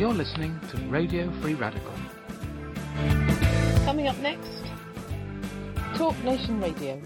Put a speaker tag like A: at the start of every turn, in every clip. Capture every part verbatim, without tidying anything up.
A: You're listening to Radio Free Radical.
B: Coming up next, Talk Nation Radio.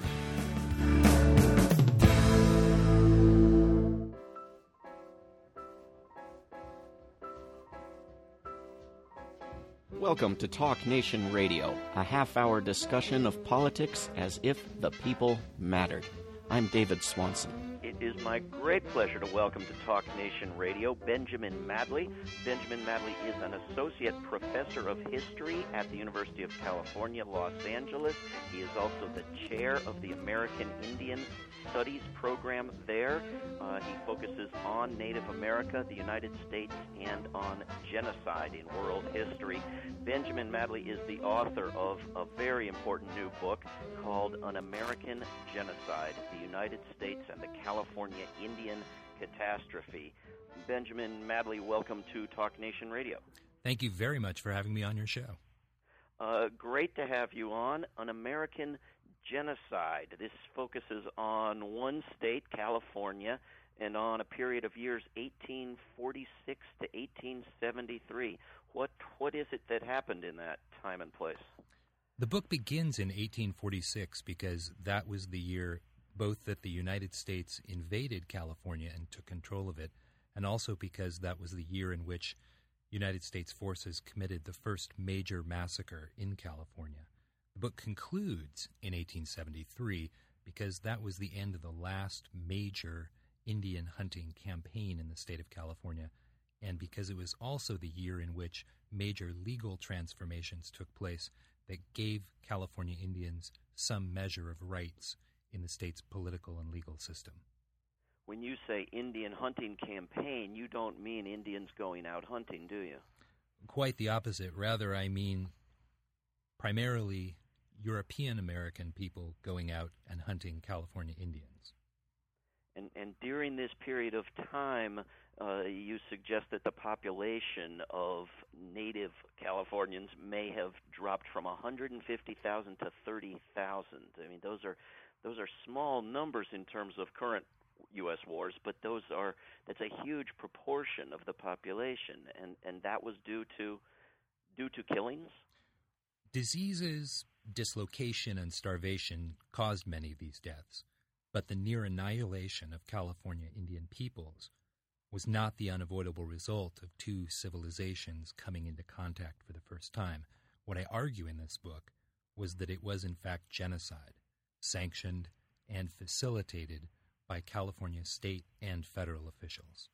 C: Welcome to Talk Nation Radio, a half-hour discussion of politics as if the people mattered. I'm David Swanson.
D: It is my great pleasure to welcome to Talk Nation Radio Benjamin Madley. Benjamin Madley is an associate professor of history at the University of California, Los Angeles. He is also the chair of the American Indian Studies program there. Uh, he focuses on Native America, the United States, and on genocide in world history. Benjamin Madley is the author of a very important new book called An American Genocide, the United States and the California Indian Catastrophe. Benjamin Madley, welcome to Talk Nation Radio.
E: Thank you very much for having me on your show.
D: Uh, great to have you on. An American Genocide. This focuses on one state, California, and on a period of years eighteen forty-six to eighteen seventy-three. What what is it that happened in that time and place?
E: The book begins in eighteen forty-six because that was the year both that the United States invaded California and took control of it, and also because that was the year in which United States forces committed the first major massacre in California. The book concludes in eighteen seventy-three because that was the end of the last major Indian hunting campaign in the state of California, and because it was also the year in which major legal transformations took place that gave California Indians some measure of rights in the state's political and legal system.
D: When you say Indian hunting campaign, you don't mean Indians going out hunting, do you?
E: Quite the opposite. Rather, I mean primarily European American people going out and hunting California Indians.
D: And, and during this period of time, uh, you suggest that the population of native Californians may have dropped from one hundred fifty thousand to thirty thousand. I mean, those are those are small numbers in terms of current U S wars, but those are that's a huge proportion of the population, and, and that was due to due to killings.
E: Diseases, dislocation, and starvation caused many of these deaths, but the near annihilation of California Indian peoples was not the unavoidable result of two civilizations coming into contact for the first time. What I argue in this book was that it was in fact genocide, sanctioned and facilitated by California state and federal officials.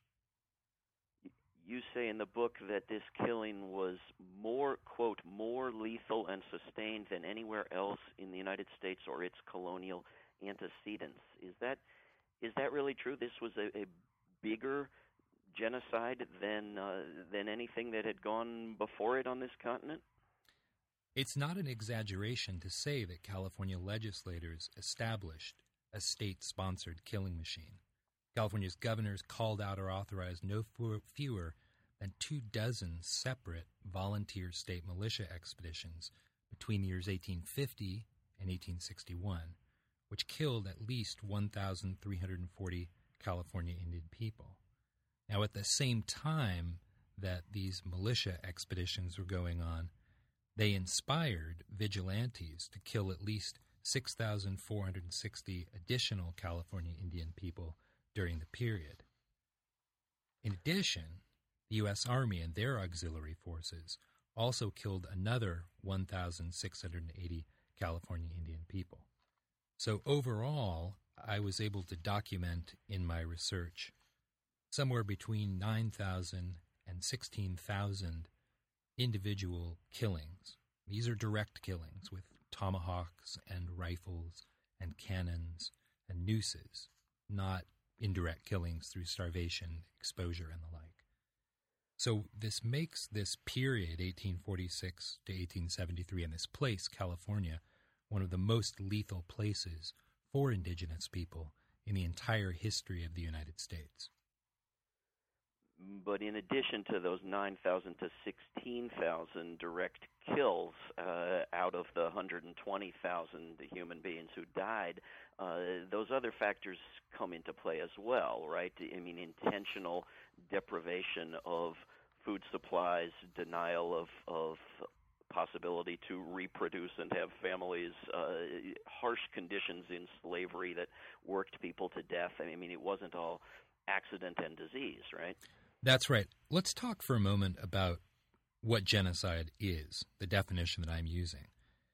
D: You say in the book that this killing was more, quote, more lethal and sustained than anywhere else in the United States or its colonial antecedents. Is that is that really true? This was a, a bigger genocide than uh, than anything that had gone before it on this continent?
E: It's not an exaggeration to say that California legislators established a state-sponsored killing machine. California's governors called out or authorized no fewer than two dozen separate volunteer state militia expeditions between the years eighteen fifty and eighteen sixty-one, which killed at least one thousand three hundred forty California Indian people. Now, at the same time that these militia expeditions were going on, they inspired vigilantes to kill at least six thousand four hundred sixty additional California Indian people during the period. In addition, the U S Army and their auxiliary forces also killed another one thousand six hundred eighty California Indian people. So overall, I was able to document in my research somewhere between nine thousand and sixteen thousand individual killings. These are direct killings with tomahawks and rifles and cannons and nooses, not indirect killings through starvation, exposure, and the like. So this makes this period, eighteen forty-six to eighteen seventy-three, and this place, California, one of the most lethal places for indigenous people in the entire history of the United States.
D: But in addition to those nine thousand to sixteen thousand direct kills uh, out of the one hundred twenty thousand human beings who died, uh, those other factors come into play as well, right? I mean, intentional deprivation of food supplies, denial of, of possibility to reproduce and have families, uh, harsh conditions in slavery that worked people to death. I mean, it wasn't all accident and disease, right?
E: That's right. Let's talk for a moment about what genocide is, the definition that I'm using.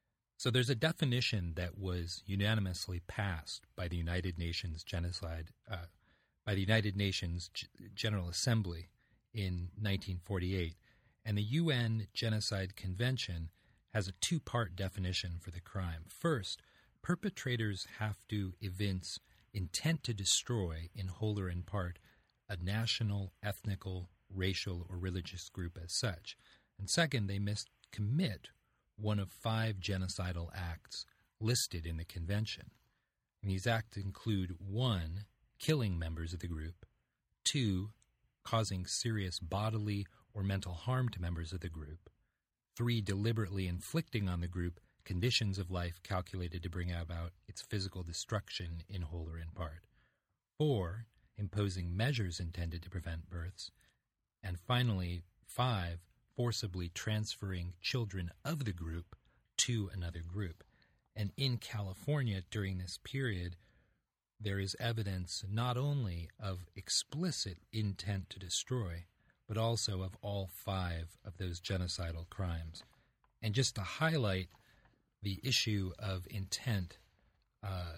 E: So there's a definition that was unanimously passed by the United Nations Genocide, uh, by the United Nations G- General Assembly in nineteen forty-eight. And the U N Genocide Convention has a two-part definition for the crime. First, perpetrators have to evince intent to destroy, in whole or in part, a national, ethnical, racial, or religious group as such. And second, they must commit one of five genocidal acts listed in the convention. And these acts include one, killing members of the group, two, causing serious bodily or mental harm to members of the group, three, deliberately inflicting on the group conditions of life calculated to bring about its physical destruction in whole or in part, four, imposing measures intended to prevent births, and finally, five, forcibly transferring children of the group to another group. And in California during this period, there is evidence not only of explicit intent to destroy, but also of all five of those genocidal crimes. And just to highlight the issue of intent, uh,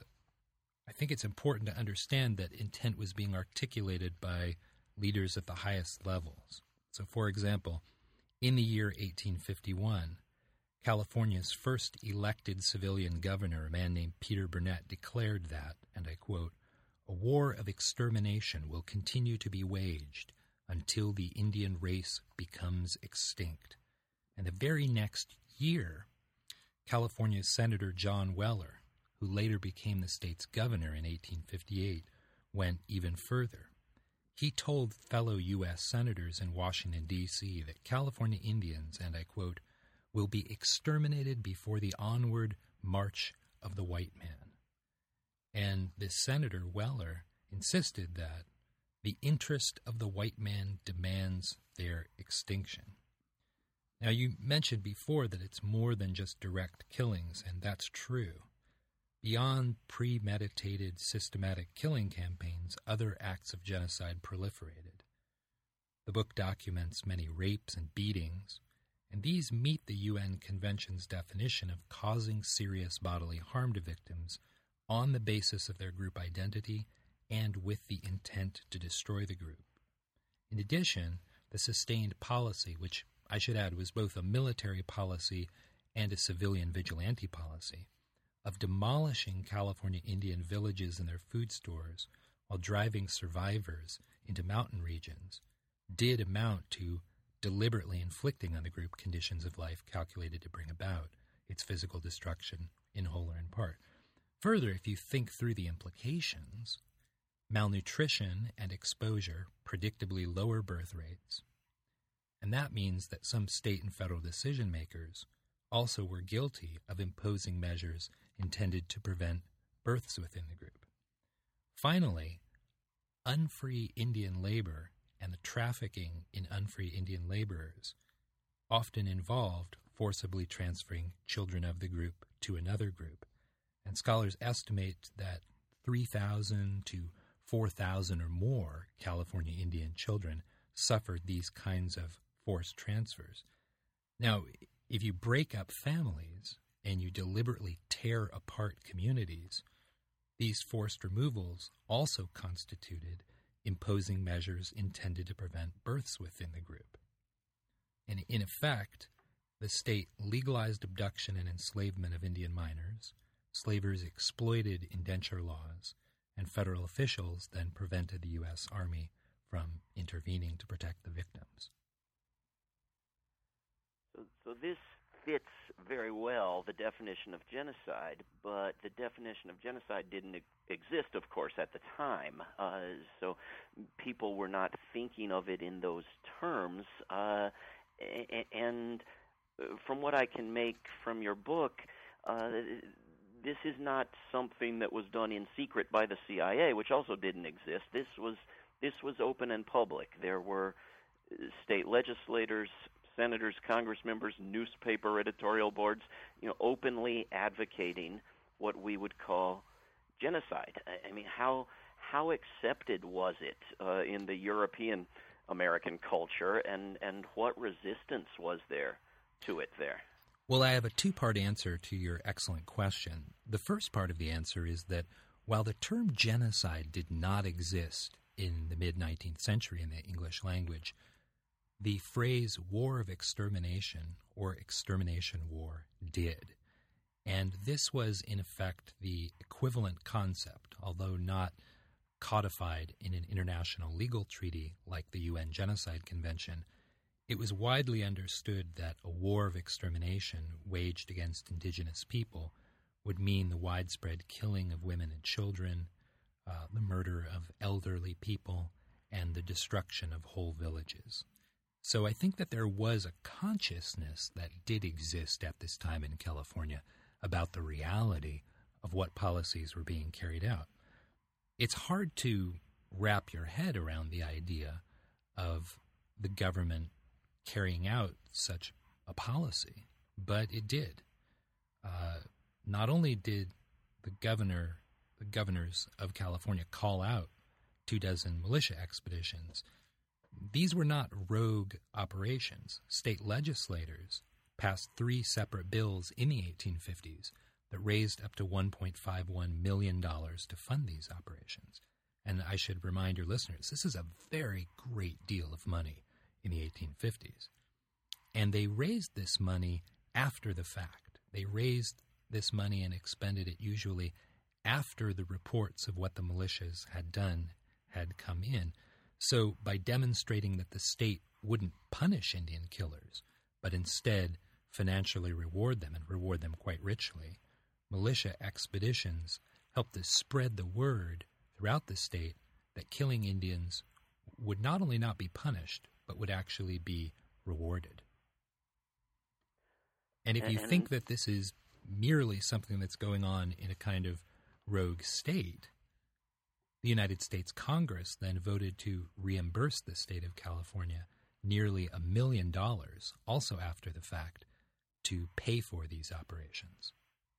E: I think it's important to understand that intent was being articulated by leaders at the highest levels. So, for example, in the year eighteen fifty-one, California's first elected civilian governor, a man named Peter Burnett, declared that, and I quote, "A war of extermination will continue to be waged until the Indian race becomes extinct." And the very next year, California's Senator John Weller, who later became the state's governor in eighteen fifty-eight, went even further. He told fellow U S senators in Washington, D C that California Indians, and I quote, "will be exterminated before the onward march of the white man." And this Senator Weller insisted that the interest of the white man demands their extinction. Now, you mentioned before that it's more than just direct killings, and that's true. Beyond premeditated, systematic killing campaigns, other acts of genocide proliferated. The book documents many rapes and beatings, and these meet the U N Convention's definition of causing serious bodily harm to victims on the basis of their group identity and with the intent to destroy the group. In addition, the sustained policy, which I should add was both a military policy and a civilian vigilante policy, of demolishing California Indian villages and their food stores while driving survivors into mountain regions, did amount to deliberately inflicting on the group conditions of life calculated to bring about its physical destruction in whole or in part. Further, if you think through the implications, malnutrition and exposure predictably lower birth rates, and that means that some state and federal decision makers also were guilty of imposing measures intended to prevent births within the group. Finally, unfree Indian labor and the trafficking in unfree Indian laborers often involved forcibly transferring children of the group to another group. And scholars estimate that three thousand to four thousand or more California Indian children suffered these kinds of forced transfers. Now, if you break up families and you deliberately tear apart communities, these forced removals also constituted imposing measures intended to prevent births within the group. And in effect, the state legalized abduction and enslavement of Indian minors, slavers exploited indenture laws, and federal officials then prevented the U S Army from intervening to protect the victims.
D: So, so this fits very well the definition of genocide, but the definition of genocide didn't ex- exist, of course, at the time. Uh, so people were not thinking of it in those terms. Uh, and from what I can make from your book, uh, this is not something that was done in secret by the C I A, which also didn't exist. This was this was open and public. There were state legislators, senators, Congress members, newspaper editorial boards, you know, openly advocating what we would call genocide. I mean, how how accepted was it uh, in the European American culture, and, and what resistance was there to it there?
E: Well, I have a two-part answer to your excellent question. The first part of the answer is that while the term genocide did not exist in the mid-nineteenth century in the English language, the phrase war of extermination or extermination war did. And this was, in effect, the equivalent concept, although not codified in an international legal treaty like the U N Genocide Convention. It was widely understood that a war of extermination waged against indigenous people would mean the widespread killing of women and children, uh, the murder of elderly people, and the destruction of whole villages. So I think that there was a consciousness that did exist at this time in California about the reality of what policies were being carried out. It's hard to wrap your head around the idea of the government carrying out such a policy, but it did. Uh, not only did the governor, the governors of California call out two dozen militia expeditions, these were not rogue operations. State legislators passed three separate bills in the eighteen fifties that raised up to one point five one million dollars to fund these operations. And I should remind your listeners, this is a very great deal of money in the eighteen fifties. And they raised this money after the fact. They raised this money and expended it usually after the reports of what the militias had done had come in. So by demonstrating that the state wouldn't punish Indian killers, but instead financially reward them and reward them quite richly, militia expeditions helped to spread the word throughout the state that killing Indians would not only not be punished, but would actually be rewarded. And if you
D: And-
E: think that this is merely something that's going on in a kind of rogue state, the United States Congress then voted to reimburse the state of California nearly a million dollars, also after the fact, to pay for these operations.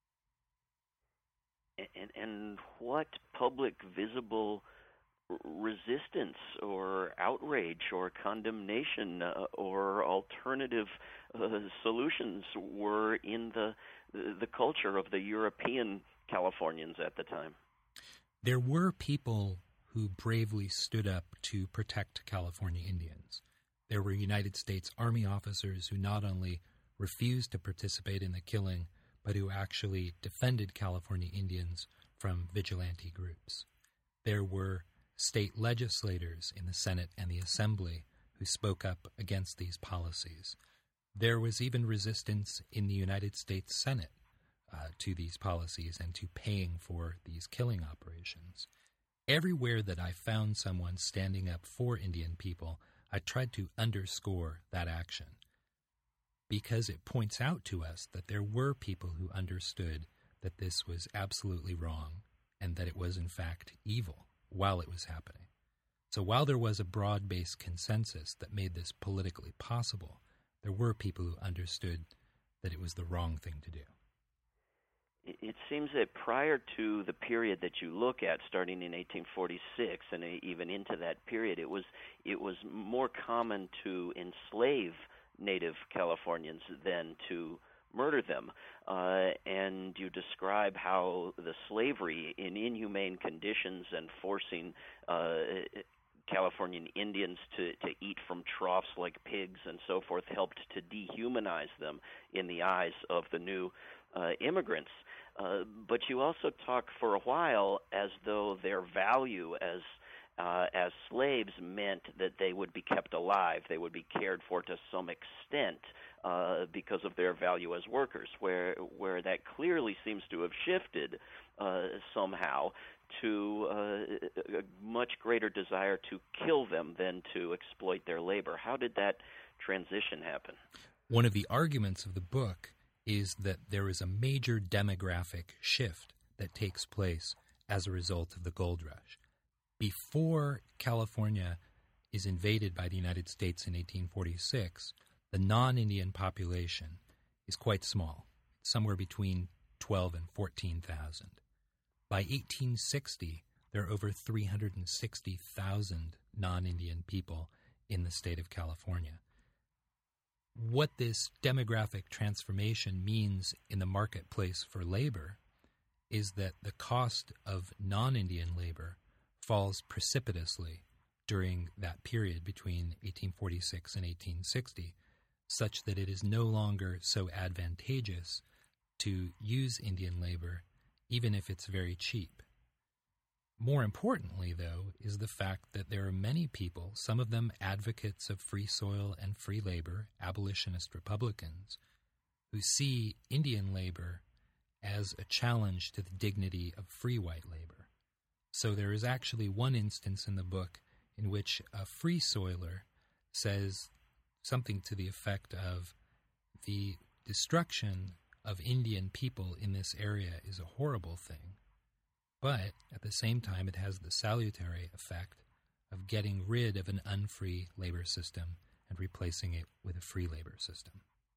D: And, and what public visible r- resistance or outrage or condemnation uh, or alternative uh, solutions were in the the culture of the European Californians at the time?
E: There were people who bravely stood up to protect California Indians. There were United States Army officers who not only refused to participate in the killing, but who actually defended California Indians from vigilante groups. There were state legislators in the Senate and the Assembly who spoke up against these policies. There was even resistance in the United States Senate uh, to these policies and to paying for these killing operations. Everywhere that I found someone standing up for Indian people, I tried to underscore that action, because it points out to us that there were people who understood that this was absolutely wrong and that it was in fact evil while it was happening. So while there was a broad-based consensus that made this politically possible, there were people who understood that it was the wrong thing to do.
D: It seems that prior to the period that you look at, starting in eighteen forty-six and even into that period, it was it was more common to enslave Native Californians than to murder them. Uh, and you describe how the slavery in inhumane conditions and forcing uh, Californian Indians to, to eat from troughs like pigs and so forth helped to dehumanize them in the eyes of the new uh, immigrants. Uh, but you also talk for a while as though their value as uh, as slaves meant that they would be kept alive, they would be cared for to some extent uh, because of their value as workers, where where that clearly seems to have shifted uh, somehow to uh, a much greater desire to kill them than to exploit their labor. How did that transition happen?
E: One of the arguments of the book is that there is a major demographic shift that takes place as a result of the gold rush. Before California is invaded by the United States in eighteen forty-six, the non-Indian population is quite small, somewhere between twelve and fourteen thousand. By eighteen sixty, there are over three hundred sixty thousand non-Indian people in the state of California. What this demographic transformation means in the marketplace for labor is that the cost of non-Indian labor falls precipitously during that period between eighteen forty-six and eighteen sixty, such that it is no longer so advantageous to use Indian labor, even if it's very cheap. More importantly, though, is the fact that there are many people, some of them advocates of free soil and free labor, abolitionist Republicans, who see Indian labor as a challenge to the dignity of free white labor. So there is actually one instance in the book in which a free soiler says something to the effect of, the destruction of Indian people in this area is a horrible thing, but at the same time it has the salutary effect of getting rid of an unfree labor system and replacing it with a free labor system.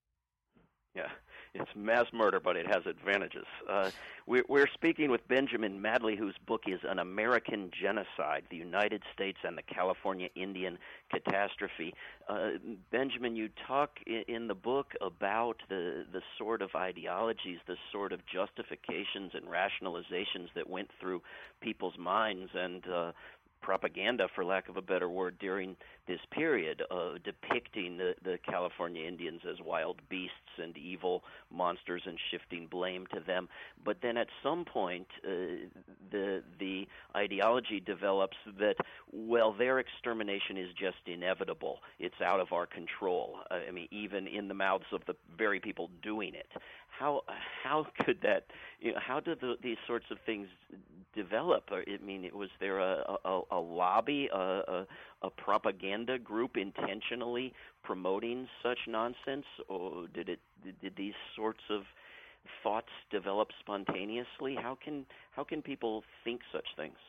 D: Yeah, it's mass murder, but it has advantages. Uh, we're, we're speaking with Benjamin Madley, whose book is An American Genocide, the United States and the California Indian Catastrophe. Uh, Benjamin, you talk in, in the book about the, the sort of ideologies, the sort of justifications and rationalizations that went through people's minds and uh, propaganda, for lack of a better word, during this period, uh, depicting the, the California Indians as wild beasts and evil monsters and shifting blame to them. But then at some point, uh, the the ideology develops that, well, their extermination is just inevitable. It's out of our control. Uh, I mean, even in the mouths of the very people doing it. How how could that, you know, how did the, these sorts of things develop? I mean, was there a, a, a lobby, a, a, a propaganda group intentionally promoting such nonsense, or did it did these sorts of thoughts develop spontaneously? How can how can people think such things?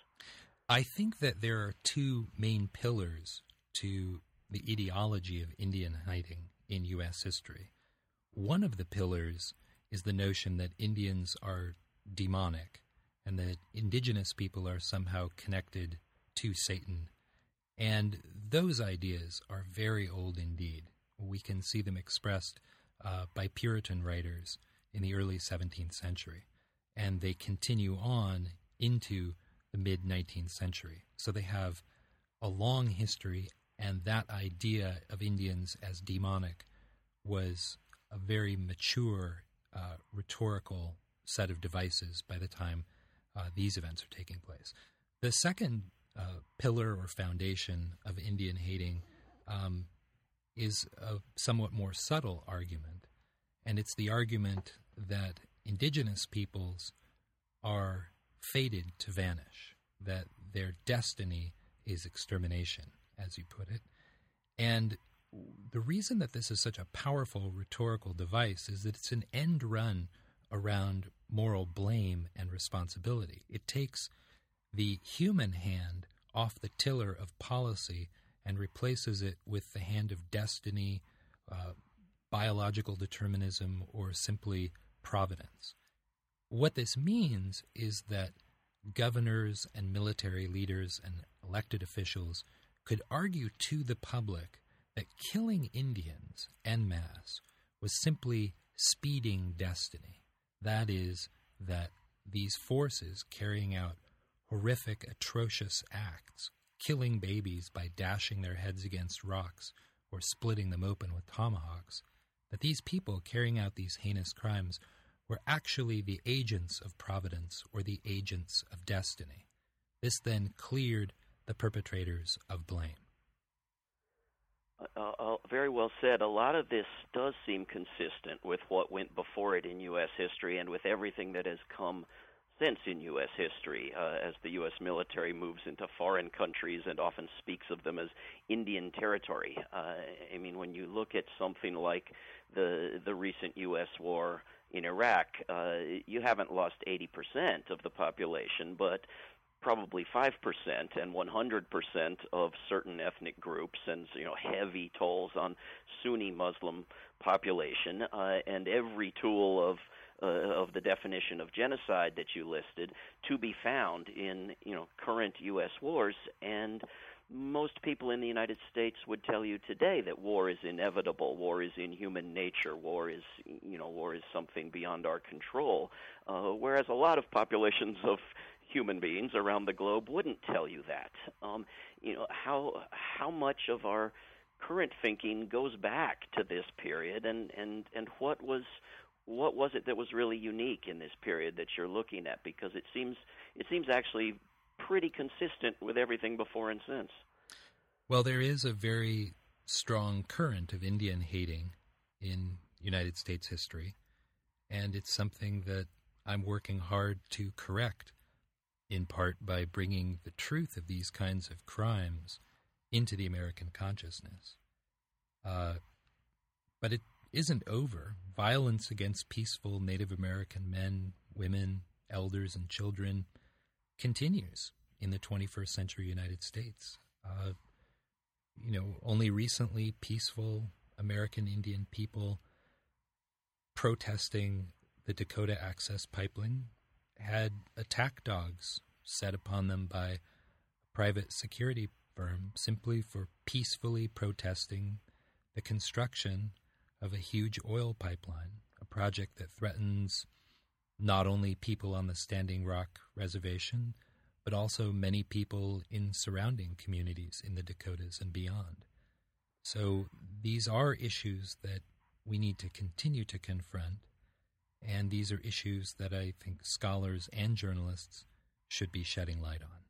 E: I think that there are two main pillars to the ideology of Indian hiding in U S history. One of the pillars is the notion that Indians are demonic and that indigenous people are somehow connected to Satan. And those ideas are very old indeed. We can see them expressed uh, by Puritan writers in the early seventeenth century, and they continue on into the mid-nineteenth century. So they have a long history, and that idea of Indians as demonic was a very mature uh, rhetorical set of devices by the time uh, these events are taking place. The second uh, pillar or foundation of Indian hating um, is a somewhat more subtle argument, and it's the argument that indigenous peoples are fated to vanish, that their destiny is extermination, as you put it. And the reason that this is such a powerful rhetorical device is that it's an end run around moral blame and responsibility. It takes the human hand off the tiller of policy and replaces it with the hand of destiny, uh, biological determinism, or simply providence. What this means is that governors and military leaders and elected officials could argue to the public that killing Indians en masse was simply speeding destiny. That is, that these forces carrying out horrific, atrocious acts, killing babies by dashing their heads against rocks or splitting them open with tomahawks, that these people carrying out these heinous crimes were actually the agents of providence or the agents of destiny. This then cleared the perpetrators of blame.
D: Uh, uh, very well said. A lot of this does seem consistent with what went before it in U S history and with everything that has come since in U S history, uh, as the U S military moves into foreign countries and often speaks of them as Indian territory. Uh, I mean, when you look at something like the the recent U S war in Iraq, uh, you haven't lost eighty percent of the population, but probably five percent and one hundred percent of certain ethnic groups, and you know heavy tolls on Sunni Muslim population, uh, and every tool of uh, of the definition of genocide that you listed to be found in you know current U S wars. And most people in the United States would tell you today that war is inevitable, war is in human nature, war is, you know, war is something beyond our control, uh, whereas a lot of populations of human beings around the globe wouldn't tell you that. Um, you know, how how much of our current thinking goes back to this period, and, and, and what was what was it that was really unique in this period that you're looking at? Because it seems it seems actually pretty consistent with everything before and since.
E: Well, there is a very strong current of Indian hating in United States history, and it's something that I'm working hard to correct, in part by bringing the truth of these kinds of crimes into the American consciousness. Uh, but it isn't over. Violence against peaceful Native American men, women, elders, and children continues in the twenty-first century United States. Uh, you know, only recently, peaceful American Indian people protesting the Dakota Access Pipeline had attack dogs set upon them by a private security firm simply for peacefully protesting the construction of a huge oil pipeline, a project that threatens not only people on the Standing Rock Reservation, but also many people in surrounding communities in the Dakotas and beyond. So these are issues that we need to continue to confront, and these are issues that I think scholars and journalists should be shedding light on.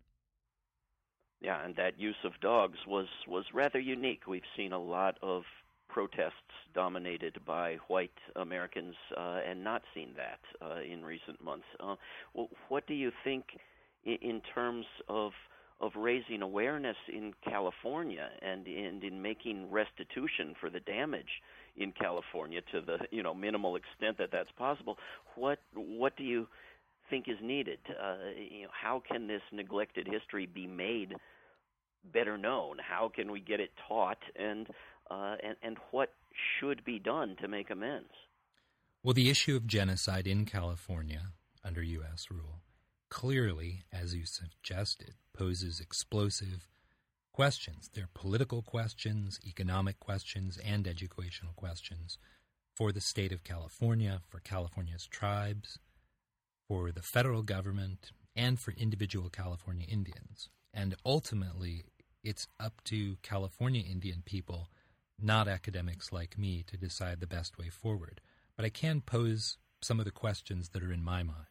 D: Yeah, and that use of dogs was, was rather unique. We've seen a lot of protests dominated by white Americans uh, and not seen that uh, in recent months. Uh, well, what do you think in, in terms of of raising awareness in California and in, in making restitution for the damage in California to the you know minimal extent that that's possible? What what do you think is needed? Uh, you know, how can this neglected history be made better known? How can we get it taught, and uh, and and what should be done to make amends?
E: Well, the issue of genocide in California under U S rule clearly, as you suggested, poses explosive questions. They're political questions, economic questions, and educational questions for the state of California, for California's tribes, for the federal government, and for individual California Indians. And ultimately, it's up to California Indian people, not academics like me, to decide the best way forward. But I can pose some of the questions that are in my mind.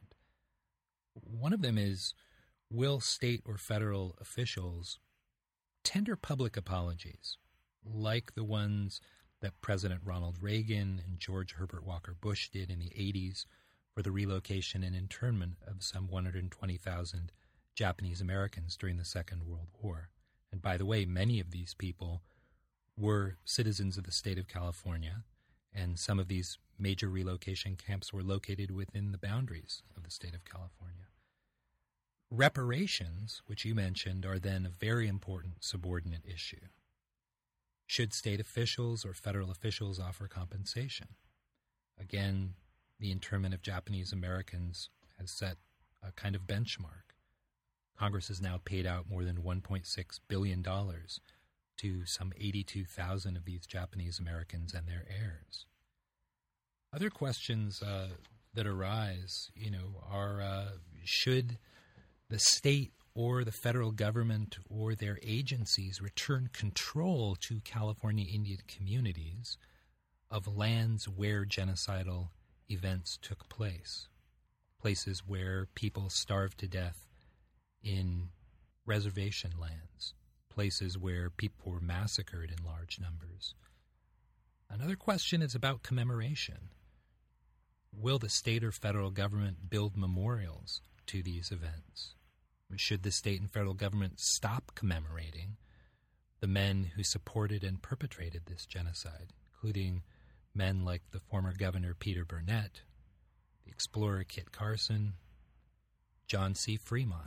E: One of them is, will state or federal officials tender public apologies, like the ones that President Ronald Reagan and George Herbert Walker Bush did in the eighties for the relocation and internment of some one hundred twenty thousand Japanese Americans during the Second World War? And by the way, many of these people were citizens of the state of California, and some of these major relocation camps were located within the boundaries of the state of California. Reparations, which you mentioned, are then a very important subordinate issue. Should state officials or federal officials offer compensation? Again, the internment of Japanese Americans has set a kind of benchmark. Congress has now paid out more than one point six billion dollars to some eighty-two thousand of these Japanese Americans and their heirs. Other questions uh, that arise, you know, are uh, should the state or the federal government or their agencies return control to California Indian communities of lands where genocidal events took place, places where people starved to death in reservation lands, places where people were massacred in large numbers. Another question is about commemoration. Will the state or federal government build memorials to these events? Should the state and federal government stop commemorating the men who supported and perpetrated this genocide, including men like the former Governor Peter Burnett, the explorer Kit Carson, John C. Fremont,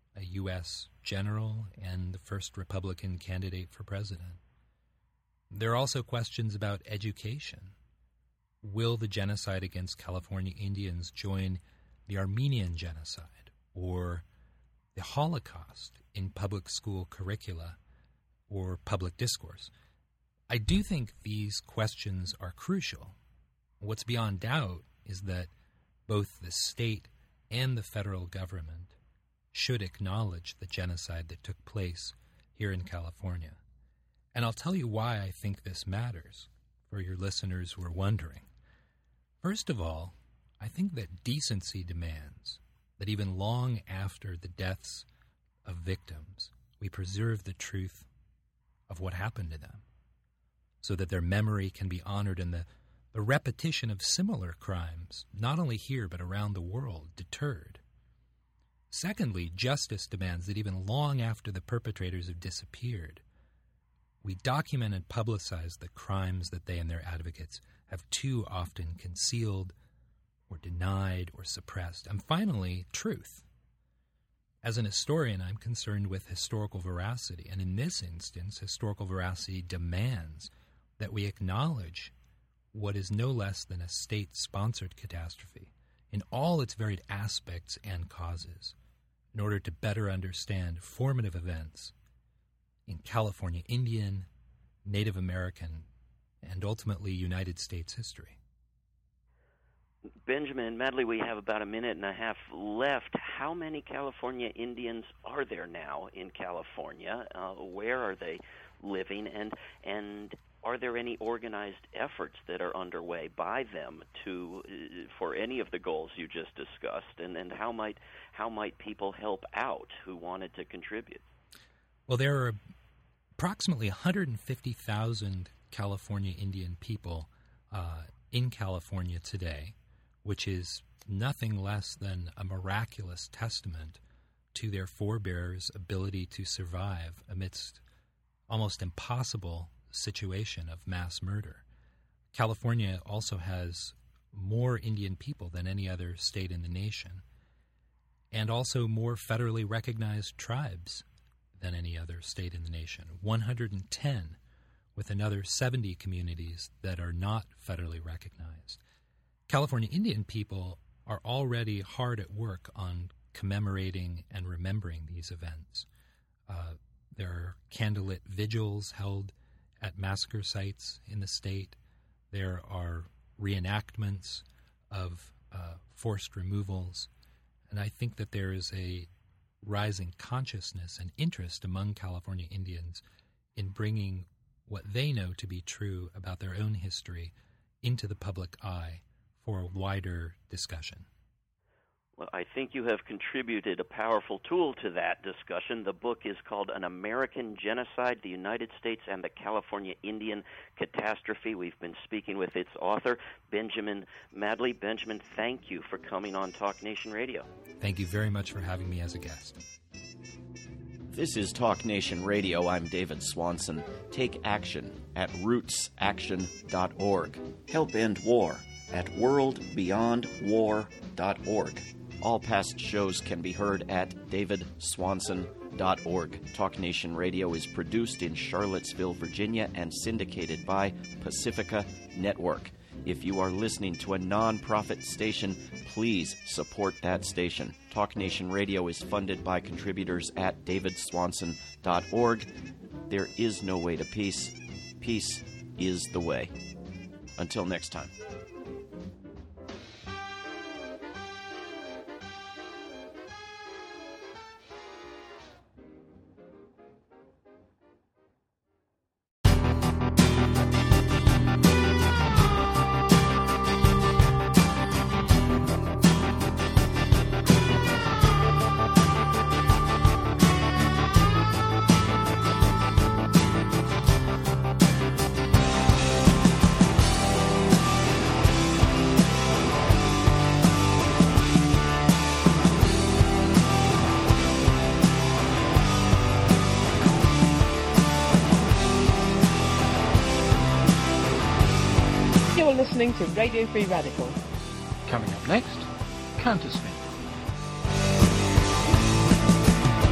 E: a U S general, and the first Republican candidate for president. There are also questions about education. Will the genocide against California Indians join the Armenian genocide or the Holocaust in public school curricula or public discourse? I do think these questions are crucial. What's beyond doubt is that both the state and the federal government should acknowledge the genocide that took place here in California. And I'll tell you why I think this matters, for your listeners who are wondering. First of all, I think that decency demands that even long after the deaths of victims, we preserve the truth of what happened to them, so that their memory can be honored and the, the repetition of similar crimes, not only here but around the world, deterred. Secondly, justice demands that even long after the perpetrators have disappeared, we document and publicize the crimes that they and their advocates have too often concealed or denied or suppressed. And finally, truth. As an historian, I'm concerned with historical veracity, and in this instance, historical veracity demands that we acknowledge what is no less than a state-sponsored catastrophe in all its varied aspects and causes, in order to better understand formative events in California Indian, Native American, and ultimately United States history.
D: Benjamin Madley, we have about a minute and a half left. How many California Indians are there now in California? Uh, where are they living? And and are there any organized efforts that are underway by them to uh, for any of the goals you just discussed? And, and how might how might people help out who wanted to contribute?
E: Well, there are approximately one hundred fifty thousand California Indian people uh, in California today, which is nothing less than a miraculous testament to their forebears' ability to survive amidst almost impossible situation of mass murder. California also has more Indian people than any other state in the nation, and also more federally recognized tribes than any other state in the nation, one hundred ten, with another seventy communities that are not federally recognized. California Indian people are already hard at work on commemorating and remembering these events. Uh, there are candlelit vigils held at massacre sites in the state. There are reenactments of uh, forced removals. And I think that there is a rising consciousness and interest among California Indians in bringing what they know to be true about their own history into the public eye for a wider discussion.
D: Well, I think you have contributed a powerful tool to that discussion. The book is called An American Genocide, the United States and the California Indian Catastrophe. We've been speaking with its author, Benjamin Madley. Benjamin, thank you for coming on Talk Nation Radio.
E: Thank you very much for having me as a guest.
C: This is Talk Nation Radio. I'm David Swanson. Take action at roots action dot org. Help end war at world beyond war dot org. All past shows can be heard at david swanson dot org. Talk Nation Radio is produced in Charlottesville, Virginia, and syndicated by Pacifica Network. If you are listening to a non-profit station, please support that station. Talk Nation Radio is funded by contributors at david swanson dot org. There is no way to peace. Peace is the way. Until next time.
B: Listening to Radio Free Radical.
A: Coming up next, Countersmith.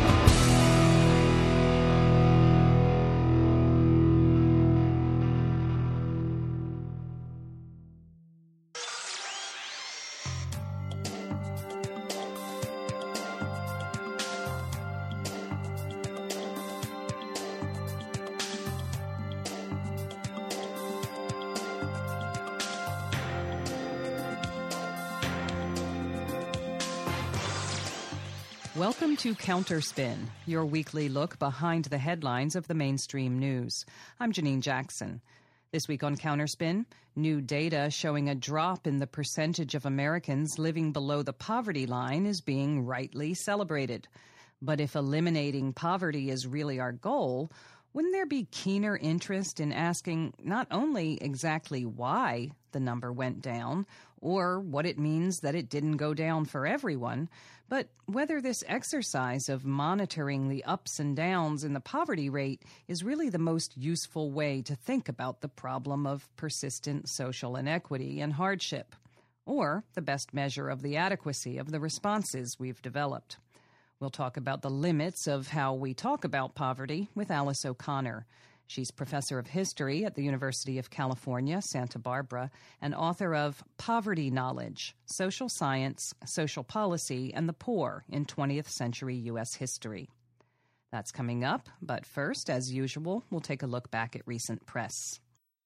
F: Welcome to Counterspin, your weekly look behind the headlines of the mainstream news. I'm Janine Jackson. This week on Counterspin, new data showing a drop in the percentage of Americans living below the poverty line is being rightly celebrated. But if eliminating poverty is really our goal, wouldn't there be keener interest in asking not only exactly why the number went down or what it means that it didn't go down for everyone, but whether this exercise of monitoring the ups and downs in the poverty rate is really the most useful way to think about the problem of persistent social inequity and hardship, or the best measure of the adequacy of the responses we've developed. We'll talk about the limits of how we talk about poverty with Alice O'Connor. She's professor of history at the University of California, Santa Barbara, and author of Poverty Knowledge, Social Science, Social Policy, and the Poor in twentieth century U S History. That's coming up, but first, as usual, we'll take a look back at recent press.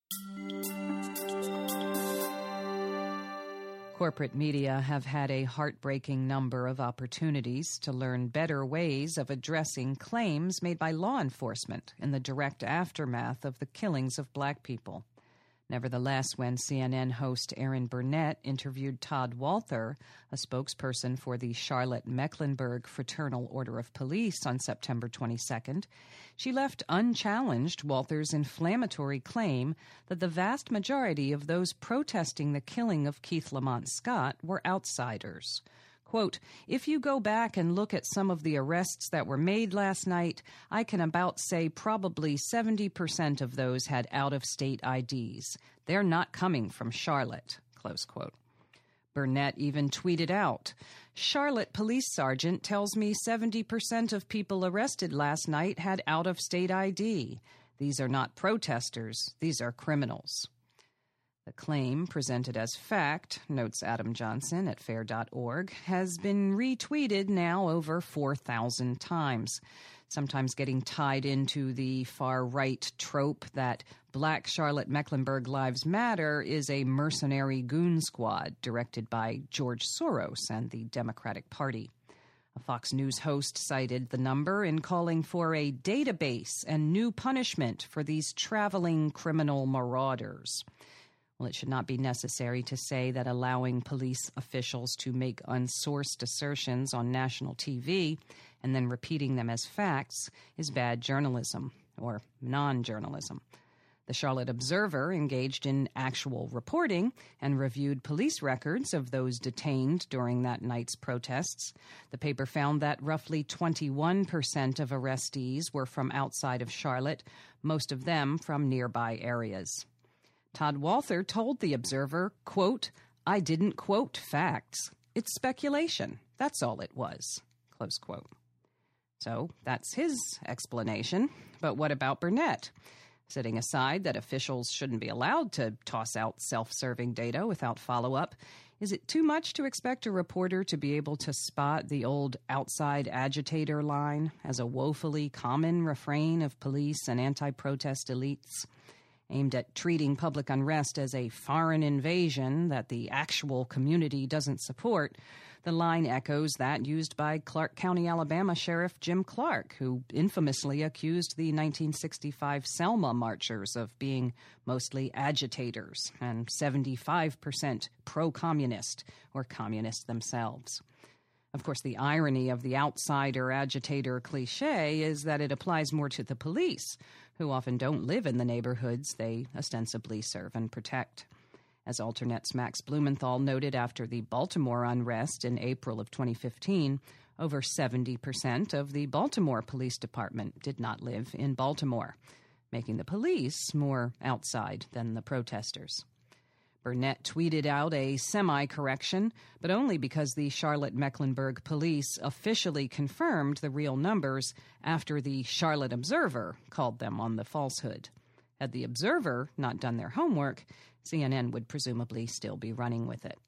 F: Corporate media have had a heartbreaking number of opportunities to learn better ways of addressing claims made by law enforcement in the direct aftermath of the killings of black people. Nevertheless, when C N N host Erin Burnett interviewed Todd Walther, a spokesperson for the Charlotte-Mecklenburg Fraternal Order of Police on September twenty-second, she left unchallenged Walther's inflammatory claim that the vast majority of those protesting the killing of Keith Lamont Scott were outsiders. Quote, "If you go back and look at some of the arrests that were made last night, I can about say probably seventy percent of those had out-of-state I Ds. They're not coming from Charlotte," close quote. Burnett even tweeted out, "Charlotte police sergeant tells me seventy percent of people arrested last night had out-of-state I D. These are not protesters, these are criminals." The claim, presented as fact, notes Adam Johnson at fair dot org, has been retweeted now over four thousand times, sometimes getting tied into the far-right trope that Black Charlotte-Mecklenburg Lives Matter is a mercenary goon squad directed by George Soros and the Democratic Party. A Fox News host cited the number in calling for a database and new punishment for these traveling criminal marauders. Well, it should not be necessary to say that allowing police officials to make unsourced assertions on national T V and then repeating them as facts is bad journalism, or non-journalism. The Charlotte Observer engaged in actual reporting and reviewed police records of those detained during that night's protests. The paper found that roughly twenty-one percent of arrestees were from outside of Charlotte, most of them from nearby areas. Todd Walther told the Observer, quote, "I didn't quote facts. It's speculation. That's all it was," close quote. So that's his explanation. But what about Burnett? Setting aside that officials shouldn't be allowed to toss out self-serving data without follow-up, is it too much to expect a reporter to be able to spot the old outside agitator line as a woefully common refrain of police and anti-protest elites? Aimed at treating public unrest as a foreign invasion that the actual community doesn't support, the line echoes that used by Clark County, Alabama Sheriff Jim Clark, who infamously accused the nineteen sixty-five Selma marchers of being mostly agitators and seventy-five percent pro-communist or communist themselves. Of course, the irony of the outsider-agitator cliche is that it applies more to the police, who often don't live in the neighborhoods they ostensibly serve and protect. As Alternet's Max Blumenthal noted after the Baltimore unrest in April of twenty fifteen, over seventy percent of the Baltimore Police Department did not live in Baltimore, making the police more outside than the protesters. Burnett tweeted out a semi-correction, but only because the Charlotte-Mecklenburg police officially confirmed the real numbers after the Charlotte Observer called them on the falsehood. Had the Observer not done their homework, C N N would presumably still be running with it.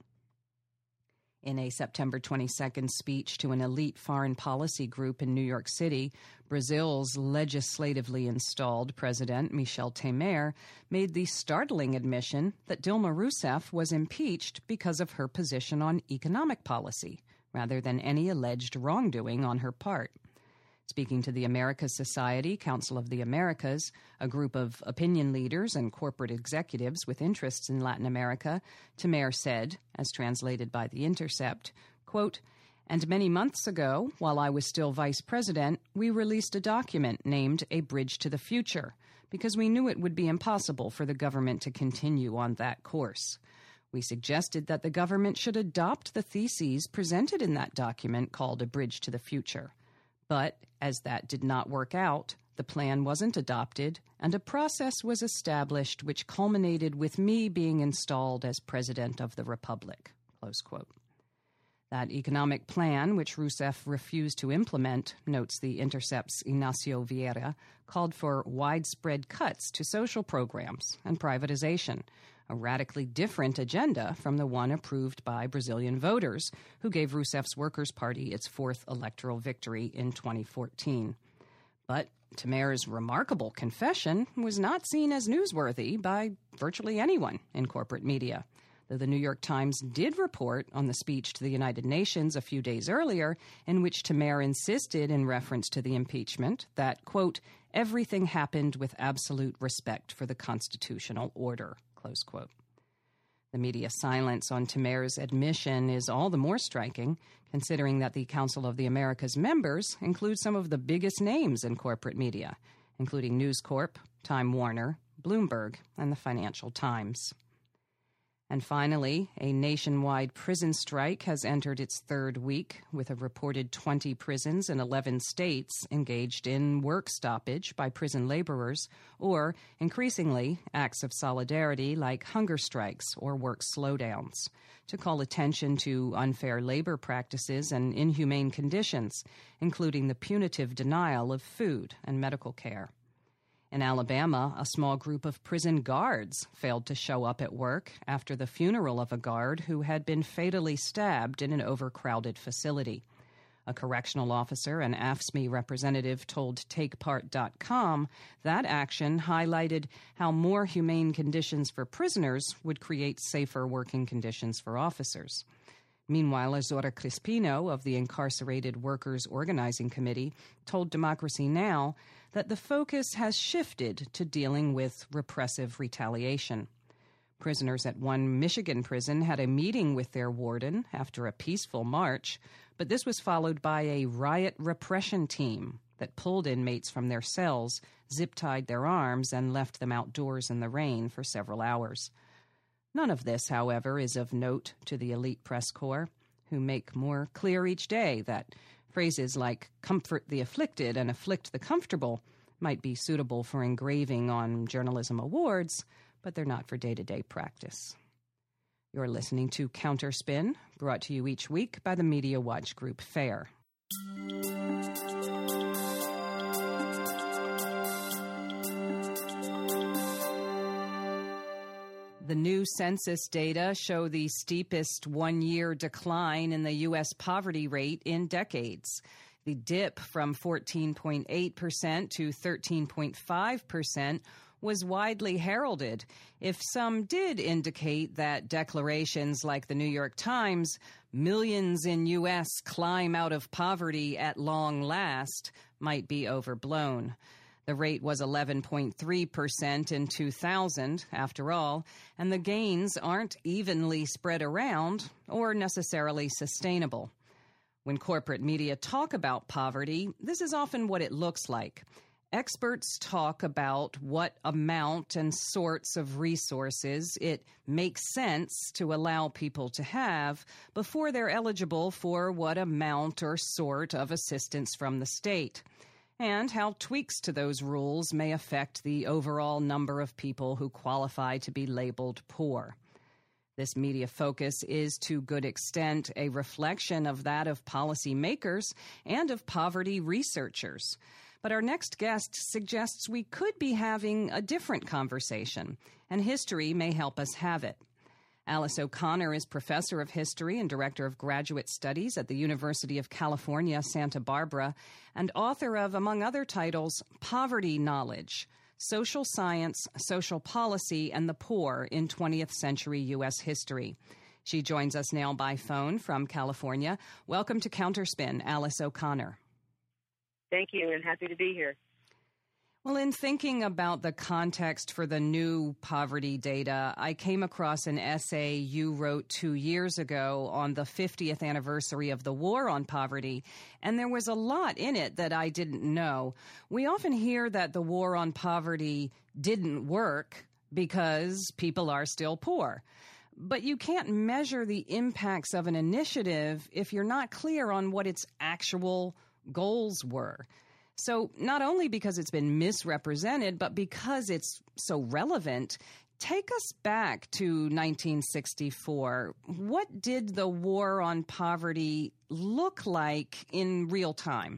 F: In a September twenty-second speech to an elite foreign policy group in New York City, Brazil's legislatively installed president, Michel Temer, made the startling admission that Dilma Rousseff was impeached because of her position on economic policy, rather than any alleged wrongdoing on her part. Speaking to the Americas Society, Council of the Americas, a group of opinion leaders and corporate executives with interests in Latin America, Temer said, as translated by The Intercept, quote, "And many months ago, while I was still vice president, we released a document named A Bridge to the Future, because we knew it would be impossible for the government to continue on that course. We suggested that the government should adopt the theses presented in that document called A Bridge to the Future. But, as that did not work out, the plan wasn't adopted, and a process was established which culminated with me being installed as President of the Republic." Close quote. That economic plan, which Rousseff refused to implement, notes The Intercept's Ignacio Vieira, called for widespread cuts to social programs and privatization, a radically different agenda from the one approved by Brazilian voters, who gave Rousseff's Workers' Party its fourth electoral victory in twenty fourteen. But Temer's remarkable confession was not seen as newsworthy by virtually anyone in corporate media, though the New York Times did report on the speech to the United Nations a few days earlier in which Temer insisted, in reference to the impeachment, that, quote, "everything happened with absolute respect for the constitutional order," close quote. The media silence on Temer's admission is all the more striking, considering that the Council of the Americas members include some of the biggest names in corporate media, including News Corp, Time Warner, Bloomberg, and the Financial Times. And finally, a nationwide prison strike has entered its third week, with a reported twenty prisons in eleven states engaged in work stoppage by prison laborers, or, increasingly, acts of solidarity like hunger strikes or work slowdowns, to call attention to unfair labor practices and inhumane conditions, including the punitive denial of food and medical care. In Alabama, a small group of prison guards failed to show up at work after the funeral of a guard who had been fatally stabbed in an overcrowded facility. A correctional officer and A F S C M E representative told Take Part dot com that action highlighted how more humane conditions for prisoners would create safer working conditions for officers. Meanwhile, Azora Crispino of the Incarcerated Workers Organizing Committee told Democracy Now! That the focus has shifted to dealing with repressive retaliation. Prisoners at one Michigan prison had a meeting with their warden after a peaceful march, but this was followed by a riot repression team that pulled inmates from their cells, zip-tied their arms, and left them outdoors in the rain for several hours. None of this, however, is of note to the elite press corps, who make more clear each day that phrases like comfort the afflicted and afflict the comfortable might be suitable for engraving on journalism awards, but they're not for day-to-day practice. You're listening to Counterspin, brought to you each week by the Media Watch Group FAIR. The new census data show the steepest one-year decline in the U S poverty rate in decades. The dip from fourteen point eight percent to thirteen point five percent was widely heralded. If some did indicate that declarations like the New York Times, millions in U S climb out of poverty at long last, might be overblown. The rate was eleven point three percent in two thousand, after all, and the gains aren't evenly spread around or necessarily sustainable. When corporate media talk about poverty, this is often what it looks like. Experts talk about what amount and sorts of resources it makes sense to allow people to have before they're eligible for what amount or sort of assistance from the state, and how tweaks to those rules may affect the overall number of people who qualify to be labeled poor. This media focus is to good extent a reflection of that of policymakers and of poverty researchers. But our next guest suggests we could be having a different conversation, and history may help us have it. Alice O'Connor is professor of history and director of graduate studies at the University of California, Santa Barbara, and author of, among other titles, Poverty Knowledge: Social Science, Social Policy, and the Poor in twentieth Century U S History. She joins us now by phone from California. Welcome to Counterspin, Alice O'Connor.
G: Thank you, and happy to be here.
F: Well, in thinking about the context for the new poverty data, I came across an essay you wrote two years ago on the fiftieth anniversary of the War on Poverty, and there was a lot in it that I didn't know. We often hear that the War on Poverty didn't work because people are still poor. But you can't measure the impacts of an initiative if you're not clear on what its actual goals were. So not only because it's been misrepresented, but because it's so relevant, take us back to nineteen sixty-four. What did the War on Poverty look like in real time?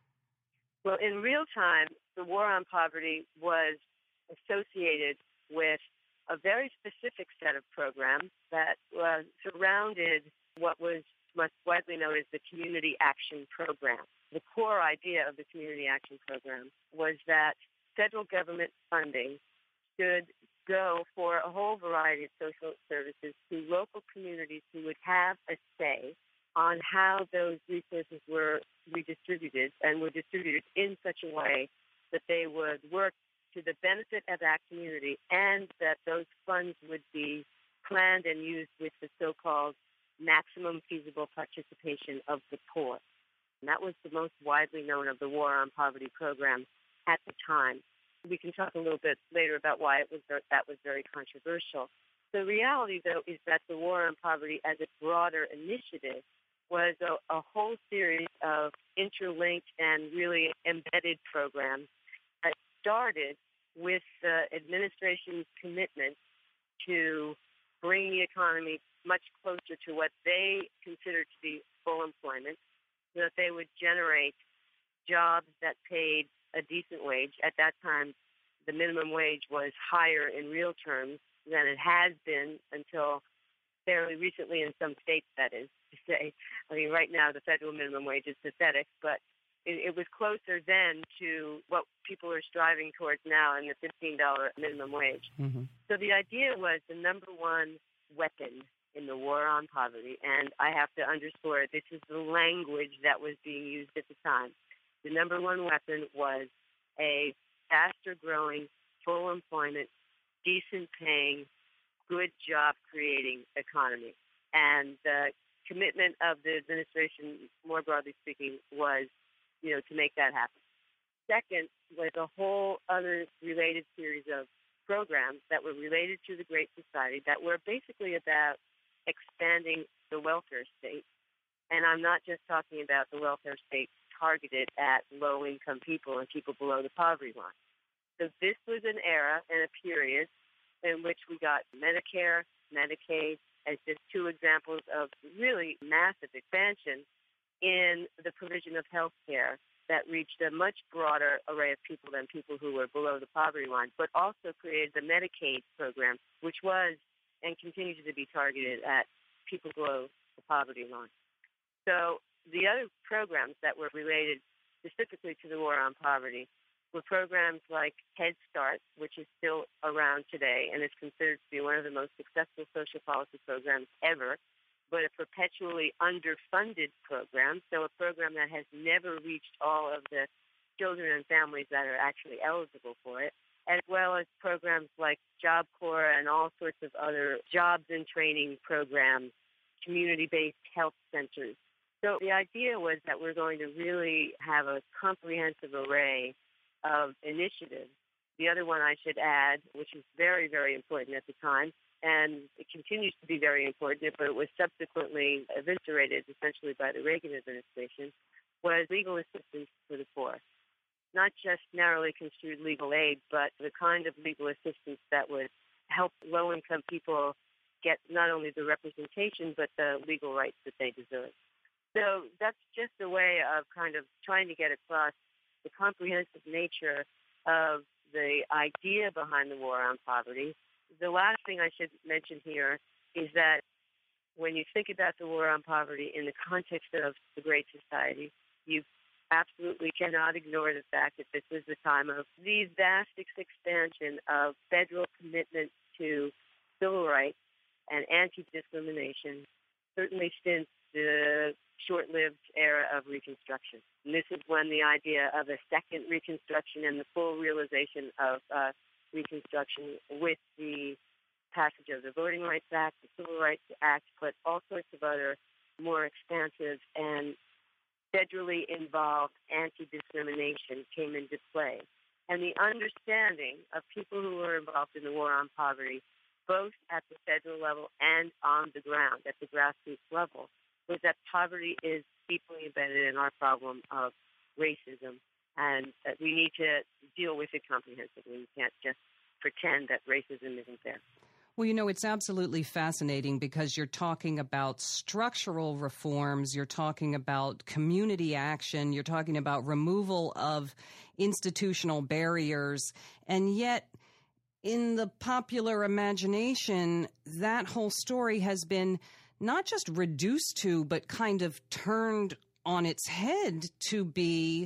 G: Well, in real time, the War on Poverty was associated with a very specific set of programs that uh, surrounded what was most widely known as the Community Action Program. The core idea of the Community Action Program was that federal government funding should go for a whole variety of social services to local communities who would have a say on how those resources were redistributed and were distributed in such a way that they would work to the benefit of that community and that those funds would be planned and used with the so-called maximum feasible participation of the poor. And that was the most widely known of the War on Poverty programs at the time. We can talk a little bit later about why it was that was very controversial. The reality, though, is that the War on Poverty as a broader initiative was a, a whole series of interlinked and really embedded programs that started with the administration's commitment to bring the economy much closer to what they considered to be full employment, so that they would generate jobs that paid a decent wage. At that time, the minimum wage was higher in real terms than it has been until fairly recently in some states, that is to say. I mean, right now the federal minimum wage is pathetic, but it, it was closer then to what people are striving towards now in the fifteen dollars minimum wage. Mm-hmm. So the idea was the number one weapon in the War on Poverty, and I have to underscore this is the language that was being used at the time. The number one weapon was a faster-growing, full employment, decent-paying, good job-creating economy. And the commitment of the administration, more broadly speaking, was, you know, to make that happen. Second was a whole other related series of programs that were related to the Great Society that were basically about expanding the welfare state. And I'm not just talking about the welfare state targeted at low-income people and people below the poverty line. So this was an era and a period in which we got Medicare, Medicaid, as just two examples of really massive expansion in the provision of health care that reached a much broader array of people than people who were below the poverty line, but also created the Medicaid program, which was and continues to be targeted at people below the poverty line. So the other programs that were related specifically to the War on Poverty were programs like Head Start, which is still around today and is considered to be one of the most successful social policy programs ever, but a perpetually underfunded program, so a program that has never reached all of the children and families that are actually eligible for it, as well as programs like Job Corps and all sorts of other jobs and training programs, community-based health centers. So the idea was that we're going to really have a comprehensive array of initiatives. The other one I should add, which is very, very important at the time, and it continues to be very important, but it was subsequently eviscerated essentially by the Reagan administration, was legal assistance for the poor. Not just narrowly construed legal aid, but the kind of legal assistance that would help low-income people get not only the representation, but the legal rights that they deserve. So that's just a way of kind of trying to get across the comprehensive nature of the idea behind the War on Poverty. The last thing I should mention here is that when you think about the War on Poverty in the context of the Great Society, you absolutely cannot ignore the fact that this was the time of the vast expansion of federal commitment to civil rights and anti-discrimination, certainly since the short-lived era of Reconstruction. And this is when the idea of a second Reconstruction and the full realization of uh, Reconstruction with the passage of the Voting Rights Act, the Civil Rights Act, but all sorts of other more expansive and federally involved anti-discrimination came into play. And the understanding of people who were involved in the war on poverty, both at the federal level and on the ground, at the grassroots level, was that poverty is deeply embedded in our problem of racism, and that we need to deal with it comprehensively. We can't just pretend that racism isn't there.
F: Well, you know, it's absolutely fascinating because you're talking about structural reforms, you're talking about community action, you're talking about removal of institutional barriers, and yet in the popular imagination, that whole story has been not just reduced to, but kind of turned on its head to be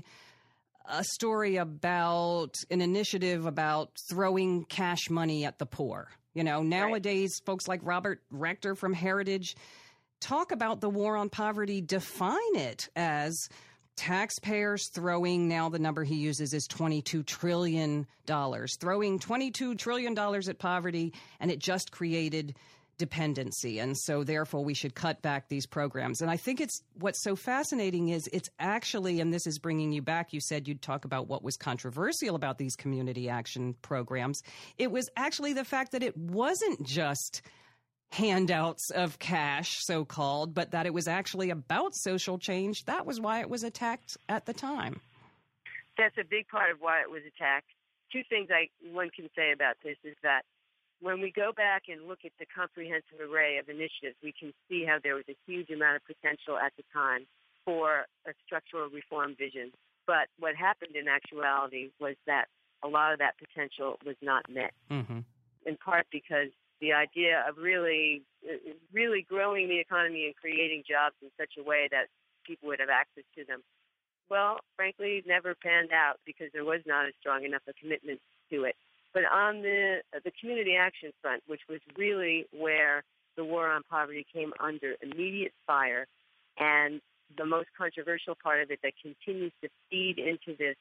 F: a story about an initiative about throwing cash money at the poor. You know, nowadays, right. Folks like Robert Rector from Heritage talk about the war on poverty, define it as taxpayers throwing, now the number he uses is twenty-two trillion dollars, throwing twenty-two trillion dollars at poverty, and it just created dependency. And so therefore we should cut back these programs. And I think it's what's so fascinating is it's actually, and this is bringing you back, you said you'd talk about what was controversial about these community action programs. It was actually the fact that it wasn't just handouts of cash, so-called, but that it was actually about social change. That was why it was attacked at the time.
G: That's a big part of why it was attacked. Two things I one can say about this is that when we go back and look at the comprehensive array of initiatives, we can see how there was a huge amount of potential at the time for a structural reform vision. But what happened in actuality was that a lot of that potential was not met, mm-hmm. in part because the idea of really, really growing the economy and creating jobs in such a way that people would have access to them, well, frankly, never panned out because there was not a strong enough a commitment to it. But on the the community action front, which was really where the war on poverty came under immediate fire, and the most controversial part of it that continues to feed into this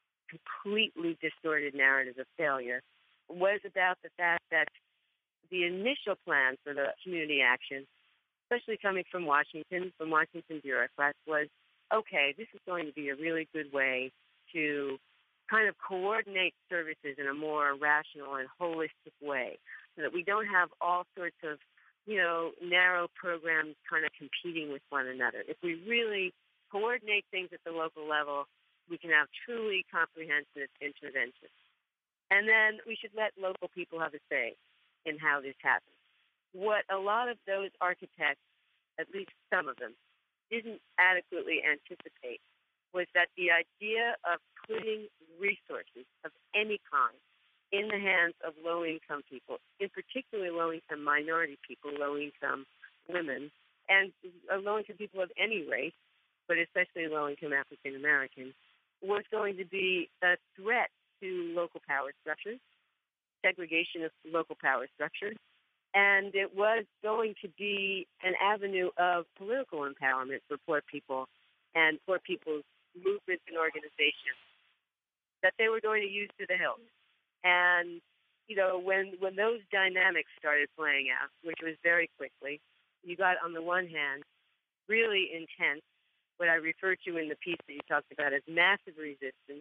G: completely distorted narrative of failure, was about the fact that the initial plan for the community action, especially coming from Washington, from Washington bureaucrats, was, okay, this is going to be a really good way to kind of coordinate services in a more rational and holistic way so that we don't have all sorts of, you know, narrow programs kind of competing with one another. If we really coordinate things at the local level, we can have truly comprehensive intervention. And then we should let local people have a say in how this happens. What a lot of those architects, at least some of them, didn't adequately anticipate was that the idea of putting resources of any kind in the hands of low-income people, in particular low-income minority people, low-income women, and low-income people of any race, but especially low-income African Americans, was going to be a threat to local power structures, segregation of local power structures, and it was going to be an avenue of political empowerment for poor people and poor people's movements and organizations that they were going to use to the hilt. And, you know, when, when those dynamics started playing out, which was very quickly, you got, on the one hand, really intense, what I refer to in the piece that you talked about as massive resistance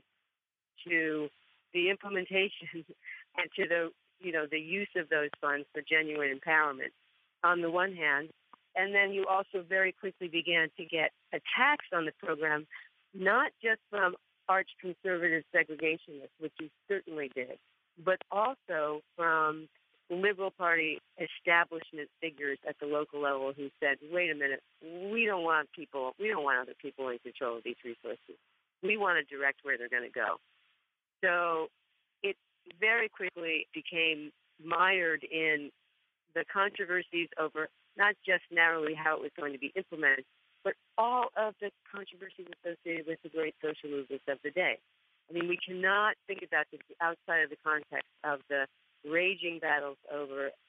G: to the implementation and to the, you know, the use of those funds for genuine empowerment on the one hand. And then you also very quickly began to get attacks on the program, not just from arch-conservative segregationists, which you certainly did, but also from Liberal Party establishment figures at the local level who said, wait a minute, we don't want people, we don't want other people in control of these resources. We want to direct where they're going to go. So it very quickly became mired in the controversies over not just narrowly how it was going to be implemented, but all of the controversies associated with the great social movements of the day. I mean, we cannot think about this outside of the context of the raging battles over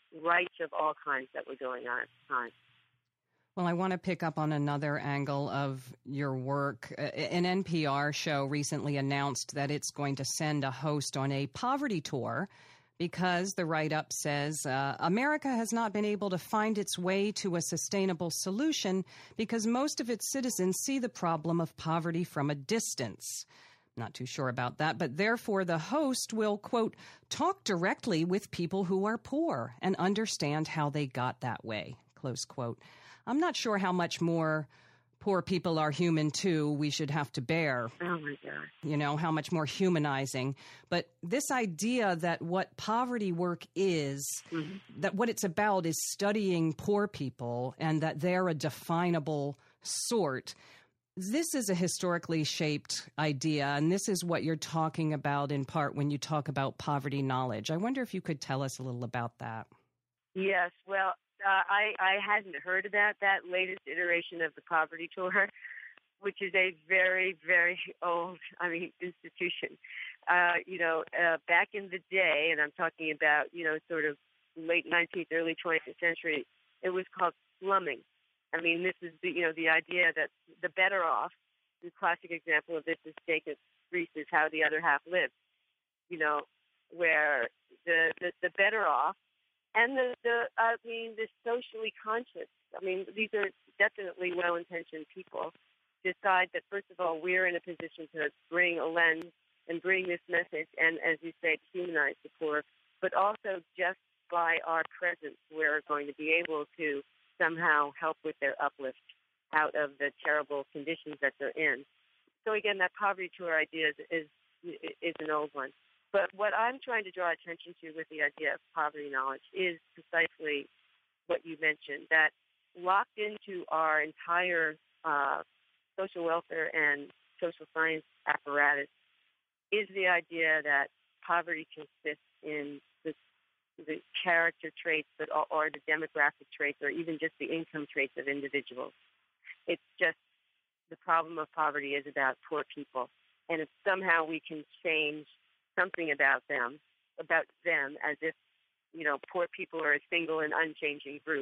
G: rights of all kinds that were going on at the time.
F: Well, I want to pick up on another angle of your work. An N P R show recently announced that it's going to send a host on a poverty tour because the write-up says uh, America has not been able to find its way to a sustainable solution because most of its citizens see the problem of poverty from a distance. Not too sure about that, but therefore the host will, quote, talk directly with people who are poor and understand how they got that way, close quote. I'm not sure how much more poor people are human, too, we should have to bear.
G: Oh, my God.
F: You know, how much more humanizing. But this idea that what poverty work is, mm-hmm. that what it's about is studying poor people and that they're a definable sort. This is a historically shaped idea, and this is what you're talking about in part when you talk about poverty knowledge. I wonder if you could tell us a little about that.
G: Yes, well, Uh, I, I hadn't heard about that latest iteration of the Poverty Tour, which is a very, very old, I mean, institution. Uh, you know, uh, back in the day, and I'm talking about, you know, sort of late nineteenth, early twentieth century, it was called slumming. I mean, this is the, you know, the idea that the better off, the classic example of this is taken Greece is How the Other Half Lived, you know, where the, the, the better off, and the, the, I mean, the socially conscious, I mean, these are definitely well-intentioned people, decide that, first of all, we're in a position to bring a lens and bring this message and, as you say, humanize the poor, but also just by our presence, we're going to be able to somehow help with their uplift out of the terrible conditions that they're in. So, again, that poverty tour idea is, is, is an old one. But what I'm trying to draw attention to with the idea of poverty knowledge is precisely what you mentioned, that locked into our entire uh, social welfare and social science apparatus is the idea that poverty consists in the, the character traits that are, or the demographic traits or even just the income traits of individuals. It's just the problem of poverty is about poor people. And if somehow we can change something about them, about them as if, you know, poor people are a single and unchanging group,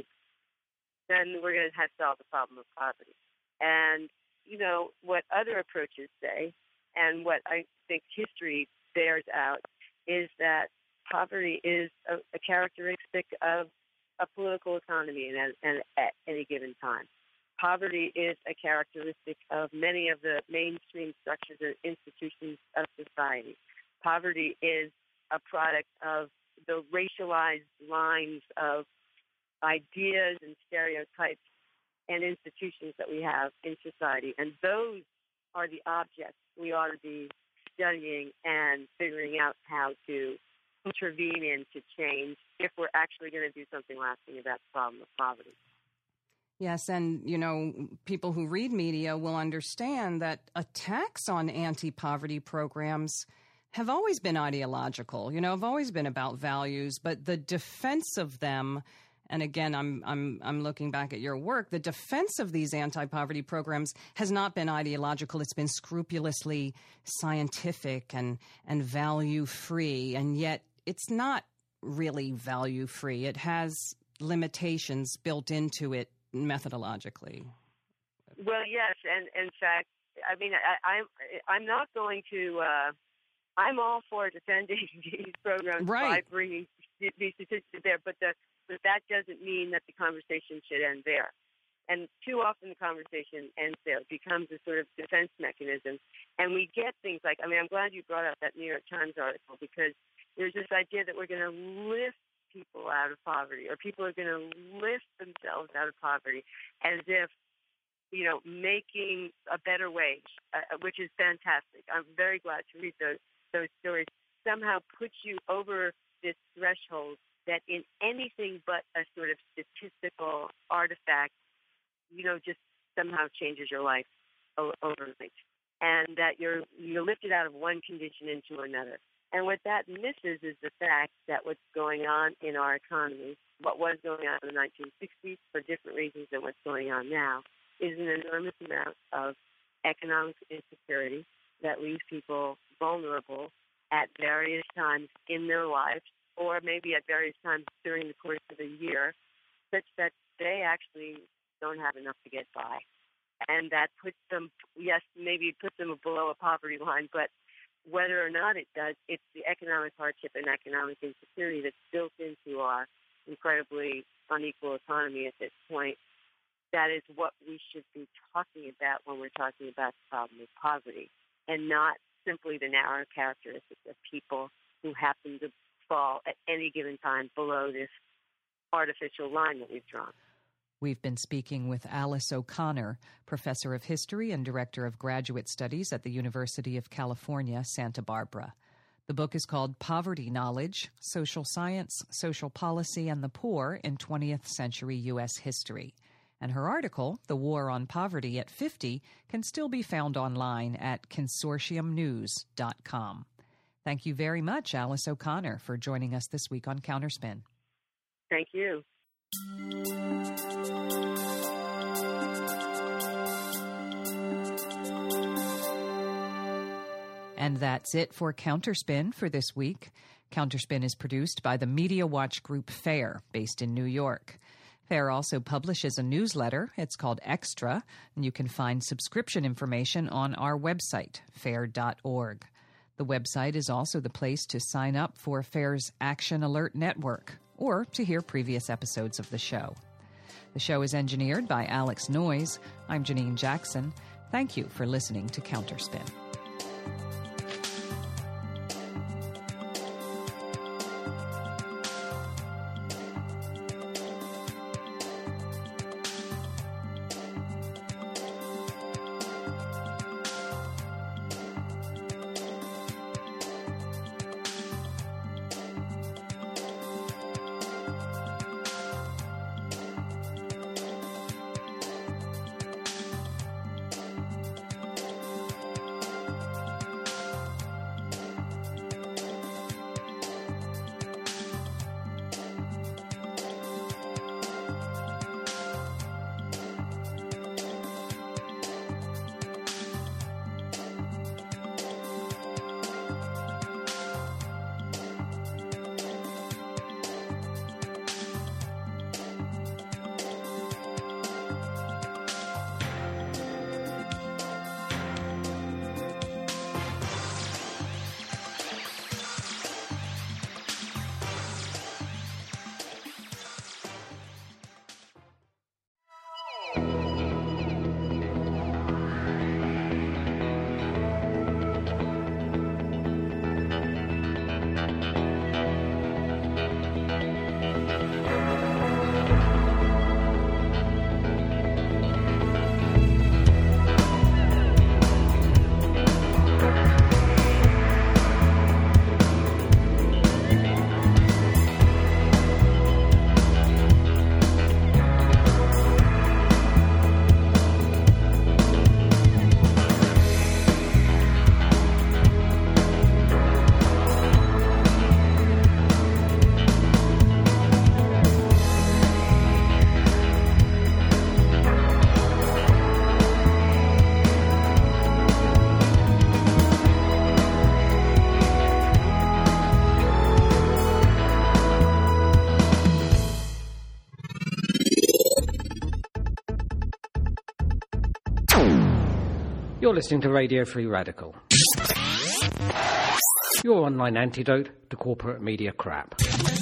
G: then we're going to have to solve the problem of poverty. And, you know, what other approaches say, and what I think history bears out, is that poverty is a, a characteristic of a political economy and at, at any given time. Poverty is a characteristic of many of the mainstream structures and institutions of society. Poverty is a product of the racialized lines of ideas and stereotypes and institutions that we have in society. And those are the objects we ought to be studying and figuring out how to intervene in to change if we're actually going to do something lasting about the problem of poverty.
F: Yes, and, you know, people who read media will understand that attacks on anti-poverty programs have always been ideological, you know, have always been about values, but the defense of them, and again, I'm I'm I'm looking back at your work, the defense of these anti-poverty programs has not been ideological. It's been scrupulously scientific and and value-free, and yet it's not really value-free. It has limitations built into it methodologically.
G: Well, yes, and in fact, I mean, I, I'm I'm not going to. Uh, I'm all for defending these programs
F: right.
G: by bringing these statistics to bear, but the, but that doesn't mean that the conversation should end there. And too often the conversation ends there. It becomes a sort of defense mechanism, and we get things like. I mean, I'm glad you brought up that New York Times article because there's this idea that we're going to lift people out of poverty, or people are going to lift themselves out of poverty, as if, you know, making a better wage, uh, which is fantastic. I'm very glad to read those those stories, somehow puts you over this threshold that in anything but a sort of statistical artifact, you know, just somehow changes your life overnight. And that you're you're lifted out of one condition into another. And what that misses is the fact that what's going on in our economy, what was going on in the nineteen sixties for different reasons than what's going on now, is an enormous amount of economic insecurity that leaves people vulnerable at various times in their lives or maybe at various times during the course of a year, such that they actually don't have enough to get by. And that puts them, yes, maybe it puts them below a poverty line, but whether or not it does, it's the economic hardship and economic insecurity that's built into our incredibly unequal economy at this point. That is what we should be talking about when we're talking about the problem of poverty, and not simply the narrow characteristics of people who happen to fall at any given time below this artificial line that we've drawn.
F: We've been speaking with Alice O'Connor, professor of history and director of graduate studies at the University of California, Santa Barbara. The book is called Poverty Knowledge, Social Science, Social Policy, and the Poor in twentieth Century U S History. And her article, The War on Poverty at fifty, can still be found online at consortium news dot com. Thank you very much, Alice O'Connor, for joining us this week on Counterspin.
G: Thank you.
F: And that's it for Counterspin for this week. Counterspin is produced by the Media Watch Group FAIR, based in New York. FAIR also publishes a newsletter. It's called Extra, and you can find subscription information on our website, fair dot org. The website is also the place to sign up for FAIR's Action Alert Network, or to hear previous episodes of the show. The show is engineered by Alex Noyes. I'm Janine Jackson. Thank you for listening to Counterspin.
A: You're listening to Radio Free Radical, your online antidote to corporate media crap.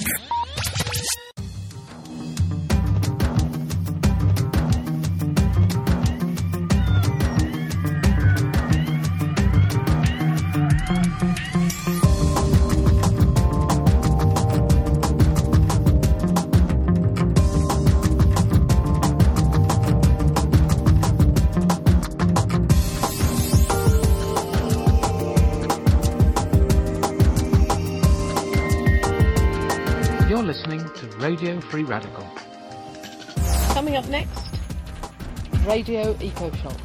B: Radio Free Radical. Coming up next, Radio EcoShock.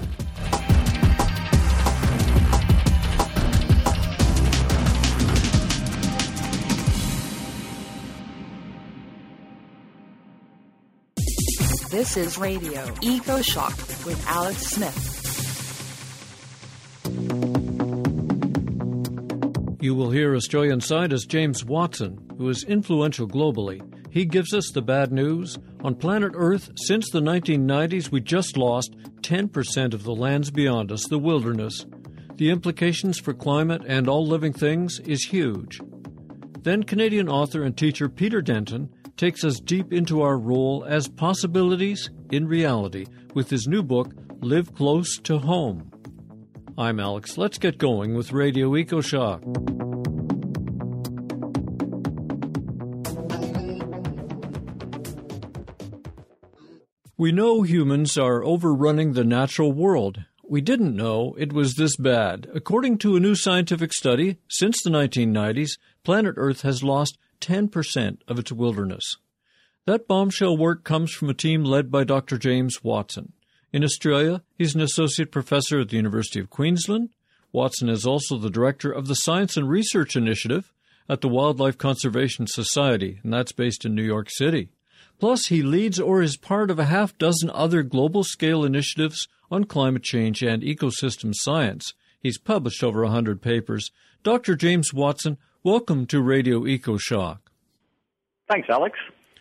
H: This is Radio EcoShock with Alex Smith.
I: you will hear Australian scientist James Watson, who is influential globally. He gives us the bad news. On planet Earth, since the nineteen nineties, we just lost ten percent of the lands beyond us, the wilderness. The implications for climate and all living things is huge. Then Canadian author and teacher Peter Denton takes us deep into our role as possibilities in reality with his new book, Live Close to Home. I'm Alex. Let's get going with Radio EcoShock. We know humans are overrunning the natural world. We didn't know it was this bad. According to a new scientific study, since the nineteen nineties, planet Earth has lost ten percent of its wilderness. That bombshell work comes from a team led by Doctor James Watson. In Australia, he's an associate professor at the University of Queensland. Watson is also the director of the Science and Research Initiative at the Wildlife Conservation Society, and that's based in New York City. Plus, he leads or is part of a half dozen other global-scale initiatives on climate change and ecosystem science. He's published over one hundred papers. Doctor James Watson, welcome to Radio EcoShock.
J: Thanks, Alex.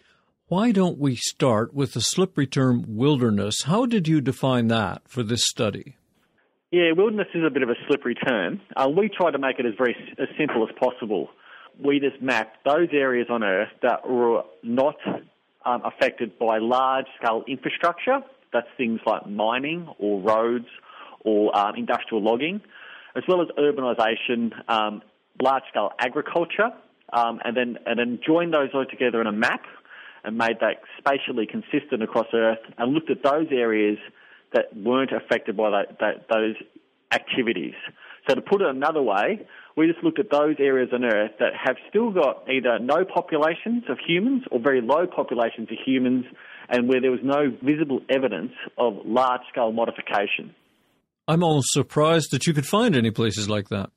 I: Why don't we start with the slippery term wilderness? How did you define that for this study?
J: Yeah, wilderness is a bit of a slippery term. Uh, we try to make it as very as simple as possible. We just mapped those areas on Earth that were not um, affected by large-scale infrastructure. That's things like mining or roads or um, industrial logging, as well as urbanisation, um, large-scale agriculture, um, and then and then joined those all together in a map and made that spatially consistent across Earth and looked at those areas that weren't affected by that, that, those activities. So to put it another way, we just looked at those areas on Earth that have still got either no populations of humans or very low populations of humans and where there was no visible evidence of large-scale modification.
I: I'm almost surprised that you could find any places like that.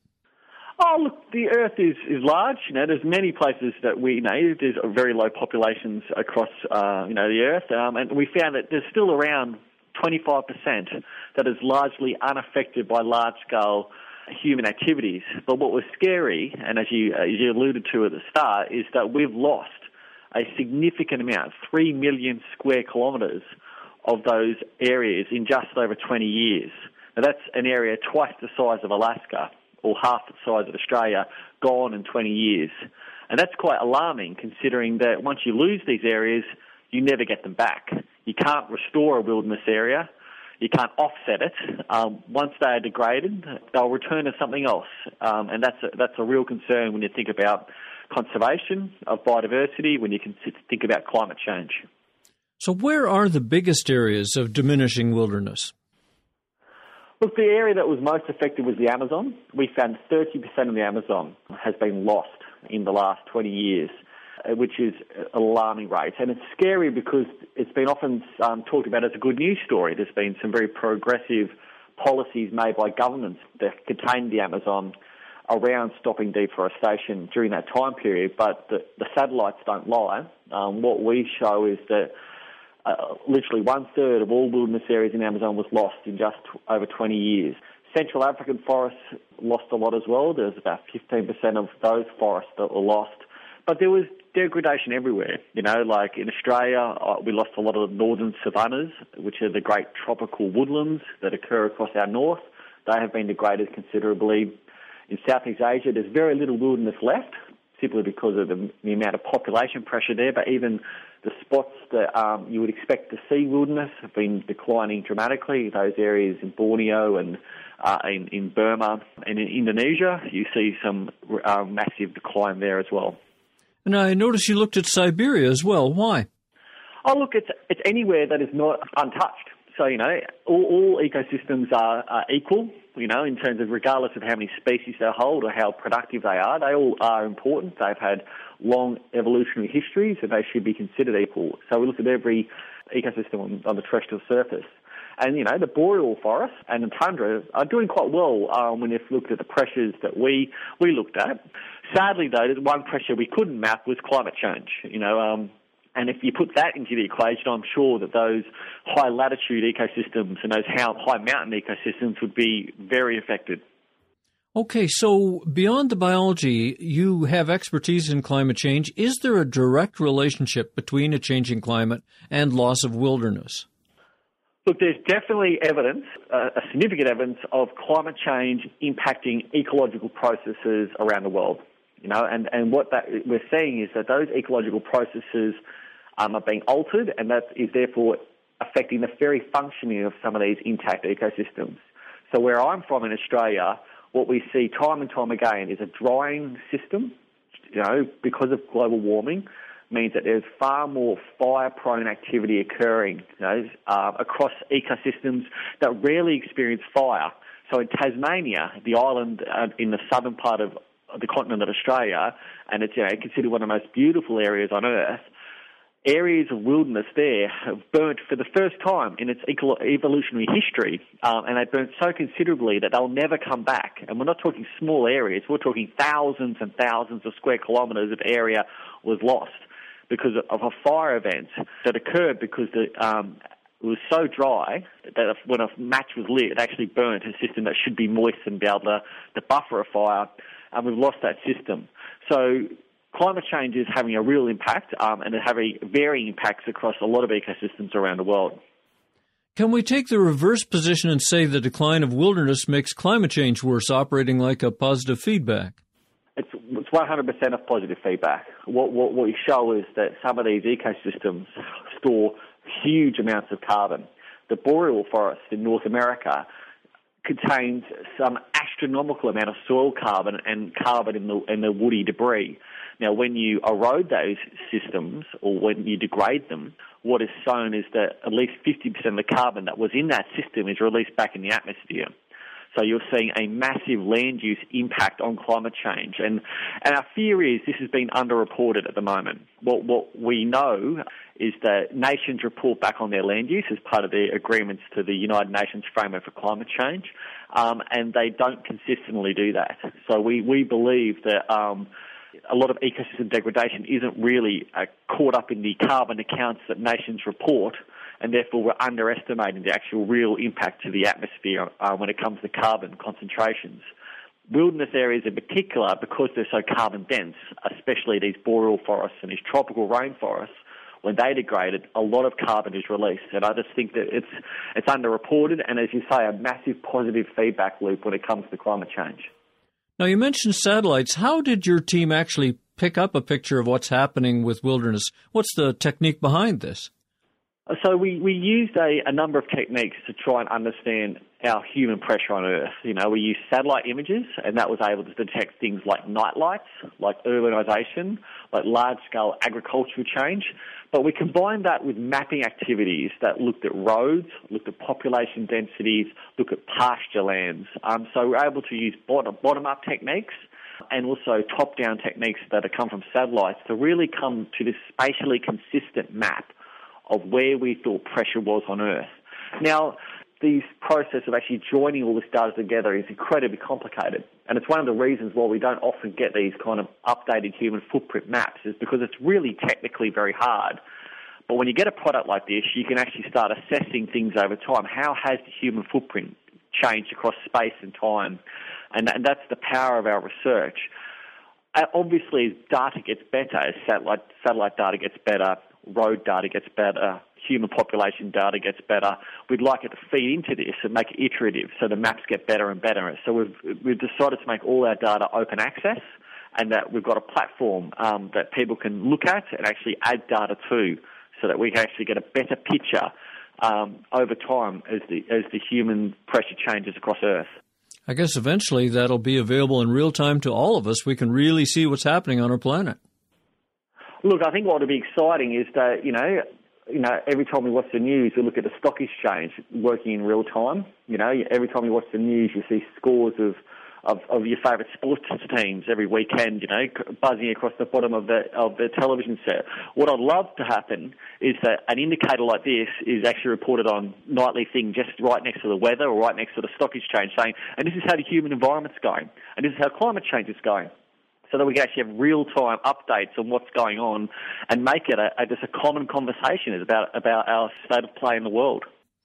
J: Oh, look, the Earth is, is large. You know, there's many places that we you know there's very low populations across uh, you know the Earth, um, and we found that there's still around twenty-five percent that is largely unaffected by large-scale human activities. But what was scary, and as you as you alluded to at the start, is that we've lost a significant amount, three million square kilometres of those areas in just over twenty years. Now that's an area twice the size of Alaska, or half the size of Australia, gone in twenty years. And that's quite alarming, considering that once you lose these areas, you never get them back. You can't restore a wilderness area. You can't offset it. Um, once they are degraded, they'll return to something else. Um, and that's a, that's a real concern when you think about conservation of biodiversity, when you can think about climate change.
I: So where are the biggest areas of diminishing wilderness?
J: Look, the area that was most affected was the Amazon. We found thirty percent of the Amazon has been lost in the last twenty years, which is an alarming rate. And it's scary because it's been often um, talked about as a good news story. There's been some very progressive policies made by governments that contain the Amazon around stopping deforestation during that time period, but the, the satellites don't lie. Um, what we show is that Uh, literally one-third of all wilderness areas in Amazon was lost in just t- over twenty years. Central African forests lost a lot as well. There was about fifteen percent of those forests that were lost. But there was degradation everywhere. You know, like in Australia, uh, we lost a lot of the northern savannas, which are the great tropical woodlands that occur across our north. They have been degraded considerably. In Southeast Asia, there's very little wilderness left, simply because of the, the amount of population pressure there, but even the spots that um, you would expect to see wilderness have been declining dramatically. Those areas in Borneo and uh, in, in Burma and in Indonesia, you see some uh, massive decline there as well.
I: And I noticed you looked at Siberia as well. Why?
J: Oh, look, it's, it's anywhere that is not untouched. So, you know, all, all ecosystems are, are equal, you know, in terms of regardless of how many species they hold or how productive they are. They all are important. They've had long evolutionary histories and they should be considered equal. So we look at every ecosystem on, on the terrestrial surface. And, you know, the boreal forest and the tundra are doing quite well um, when you've looked at the pressures that we, we looked at. Sadly, though, there's one pressure we couldn't map was climate change, you know, um, and if you put that into the equation, I'm sure that those high-latitude ecosystems and those high mountain ecosystems would be very affected.
I: Okay, so beyond the biology, you have expertise in climate change. Is there a direct relationship between a changing climate and loss of wilderness?
J: Look, there's definitely evidence, uh, a significant evidence of climate change impacting ecological processes around the world. You know, and, and what that we're seeing is that those ecological processes um, are being altered, and that is therefore affecting the very functioning of some of these intact ecosystems. So where I'm from in Australia, what we see time and time again is a drying system, you know, because of global warming, means that there's far more fire-prone activity occurring, you know, uh, across ecosystems that rarely experience fire. So in Tasmania, the island uh, in the southern part of the continent of Australia, and it's, you know, considered one of the most beautiful areas on Earth, areas of wilderness there have burnt for the first time in its evolutionary history, um, and they burnt so considerably that they'll never come back. And we're not talking small areas, we're talking thousands and thousands of square kilometres of area was lost because of a fire event that occurred because the, um, it was so dry that if, when a match was lit, it actually burnt a system that should be moist and be able to, to buffer a fire, and we've lost that system. So climate change is having a real impact, um, and it's having varying impacts across a lot of ecosystems around the world.
I: Can we take the reverse position and say the decline of wilderness makes climate change worse, operating like a positive feedback?
J: It's, it's one hundred percent of positive feedback. What, what, what we show is that some of these ecosystems store huge amounts of carbon. The boreal forest in North America contains some astronomical amount of soil carbon and carbon in the, in the woody debris. Now, when you erode those systems or when you degrade them, what is shown is that at least fifty percent of the carbon that was in that system is released back in the atmosphere. So you're seeing a massive land use impact on climate change. And, and our fear is this has been underreported at the moment. What, what we know is that nations report back on their land use as part of their agreements to the United Nations Framework for Climate Change, um, and they don't consistently do that. So we, we believe that um, a lot of ecosystem degradation isn't really uh, caught up in the carbon accounts that nations report, and therefore we're underestimating the actual real impact to the atmosphere uh, when it comes to carbon concentrations. Wilderness areas in particular, because they're so carbon dense, especially these boreal forests and these tropical rainforests, when they degraded, a lot of carbon is released. And I just think that it's it's underreported, and as you say, a massive positive feedback loop when it comes to climate change.
I: Now, you mentioned satellites. How did your team actually pick up a picture of what's happening with wilderness? What's the technique behind this?
J: So we, we used a, a number of techniques to try and understand our human pressure on Earth. You know, we used satellite images, and that was able to detect things like night lights, like urbanisation, like large-scale agricultural change. But we combined that with mapping activities that looked at roads, looked at population densities, looked at pasture lands. Um, so we're able to use bottom, bottom-up techniques and also top-down techniques that have come from satellites to really come to this spatially consistent map of where we thought pressure was on Earth. Now, the process of actually joining all this data together is incredibly complicated, and it's one of the reasons why we don't often get these kind of updated human footprint maps, is because it's really technically very hard. But when you get a product like this, you can actually start assessing things over time. How has the human footprint changed across space and time? And, and that's the power of our research. Uh, obviously, as data gets better, as satellite, satellite data gets better, road data gets better, human population data gets better, we'd like it to feed into this and make it iterative so the maps get better and better. So we've, we've decided to make all our data open access, and that we've got a platform um, that people can look at and actually add data to, so that we can actually get a better picture um, over time as the, as the human pressure changes across Earth.
I: I guess eventually that'll be available in real time to all of us. We can really see what's happening on our planet.
J: Look, I think what will be exciting is that, you know, you know, every time we watch the news, we look at the stock exchange working in real time. You know, every time you watch the news, you see scores of, of, of your favourite sports teams every weekend, you know, buzzing across the bottom of the of the television set. What I'd love to happen is that an indicator like this is actually reported on nightly thing just right next to the weather or right next to the stock exchange, saying, and this is how the human environment's going, and this is how climate change is going. So that we can actually have real-time updates on what's going on and make it a, a, just a common conversation about, about our state of play in the world.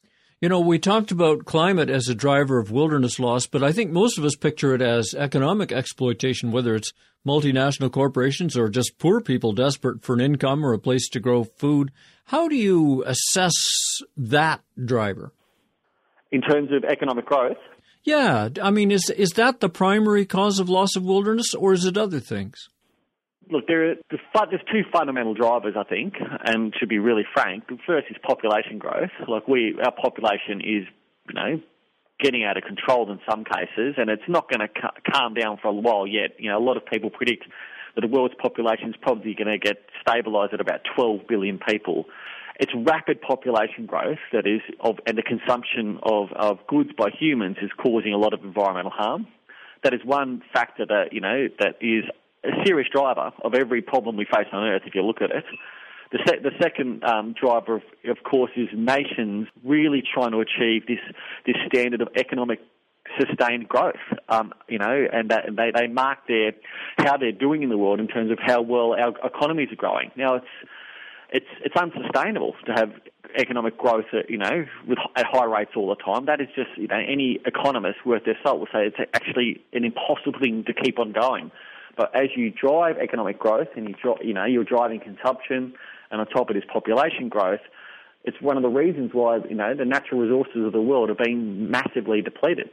I: You know, we talked about climate as a driver of wilderness loss, but I think most of us picture it as economic exploitation, whether it's multinational corporations or just poor people desperate for an income or a place to grow food. How do you assess that driver?
J: In terms of economic growth?
I: Yeah. I mean, is is that the primary cause of loss of wilderness, or is it other things?
J: Look, there are, there's two fundamental drivers, I think, and to be really frank. The first is population growth. Like we, our population is, you know, getting out of control in some cases, and it's not going to ca- calm down for a while yet. You know, a lot of people predict that the world's population is probably going to get stabilised at about twelve billion people. It's rapid population growth that is, of, and the consumption of, of goods by humans is causing a lot of environmental harm. That is one factor that, you know, that is a serious driver of every problem we face on Earth if you look at it. The, se- the second um, driver, of, of course, is nations really trying to achieve this, this standard of economic sustained growth, um, you know, and, that, and they, they mark their, how they're doing in the world in terms of how well our economies are growing. Now, it's It's it's unsustainable to have economic growth, at, you know, with at high rates all the time. That is just, you know, any economist worth their salt will say it's actually an impossible thing to keep on going. But as you drive economic growth and you you know you're driving consumption, and on top of this population growth, it's one of the reasons why, you know, the natural resources of the world are being massively depleted.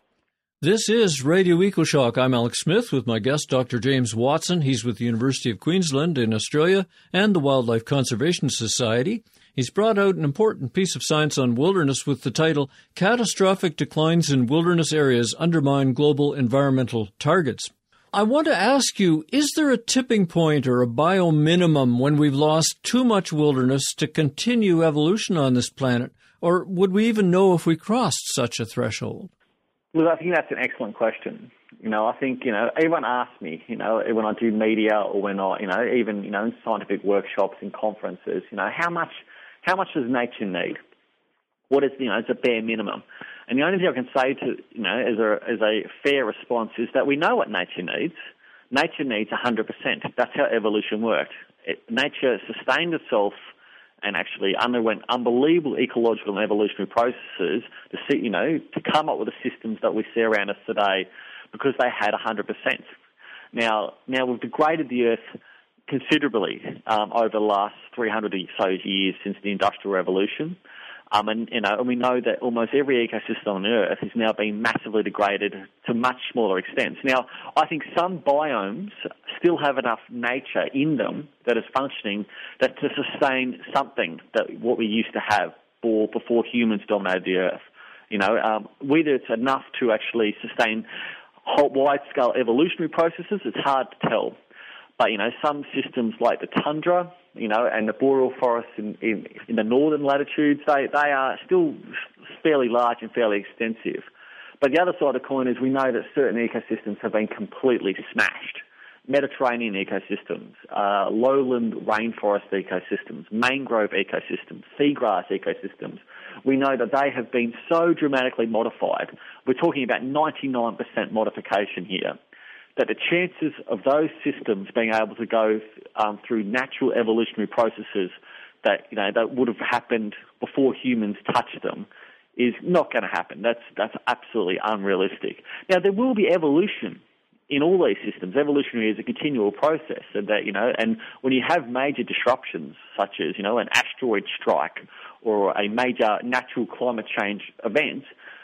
I: This is Radio EcoShock. I'm Alex Smith with my guest, Doctor James Watson. He's with the University of Queensland in Australia and the Wildlife Conservation Society. He's brought out an important piece of science on wilderness with the title, Catastrophic Declines in Wilderness Areas Undermine Global Environmental Targets. I want to ask you, is there a tipping point or a bio-minimum when we've lost too much wilderness to continue evolution on this planet? Or would we even know if we crossed such a threshold?
J: Well, I think that's an excellent question. You know, I think, you know, everyone asks me, you know, when I do media or when I, you know, even, you know, in scientific workshops and conferences, you know, how much, how much does nature need? What is, you know, it's a bare minimum. And the only thing I can say to, you know, as a, as a fair response is that we know what nature needs. Nature needs one hundred percent. That's how evolution worked. It, nature sustained itself and actually underwent unbelievable ecological and evolutionary processes to see, you know, to come up with the systems that we see around us today because they had one hundred percent. Now, now we've degraded the Earth considerably um, over the last three hundred or so years since the Industrial Revolution. Um, and, you know, and we know that almost every ecosystem on Earth is now being massively degraded to much smaller extents. Now, I think some biomes still have enough nature in them that is functioning that to sustain something that what we used to have for, before humans dominated the Earth. You know, um, whether it's enough to actually sustain whole, wide-scale evolutionary processes, it's hard to tell. But, you know, some systems like the tundra, you know, and the boreal forests in, in, in the northern latitudes, they, they are still fairly large and fairly extensive. But the other side of the coin is we know that certain ecosystems have been completely smashed. Mediterranean ecosystems, uh, lowland rainforest ecosystems, mangrove ecosystems, seagrass ecosystems. We know that they have been so dramatically modified. We're talking about ninety-nine percent modification here, that the chances of those systems being able to go um, through natural evolutionary processes that, you know, that would have happened before humans touched them is not going to happen. That's that's absolutely unrealistic. Now, there will be evolution in all these systems. Evolutionary is a continual process, and that, you know, and when you have major disruptions such as, you know, an asteroid strike or a major natural climate change event,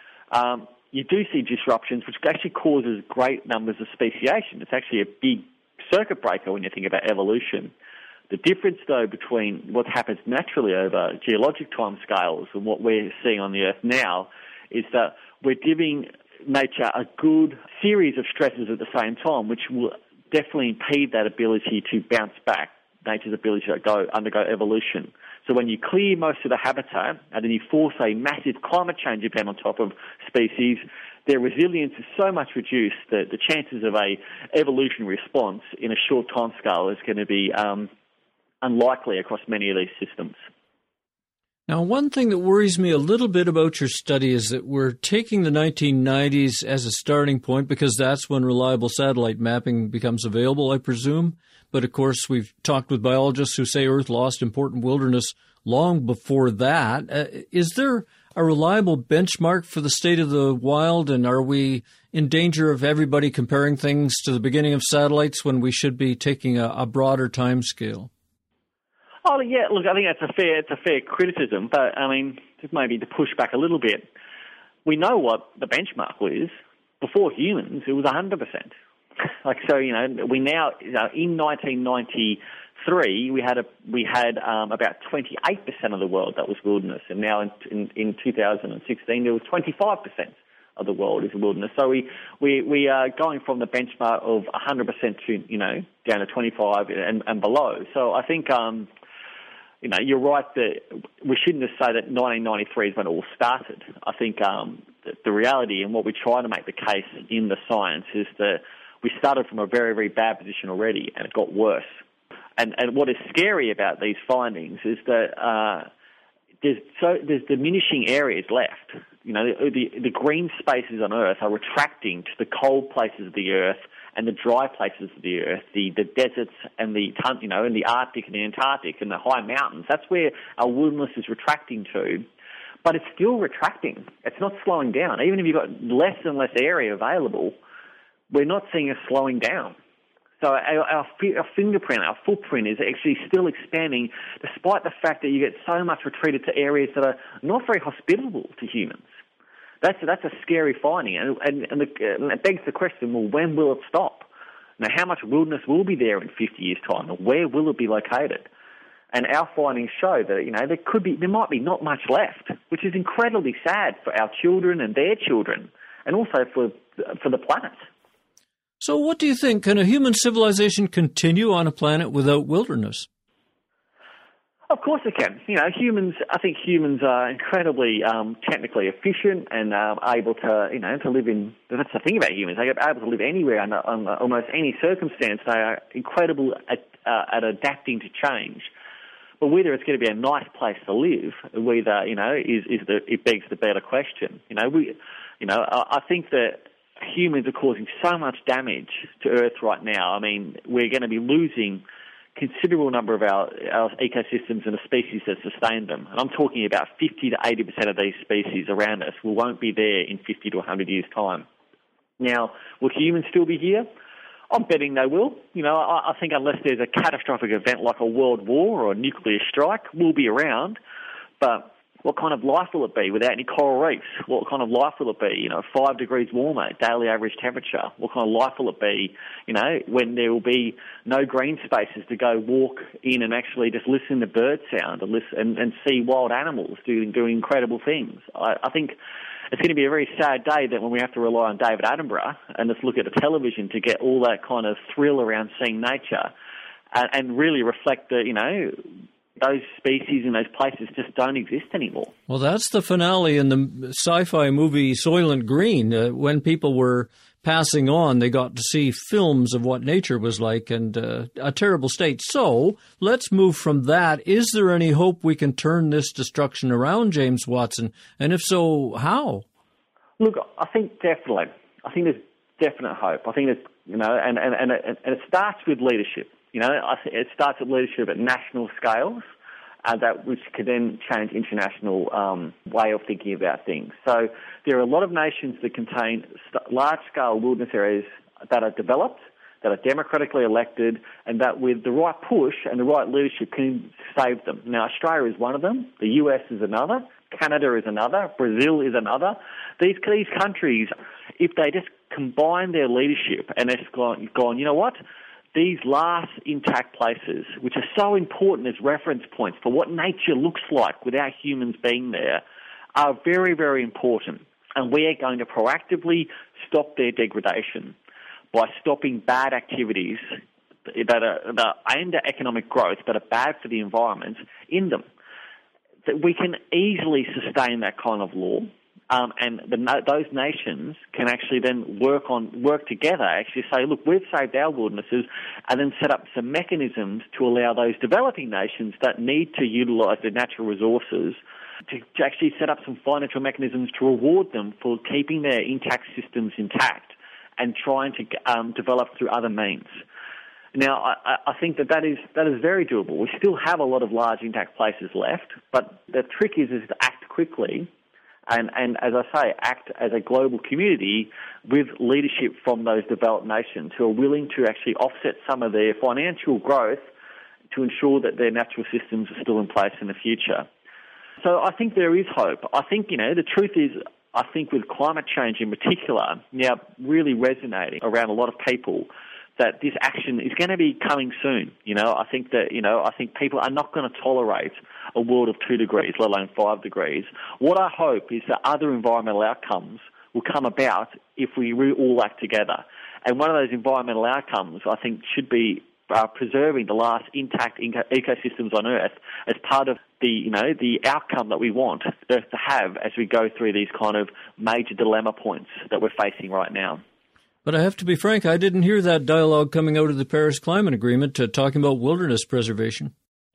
J: um, you do see disruptions, which actually causes great numbers of speciation. It's actually a big circuit breaker when you think about evolution. The difference, though, between what happens naturally over geologic timescales and what we're seeing on the Earth now is that we're giving nature a good series of stresses at the same time, which will definitely impede that ability to bounce back, nature's ability to go undergo evolution. So when you clear most of the habitat and then you force a massive climate change event on top of species, their resilience is so much reduced that the chances of a evolutionary response in a short time scale is going to be um, unlikely across many of these systems.
I: Now, one thing that worries me a little bit about your study is that we're taking the nineteen nineties as a starting point because that's when reliable satellite mapping becomes available, I presume. But, of course, we've talked with biologists who say Earth lost important wilderness long before that. Uh, is there a reliable benchmark for the state of the wild, and are we in danger of everybody comparing things to the beginning of satellites when we should be taking a, a broader time scale?
J: Oh, yeah, look, I think that's a fair, it's a fair criticism, but, I mean, just maybe to push back a little bit, we know what the benchmark was. Before humans, it was one hundred percent. Like, so, you know, we now, you know, in nineteen ninety-three, we had a, we had um, about twenty-eight percent of the world that was wilderness, and now in, in, in two thousand sixteen, there was twenty-five percent of the world is wilderness. So we, we, we are going from the benchmark of one hundred percent to, you know, down to twenty-five and, and below. So I think, um, you know, you're right that we shouldn't just say that nineteen ninety-three is when it all started. I think um, the, the reality and what we try to make the case in the science is that we started from a very, very bad position already, and it got worse. And, and what is scary about these findings is that uh, there's so there's diminishing areas left. You know, the, the, the green spaces on Earth are retracting to the cold places of the Earth and the dry places of the Earth, the, the deserts and the, you know, and the Arctic and the Antarctic and the high mountains. That's where our wilderness is retracting to. But it's still retracting. It's not slowing down. Even if you've got less and less area available, we're not seeing a slowing down. So our, our, our fingerprint, our footprint is actually still expanding, despite the fact that you get so much retreated to areas that are not very hospitable to humans. That's that's a scary finding, and and, and, the, and it begs the question: well, when will it stop? Now, how much wilderness will be there in fifty years' time, and where will it be located? And our findings show that, you know, there could be, there might be not much left, which is incredibly sad for our children and their children, and also for for the planet.
I: So what do you think? Can a human civilization continue on a planet without wilderness?
J: Of course it can. You know, humans, I think humans are incredibly um, technically efficient and um, able to, you know, to live in, that's the thing about humans, they are able to live anywhere under, under almost any circumstance. They are incredible at, uh, at adapting to change. But whether it's going to be a nice place to live, whether, you know, is, is the, it begs the better question. You know, we, you know, I, I think that humans are causing so much damage to Earth right now. I mean, we're going to be losing considerable number of our, our ecosystems and the species that sustain them. And I'm talking about fifty to eighty percent of these species around us will won't be there in fifty to one hundred years' time. Now, will humans still be here? I'm betting they will. You know, I, I think unless there's a catastrophic event like a world war or a nuclear strike, we'll be around. But what kind of life will it be without any coral reefs? What kind of life will it be, you know, five degrees warmer, daily average temperature? What kind of life will it be, you know, when there will be no green spaces to go walk in and actually just listen to bird sound and listen and, and see wild animals doing, doing incredible things? I, I think it's going to be a very sad day that when we have to rely on David Attenborough and just look at the television to get all that kind of thrill around seeing nature and, and really reflect the, you know, those species in those places just don't exist anymore.
I: Well, that's the finale in the sci-fi movie Soylent Green. Uh, when people were passing on, they got to see films of what nature was like and uh, a terrible state. So let's move from that. Is there any hope we can turn this destruction around, James Watson? And if so, how?
J: Look, I think definitely. I think there's definite hope. I think there's, you know, and, and, and, it, and it starts with leadership. You know, it starts with leadership at national scales, uh, that which could then change international um, way of thinking about things. So there are a lot of nations that contain st- large-scale wilderness areas that are developed, that are democratically elected, and that with the right push and the right leadership can save them. Now, Australia is one of them. The U S is another. Canada is another. Brazil is another. These these countries, if they just combine their leadership and they've gone, gone, you know what? These last intact places, which are so important as reference points for what nature looks like without humans being there, are very, very important. And we are going to proactively stop their degradation by stopping bad activities that are, that are aimed at economic growth but are bad for the environment in them. That we can easily sustain that kind of law. Um, and the, those nations can actually then work on work together, actually say, look, we've saved our wildernesses, and then set up some mechanisms to allow those developing nations that need to utilise their natural resources to, to actually set up some financial mechanisms to reward them for keeping their intact systems intact and trying to um, develop through other means. Now, I, I think that that is, that is very doable. We still have a lot of large intact places left, but the trick is, is to act quickly and, and as I say, act as a global community with leadership from those developed nations who are willing to actually offset some of their financial growth to ensure that their natural systems are still in place in the future. So I think there is hope. I think, you know, the truth is, I think with climate change in particular, now really resonating around a lot of people, that this action is going to be coming soon. You know, I think that, you know, I think people are not going to tolerate a world of two degrees, let alone five degrees. What I hope is that other environmental outcomes will come about if we all act together. And one of those environmental outcomes, I think, should be uh, preserving the last intact eco- ecosystems on Earth as part of the, you know, the outcome that we want Earth to have as we go through these kind of major dilemma points that we're facing right now.
I: But I have to be frank, I didn't hear that dialogue coming out of the Paris Climate Agreement uh, talking about wilderness preservation.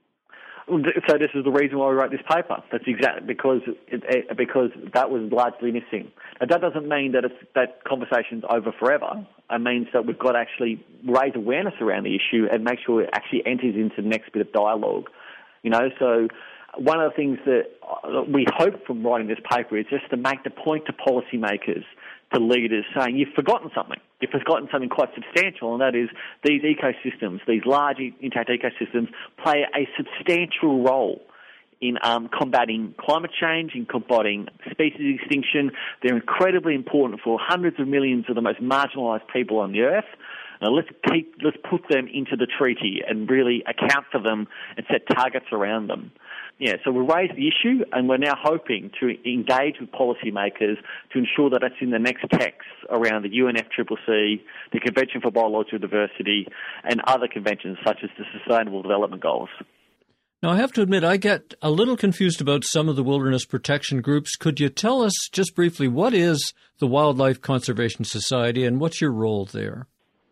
J: So this is the reason why we wrote this paper. That's exactly because it, it, because that was largely missing. Now, that doesn't mean that it's, that conversation's over forever. It means that we've got to actually raise awareness around the issue and make sure it actually enters into the next bit of dialogue. You know, so one of the things that we hope from writing this paper is just to make the point to policymakers, to leaders, saying you've forgotten something. You've forgotten something quite substantial, and that is these ecosystems, these large intact ecosystems, play a substantial role in um, combating climate change, in combating species extinction. They're incredibly important for hundreds of millions of the most marginalised people on the earth. Now let's keep, let's put them into the treaty and really account for them and set targets around them. Yeah, so we raised the issue, and we're now hoping to engage with policymakers to ensure that it's in the next text around the U N F C C C, the Convention for Biological Diversity, and other conventions such as the Sustainable Development Goals.
I: Now, I have to admit, I get a little confused about some of the wilderness protection groups. Could you tell us just briefly, what is the Wildlife Conservation Society and what's your role there?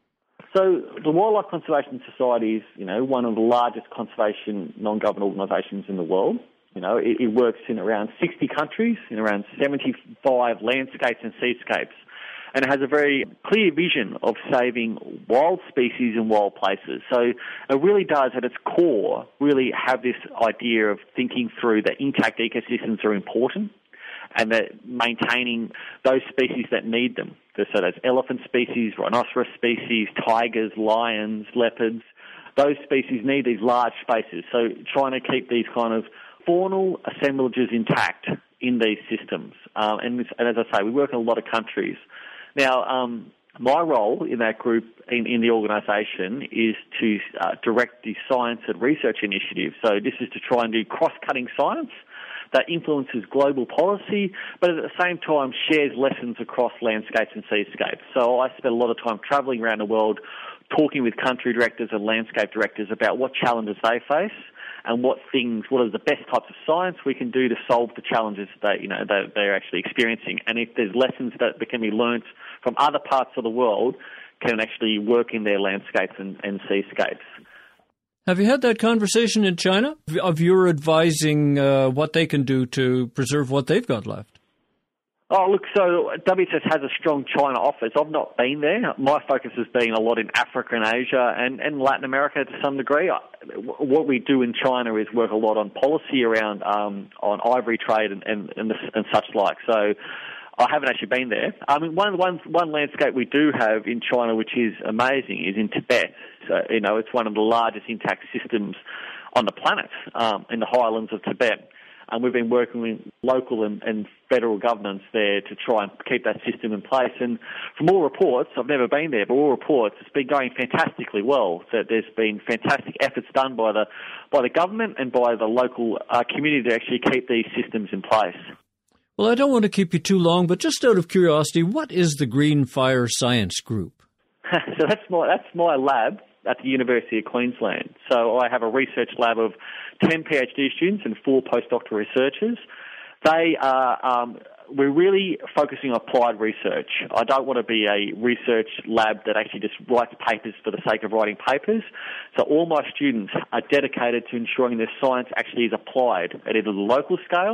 J: So the Wildlife Conservation Society is, you know, one of the largest conservation non-government organisations in the world. You know, it, it works in around sixty countries, in around seventy-five landscapes and seascapes, and it has a very clear vision of saving wild species and wild places. So it really does, at its core, really have this idea of thinking through that intact ecosystems are important, and that maintaining those species that need them. So that's elephant species, rhinoceros species, tigers, lions, leopards. Those species need these large spaces. So trying to keep these kind of faunal assemblages intact in these systems. Um, and, and as I say, we work in a lot of countries. Now, um, my role in that group, in, in the organisation, is to uh, direct the science and research initiative. So this is to try and do cross-cutting science that influences global policy, but at the same time shares lessons across landscapes and seascapes. So I spend a lot of time travelling around the world, talking with country directors and landscape directors about what challenges they face and what things, what are the best types of science we can do to solve the challenges that, you know, that they're actually experiencing. And if there's lessons that can be learnt from other parts of the world, can actually work in their landscapes and, and seascapes.
I: Have you had that conversation in China of your advising uh, what they can do to preserve what they've got left?
J: Oh, look, so W S S has a strong China office. I've not been there. My focus has been a lot in Africa and Asia and, and Latin America to some degree. What we do in China is work a lot on policy around um, on ivory trade and, and, and, and such like. So I haven't actually been there. I mean, one, one, one landscape we do have in China, which is amazing, is in Tibet. So, you know, it's one of the largest intact systems on the planet, um, in the highlands of Tibet. And we've been working with local and, and federal governments there to try and keep that system in place. And from all reports, I've never been there, but all reports, it's been going fantastically well. That there's been fantastic efforts done by the by the government and by the local uh, community to actually keep these systems in place.
I: Well, I don't want to keep you too long, but just out of curiosity, what is the Green Fire Science Group?
J: so that's my that's my lab at the University of Queensland. So I have a research lab of ten PhD students and four postdoctoral researchers. They are, um, we're really focusing on applied research. I don't want to be a research lab that actually just writes papers for the sake of writing papers. So all my students are dedicated to ensuring their science actually is applied at either the local scale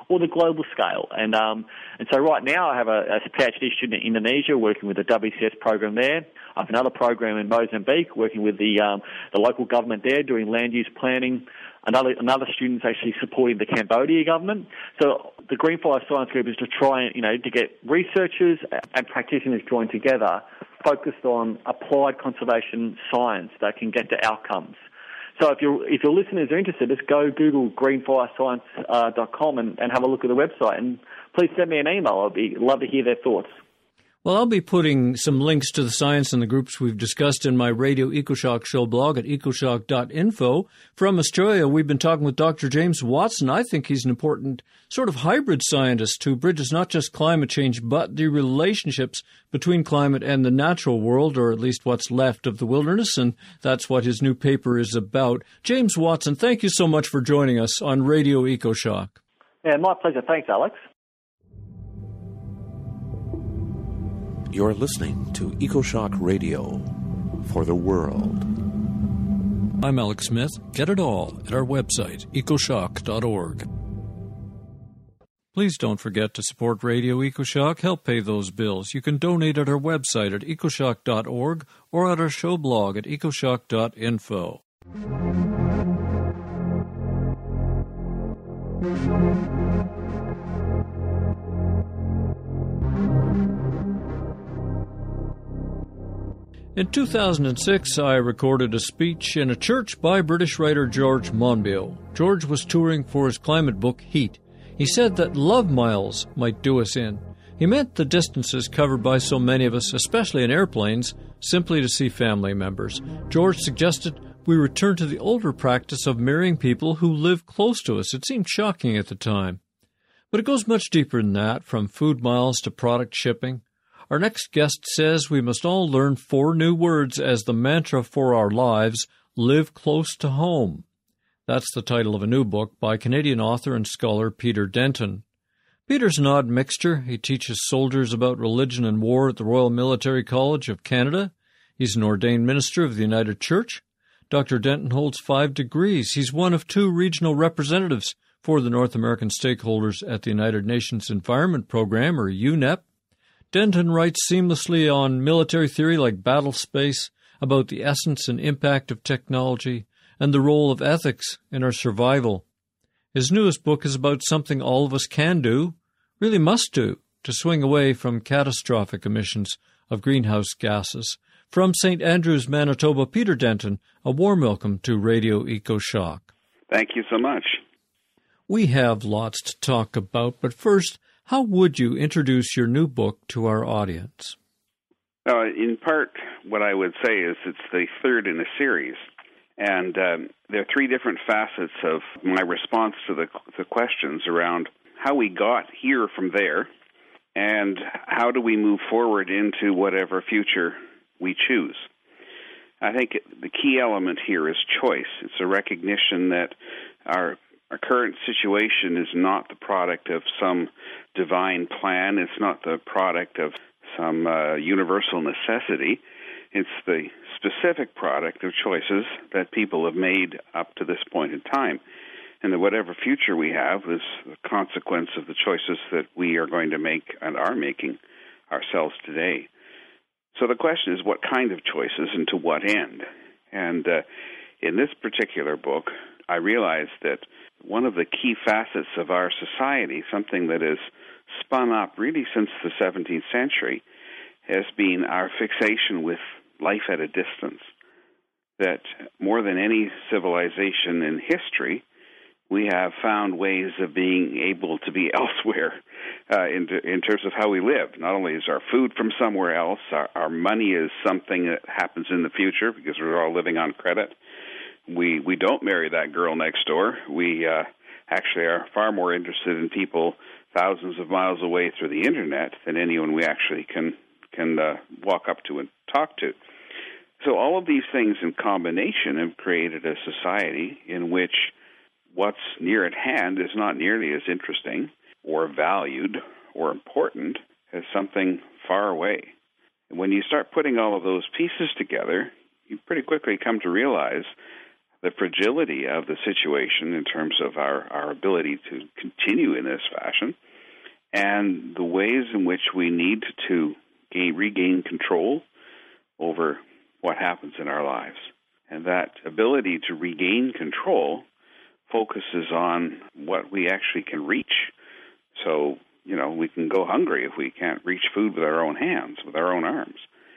J: or the global scale. And um, and so right now I have a, a PhD student in Indonesia working with the W C S program there. I have another program in Mozambique working with the um, the local government there doing land use planning. Another another student's actually supporting the Cambodia government. So the Greenfire Science Group is to try and, you know, to get researchers and practitioners joined together, focused on applied conservation science that can get to outcomes. So if your if your listeners are interested, just go Google greenfire science dot com and, and have a look at the website. And please send me an email. I'd be love to hear their thoughts.
I: Well, I'll be putting some links to the science and the groups we've discussed in my Radio EcoShock Show blog at ecoshock dot info. From Australia, we've been talking with Doctor James Watson. I think he's an important sort of hybrid scientist who bridges not just climate change, but the relationships between climate and the natural world, or at least what's left of the wilderness, and that's what his new paper is about. James Watson, thank you so much for joining us on Radio EcoShock.
J: Yeah, my pleasure. Thanks, Alex.
K: You're listening to EcoShock Radio for the world.
I: I'm Alex Smith. Get it all at our website, ecoshock dot org. Please don't forget to support Radio EcoShock. Help pay those bills. You can donate at our website at ecoshock dot org or at our show blog at ecoshock dot info. In two thousand six, I recorded a speech in a church by British writer George Monbiot. George was touring for his climate book, Heat. He said that love miles might do us in. He meant the distances covered by so many of us, especially in airplanes, simply to see family members. George suggested we return to the older practice of marrying people who live close to us. It seemed shocking at the time. But it goes much deeper than that, from food miles to product shipping. Our next guest says we must all learn four new words as the mantra for our lives: live close to home. That's the title of a new book by Canadian author and scholar Peter Denton. Peter's an odd mixture. He teaches soldiers about religion and war at the Royal Military College of Canada. He's an ordained minister of the United Church. Doctor Denton holds five degrees. He's one of two regional representatives for the North American stakeholders at the United Nations Environment Program, or U N E P. Denton writes seamlessly on military theory like battle space, about the essence and impact of technology, and the role of ethics in our survival. His newest book is about something all of us can do, really must do, to swing away from catastrophic emissions of greenhouse gases. From Saint Andrews, Manitoba, Peter Denton, a warm welcome to Radio EcoShock.
L: Thank you so much.
I: We have lots to talk about, but first, how would you introduce your new book to our audience?
L: Uh, in part, what I would say is it's the third in a series, and um, there are three different facets of my response to the, the questions around how we got here from there, and how do we move forward into whatever future we choose. I think the key element here is choice. It's a recognition that our Our current situation is not the product of some divine plan. It's not the product of some uh, universal necessity. It's the specific product of choices that people have made up to this point in time. And that whatever future we have is the consequence of the choices that we are going to make and are making ourselves today. So the question is, what kind of choices and to what end? And uh, in this particular book, I realized that one of the key facets of our society, something that has spun up really since the seventeenth century, has been our fixation with life at a distance. That more than any civilization in history, we have found ways of being able to be elsewhere uh, in, in terms of how we live. Not only is our food from somewhere else, our, our money is something that happens in the future because we're all living on credit. We we don't marry that girl next door. We uh, actually are far more interested in people thousands of miles away through the internet than anyone we actually can can uh, walk up to and talk to. So all of these things in combination have created a society in which what's near at hand is not nearly as interesting or valued or important as something far away. And when you start putting all of those pieces together, you pretty quickly come to realize the fragility of the situation in terms of our, our ability to continue in this fashion, and the ways in which we need to gain, regain control over what happens in our lives. And that ability to regain control focuses on what we actually can reach. So, you know, we can go hungry if we can't reach food with our own hands, with our own arms.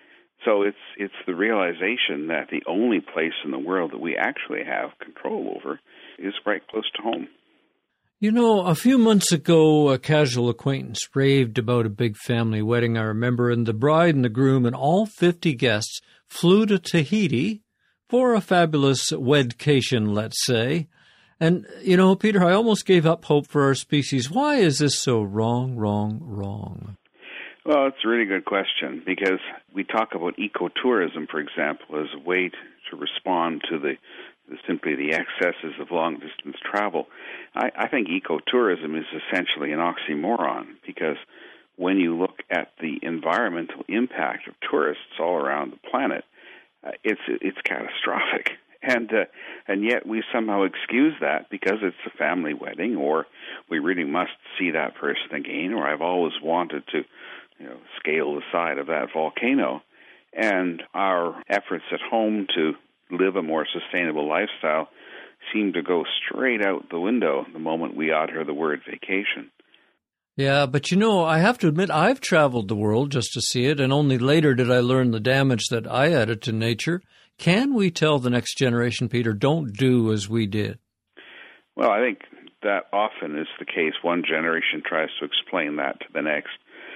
L: So it's it's the realization that the only place in the world that we actually have control over is right close to home.
I: You know, a few months ago, a casual acquaintance raved about a big family wedding, I remember, and the bride and the groom and all fifty guests flew to Tahiti for a fabulous wedcation, let's say. And, you know, Peter, I almost gave up hope for our species. Why is this so wrong, wrong, wrong?
L: Well, it's a really good question, because we talk about ecotourism, for example, as a way to respond to the, the simply the excesses of long-distance travel. I, I think ecotourism is essentially an oxymoron, because when you look at the environmental impact of tourists all around the planet, uh, it's it's catastrophic. And uh, and yet we somehow excuse that because it's a family wedding, or we really must see that person again, or I've always wanted to, you know, scale the side of that volcano. And our efforts at home to live a more sustainable lifestyle seem to go straight out the window the moment we utter the word vacation.
I: Yeah, but you know, I have to admit, I've traveled the world just to see it, and only later did I learn the damage that I added to nature. Can we tell the next generation, Peter, don't do as we did?
L: Well, I think that often is the case. One generation tries to explain that to the next.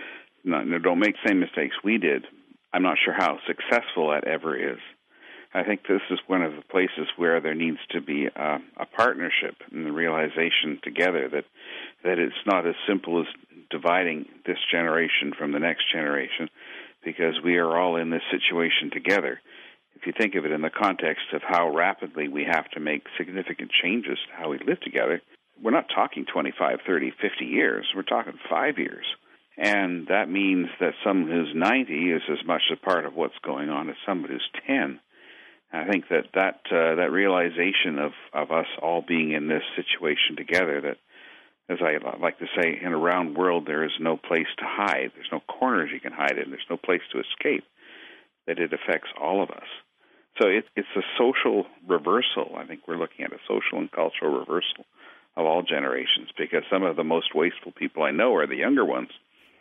L: No, no, don't make the same mistakes we did. I'm not sure how successful that ever is. I think this is one of the places where there needs to be a, a partnership and the realization together that that it's not as simple as dividing this generation from the next generation, because we are all in this situation together. If you think of it in the context of how rapidly we have to make significant changes to how we live together, we're not talking twenty-five, thirty, fifty years. We're talking five years. And that means that someone who's ninety is as much a part of what's going on as somebody who's ten. I think that that, uh, that realization of, of us all being in this situation together, that, as I like to say, in a round world there is no place to hide. There's no corners you can hide in. There's no place to escape, that it affects all of us. So it, it's a social reversal. I think we're looking at a social and cultural reversal of all generations, because some of the most wasteful people I know are the younger ones.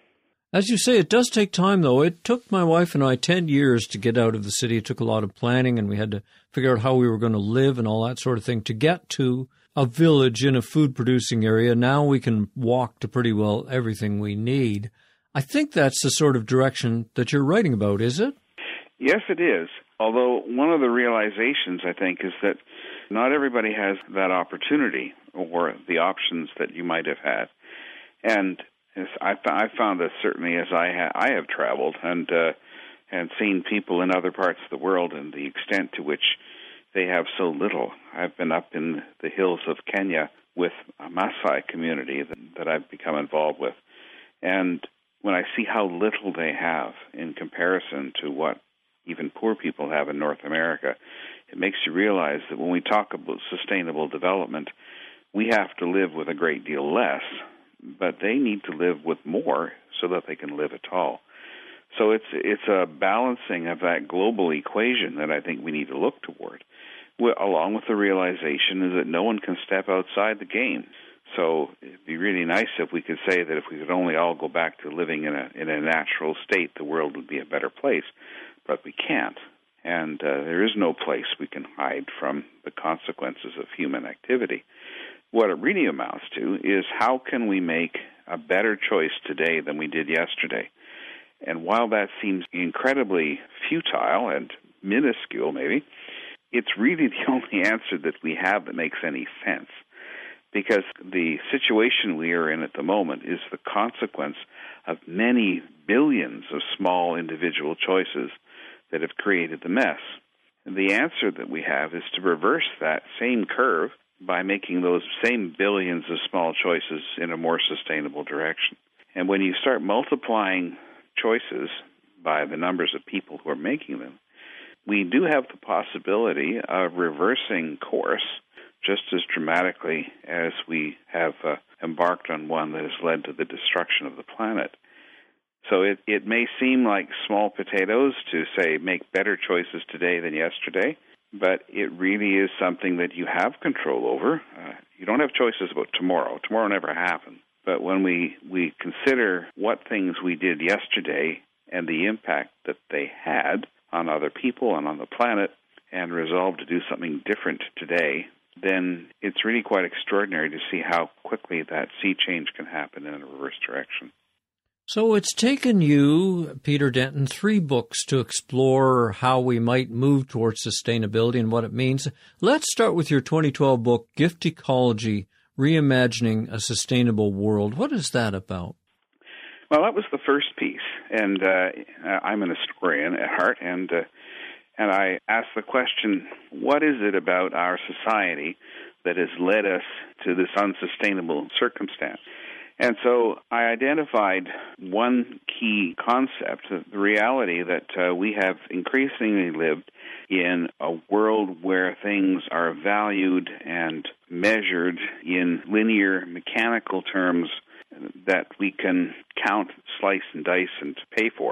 I: As you say, it does take time, though. It took my wife and I ten years to get out of the city. It took a lot of planning, and we had to figure out how we were going to live and all that sort of thing to get to a village in a food-producing area. Now we can walk to pretty well everything we need. I think that's the sort of direction that you're writing about, is it?
L: Yes, it is. Although one of the realizations, I think, is that not everybody has that opportunity or the options that you might have had. And I, I found this certainly as I, ha- I have traveled and uh, and seen people in other parts of the world and the extent to which they have so little. I've been up in the hills of Kenya with a Maasai community that, that I've become involved with. And when I see how little they have in comparison to what even poor people have in North America, it makes you realize that when we talk about sustainable development, we have to live with a great deal less, but they need to live with more so that they can live at all. So it's it's a balancing of that global equation that I think we need to look toward, well, along with the realization is that no one can step outside the game. So it'd be really nice if we could say that if we could only all go back to living in a in a natural state, the world would be a better place. But we can't. And uh, there is no place we can hide from the consequences of human activity. What it really amounts to is how can we make a better choice today than we did yesterday? And while that seems incredibly futile and minuscule maybe, it's really the only answer that we have that makes any sense. Because the situation we are in at the moment is the consequence of many billions of small individual choices that have created the mess. And the answer that we have is to reverse that same curve by making those same billions of small choices in a more sustainable direction. And when you start multiplying choices by the numbers of people who are making them, we do have the possibility of reversing course just as dramatically as we have uh, embarked on one that has led to the destruction of the planet. So it, it may seem like small potatoes to say make better choices today than yesterday, but it really is something that you have control over. Uh, you don't have choices about tomorrow. Tomorrow never happened. But when we, we consider what things we did yesterday and the impact that they had on other people and on the planet and resolve to do something different today, then it's really quite extraordinary to see how quickly that sea change can happen in a reverse direction.
I: So it's taken you, Peter Denton, three books to explore how we might move towards sustainability and what it means. Let's start with your twenty twelve book, Gift Ecology, Reimagining a Sustainable World. What is that about?
L: Well, that was the first piece, and uh, I'm an historian at heart, and uh, and I asked the question, what is it about our society that has led us to this unsustainable circumstance? And so I identified one key concept, the reality that uh, we have increasingly lived in a world where things are valued and measured in linear, mechanical terms that we can count, slice, and dice and pay for.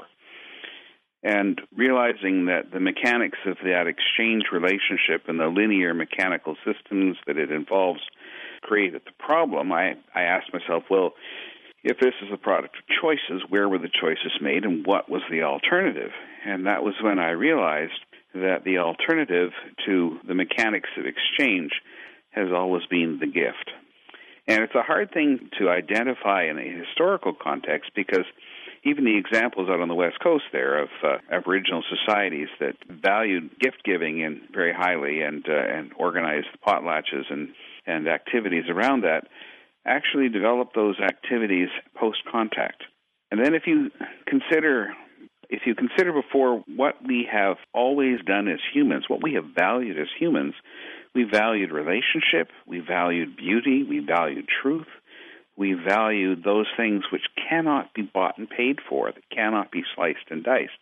L: And realizing that the mechanics of that exchange relationship and the linear mechanical systems that it involves created the problem, I, I asked myself, well, if this is a product of choices, where were the choices made and what was the alternative? And that was when I realized that the alternative to the mechanics of exchange has always been the gift. And it's a hard thing to identify in a historical context because even the examples out on the West Coast there of uh, Aboriginal societies that valued gift-giving in very highly and uh, and organized potlatches and, and activities around that actually developed those activities post-contact. And then if you consider if you consider before what we have always done as humans, what we have valued as humans, we valued relationship, we valued beauty, we valued truth, we valued those things which cannot be bought and paid for, that cannot be sliced and diced.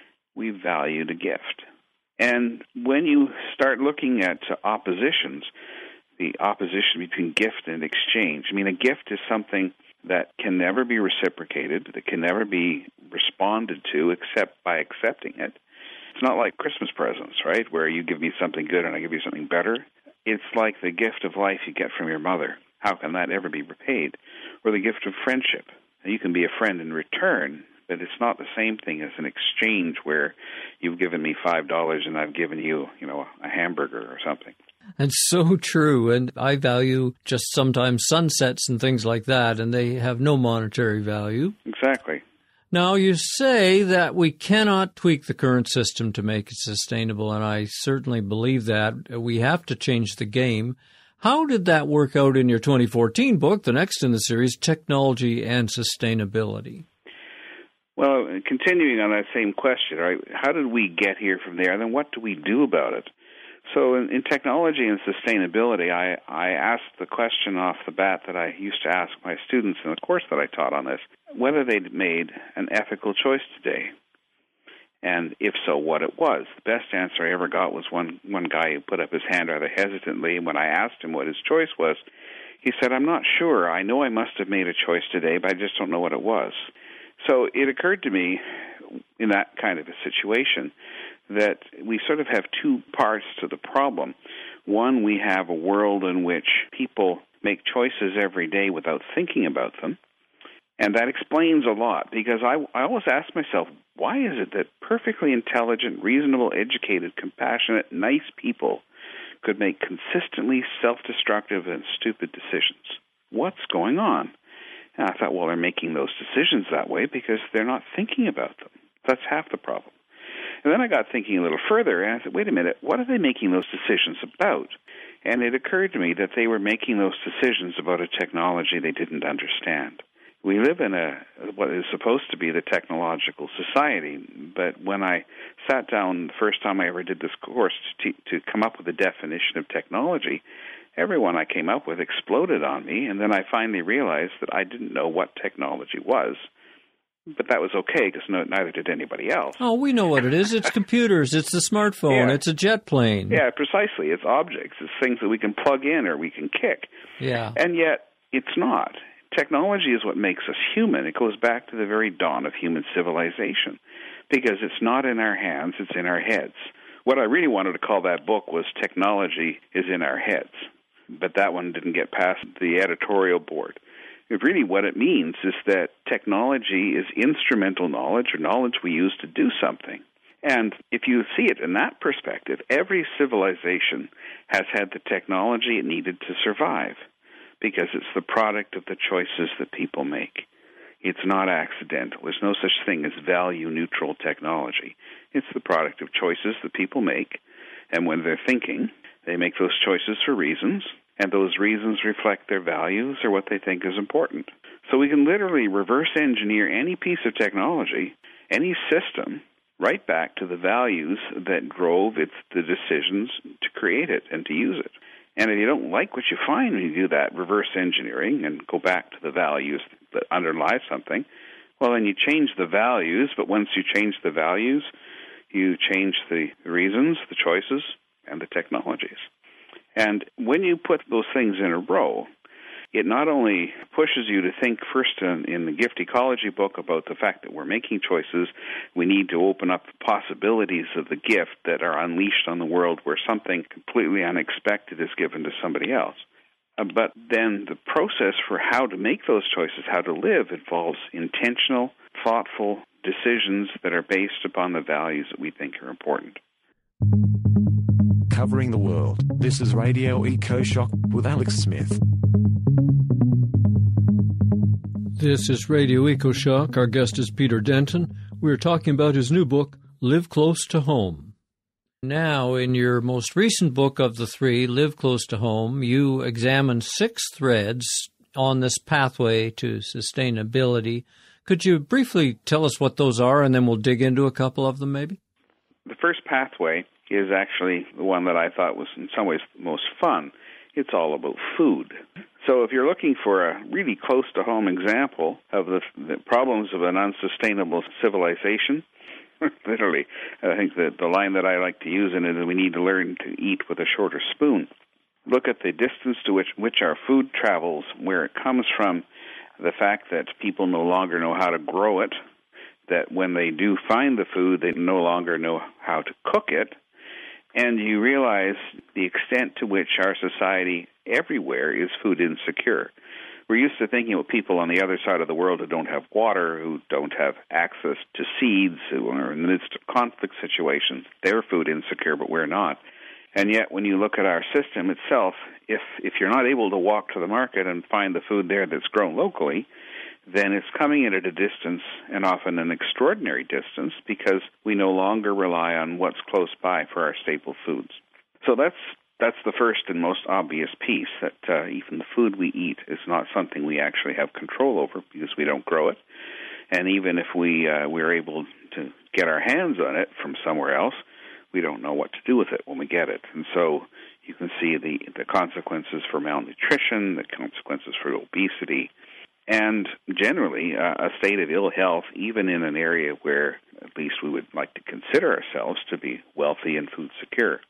L: We valued a gift. And when you start looking at oppositions, the opposition between gift and exchange, I mean, a gift is something that can never be reciprocated, that can never be responded to except by accepting it. It's not like Christmas presents, right, where you give me something good and I give you something better. It's like the gift of life you get from your mother. How can that ever be repaid? Or the gift of friendship. You can be a friend in return, but it's not the same thing as an exchange where you've given me five dollars and I've given you, you know, a hamburger or something.
I: It's so true, and I value just sometimes sunsets and things like that, and they have no monetary value.
L: Exactly.
I: Now, you say that we cannot tweak the current system to make it sustainable, and I certainly believe that. We have to change the game. How did that work out in your twenty fourteen book, the next in the series, Technology and Sustainability?
L: Well, continuing on that same question, right? How did we get here from there, and then what do we do about it? So in, in technology and sustainability, I, I asked the question off the bat that I used to ask my students in the course that I taught on this, whether they'd made an ethical choice today, and if so, what it was. The best answer I ever got was one, one guy who put up his hand rather hesitantly, and when I asked him what his choice was, he said, I'm not sure. I know I must have made a choice today, but I just don't know what it was. So it occurred to me in that kind of a situation that we sort of have two parts to the problem. One, we have a world in which people make choices every day without thinking about them. And that explains a lot, because I, I always ask myself, why is it that perfectly intelligent, reasonable, educated, compassionate, nice people could make consistently self-destructive and stupid decisions? What's going on? And I thought, well, they're making those decisions that way because they're not thinking about them. That's half the problem. And then I got thinking a little further, and I said, wait a minute, what are they making those decisions about? And it occurred to me that they were making those decisions about a technology they didn't understand. We live in a what is supposed to be the technological society, but when I sat down the first time I ever did this course to, to come up with a definition of technology, everyone I came up with exploded on me, and then I finally realized that I didn't know what technology was. But that was okay because no, neither did anybody else.
I: Oh, we know what it is. It's computers. It's the smartphone.
L: Yeah.
I: It's a jet plane.
L: Yeah, precisely. It's objects. It's things that we can plug in or we can kick.
I: Yeah.
L: And yet, it's not. Technology is what makes us human. It goes back to the very dawn of human civilization, because it's not in our hands, it's in our heads. What I really wanted to call that book was Technology is in Our Heads, but that one didn't get past the editorial board. It really what it means is that technology is instrumental knowledge, or knowledge we use to do something. And if you see it in that perspective, every civilization has had the technology it needed to survive, because it's the product of the choices that people make. It's not accidental. There's no such thing as value-neutral technology. It's the product of choices that people make, and when they're thinking, they make those choices for reasons, and those reasons reflect their values or what they think is important. So we can literally reverse engineer any piece of technology, any system, right back to the values that drove its the decisions to create it and to use it. And if you don't like what you find when you do that reverse engineering and go back to the values that underlie something, well, then you change the values, but once you change the values, you change the reasons, the choices, and the technologies. And when you put those things in a row, it not only pushes you to think first in, in the gift ecology book about the fact that we're making choices, we need to open up the possibilities of the gift that are unleashed on the world where something completely unexpected is given to somebody else. Uh, but then the process for how to make those choices, how to live, involves intentional, thoughtful decisions that are based upon the values that we think are important.
K: Covering the world, this is Radio EcoShock with Alex Smith.
I: This is Radio EcoShock. Our guest is Peter Denton. We're talking about his new book, Live Close to Home. Now, in your most recent book of the three, Live Close to Home, you examine six threads on this pathway to sustainability. Could you briefly tell us what those are, and then we'll dig into a couple of them, maybe?
L: The first pathway is actually the one that I thought was in some ways the most fun. It's all about food. So if you're looking for a really close-to-home example of the, the problems of an unsustainable civilization, literally, I think that the line that I like to use in it is we need to learn to eat with a shorter spoon. Look at the distance to which, which our food travels, where it comes from, the fact that people no longer know how to grow it, that when they do find the food, they no longer know how to cook it, and you realize the extent to which our society everywhere is food insecure. We're used to thinking of people on the other side of the world who don't have water, who don't have access to seeds, who are in the midst of conflict situations. They're food insecure, but we're not. And yet, when you look at our system itself, if if you're not able to walk to the market and find the food there that's grown locally, then it's coming in at a distance, and often an extraordinary distance, because we no longer rely on what's close by for our staple foods. So that's that's the first and most obvious piece, that uh, even the food we eat is not something we actually have control over because we don't grow it. And even if we, uh, we're able to get our hands on it from somewhere else, we don't know what to do with it when we get it. And so you can see the, the consequences for malnutrition, the consequences for obesity, and generally uh, a state of ill health, even in an area where at least we would like to consider ourselves to be wealthy and food secure.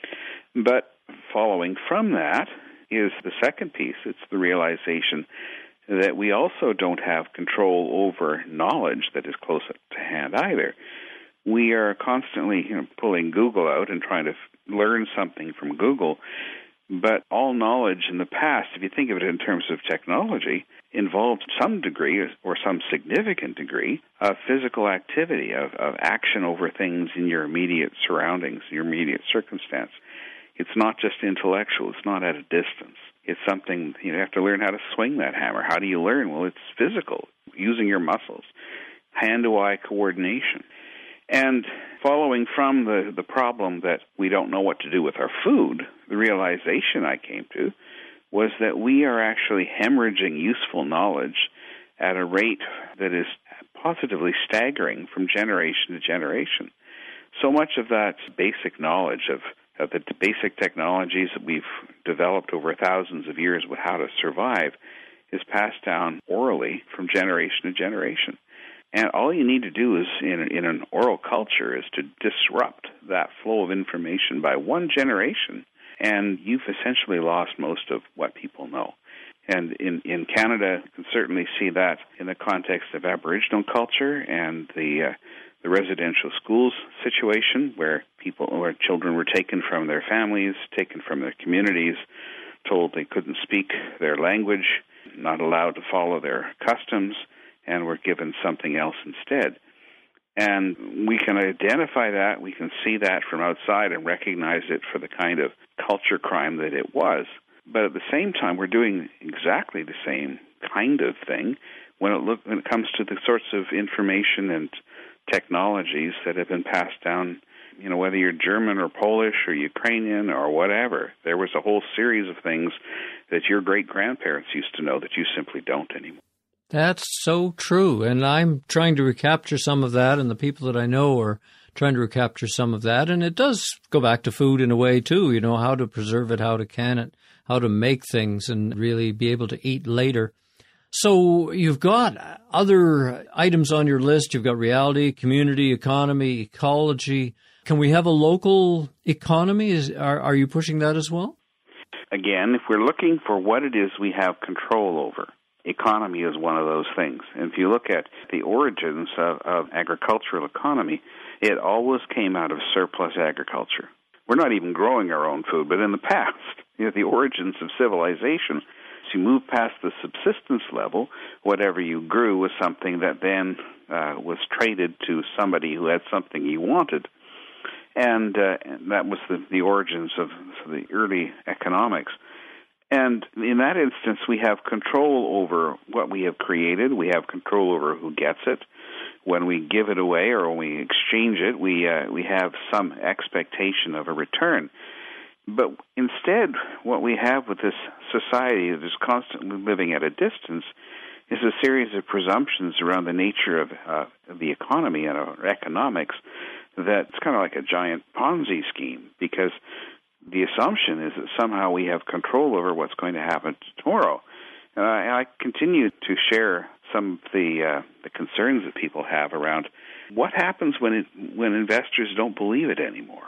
L: But following from that is the second piece. It's the realization that we also don't have control over knowledge that is close to hand either. We are constantly, you know, pulling Google out and trying to f- learn something from Google, but all knowledge in the past, if you think of it in terms of technology, involved some degree or some significant degree of physical activity, of, of action over things in your immediate surroundings, your immediate circumstance. It's not just intellectual. It's not at a distance. It's something, you know, you have to learn how to swing that hammer. How do you learn? Well, it's physical, using your muscles, hand-to-eye coordination. And following from the, the problem that we don't know what to do with our food, the realization I came to was that we are actually hemorrhaging useful knowledge at a rate that is positively staggering from generation to generation. So much of that basic knowledge of, of the basic technologies that we've developed over thousands of years with how to survive is passed down orally from generation to generation. And all you need to do is, in, in an oral culture, is to disrupt that flow of information by one generation, and you've essentially lost most of what people know. And in, in Canada, you can certainly see that in the context of Aboriginal culture and the uh, the residential schools situation, where people or children were taken from their families, taken from their communities, told they couldn't speak their language, not allowed to follow their customs, and were given something else instead. And we can identify that, we can see that from outside and recognize it for the kind of culture crime that it was. But at the same time, we're doing exactly the same kind of thing when it, look, when it comes to the sorts of information and technologies that have been passed down, you know, whether you're German or Polish or Ukrainian or whatever. There was a whole series of things that your great-grandparents used to know that you simply don't anymore.
I: That's so true, and I'm trying to recapture some of that, and the people that I know are trying to recapture some of that, and it does go back to food in a way, too, you know, how to preserve it, how to can it, how to make things and really be able to eat later. So you've got other items on your list. You've got reality, community, economy, ecology. Can we have a local economy? Is, are, are you pushing that as well?
L: Again, if we're looking for what it is we have control over, economy is one of those things. And if you look at the origins of, of agricultural economy, it always came out of surplus agriculture. We're not even growing our own food, but in the past, you know, the origins of civilization, as you move past the subsistence level, whatever you grew was something that then uh, was traded to somebody who had something he wanted. And, uh, and that was the, the origins of the early economics. And in that instance, we have control over what we have created. We have control over who gets it. When we give it away or when we exchange it, we uh, we have some expectation of a return. But instead, what we have with this society that is constantly living at a distance is a series of presumptions around the nature of, uh, of the economy and our economics that's kind of like a giant Ponzi scheme, because the assumption is that somehow we have control over what's going to happen tomorrow. And I, I continue to share some of the uh, the concerns that people have around what happens when it, when investors don't believe it anymore.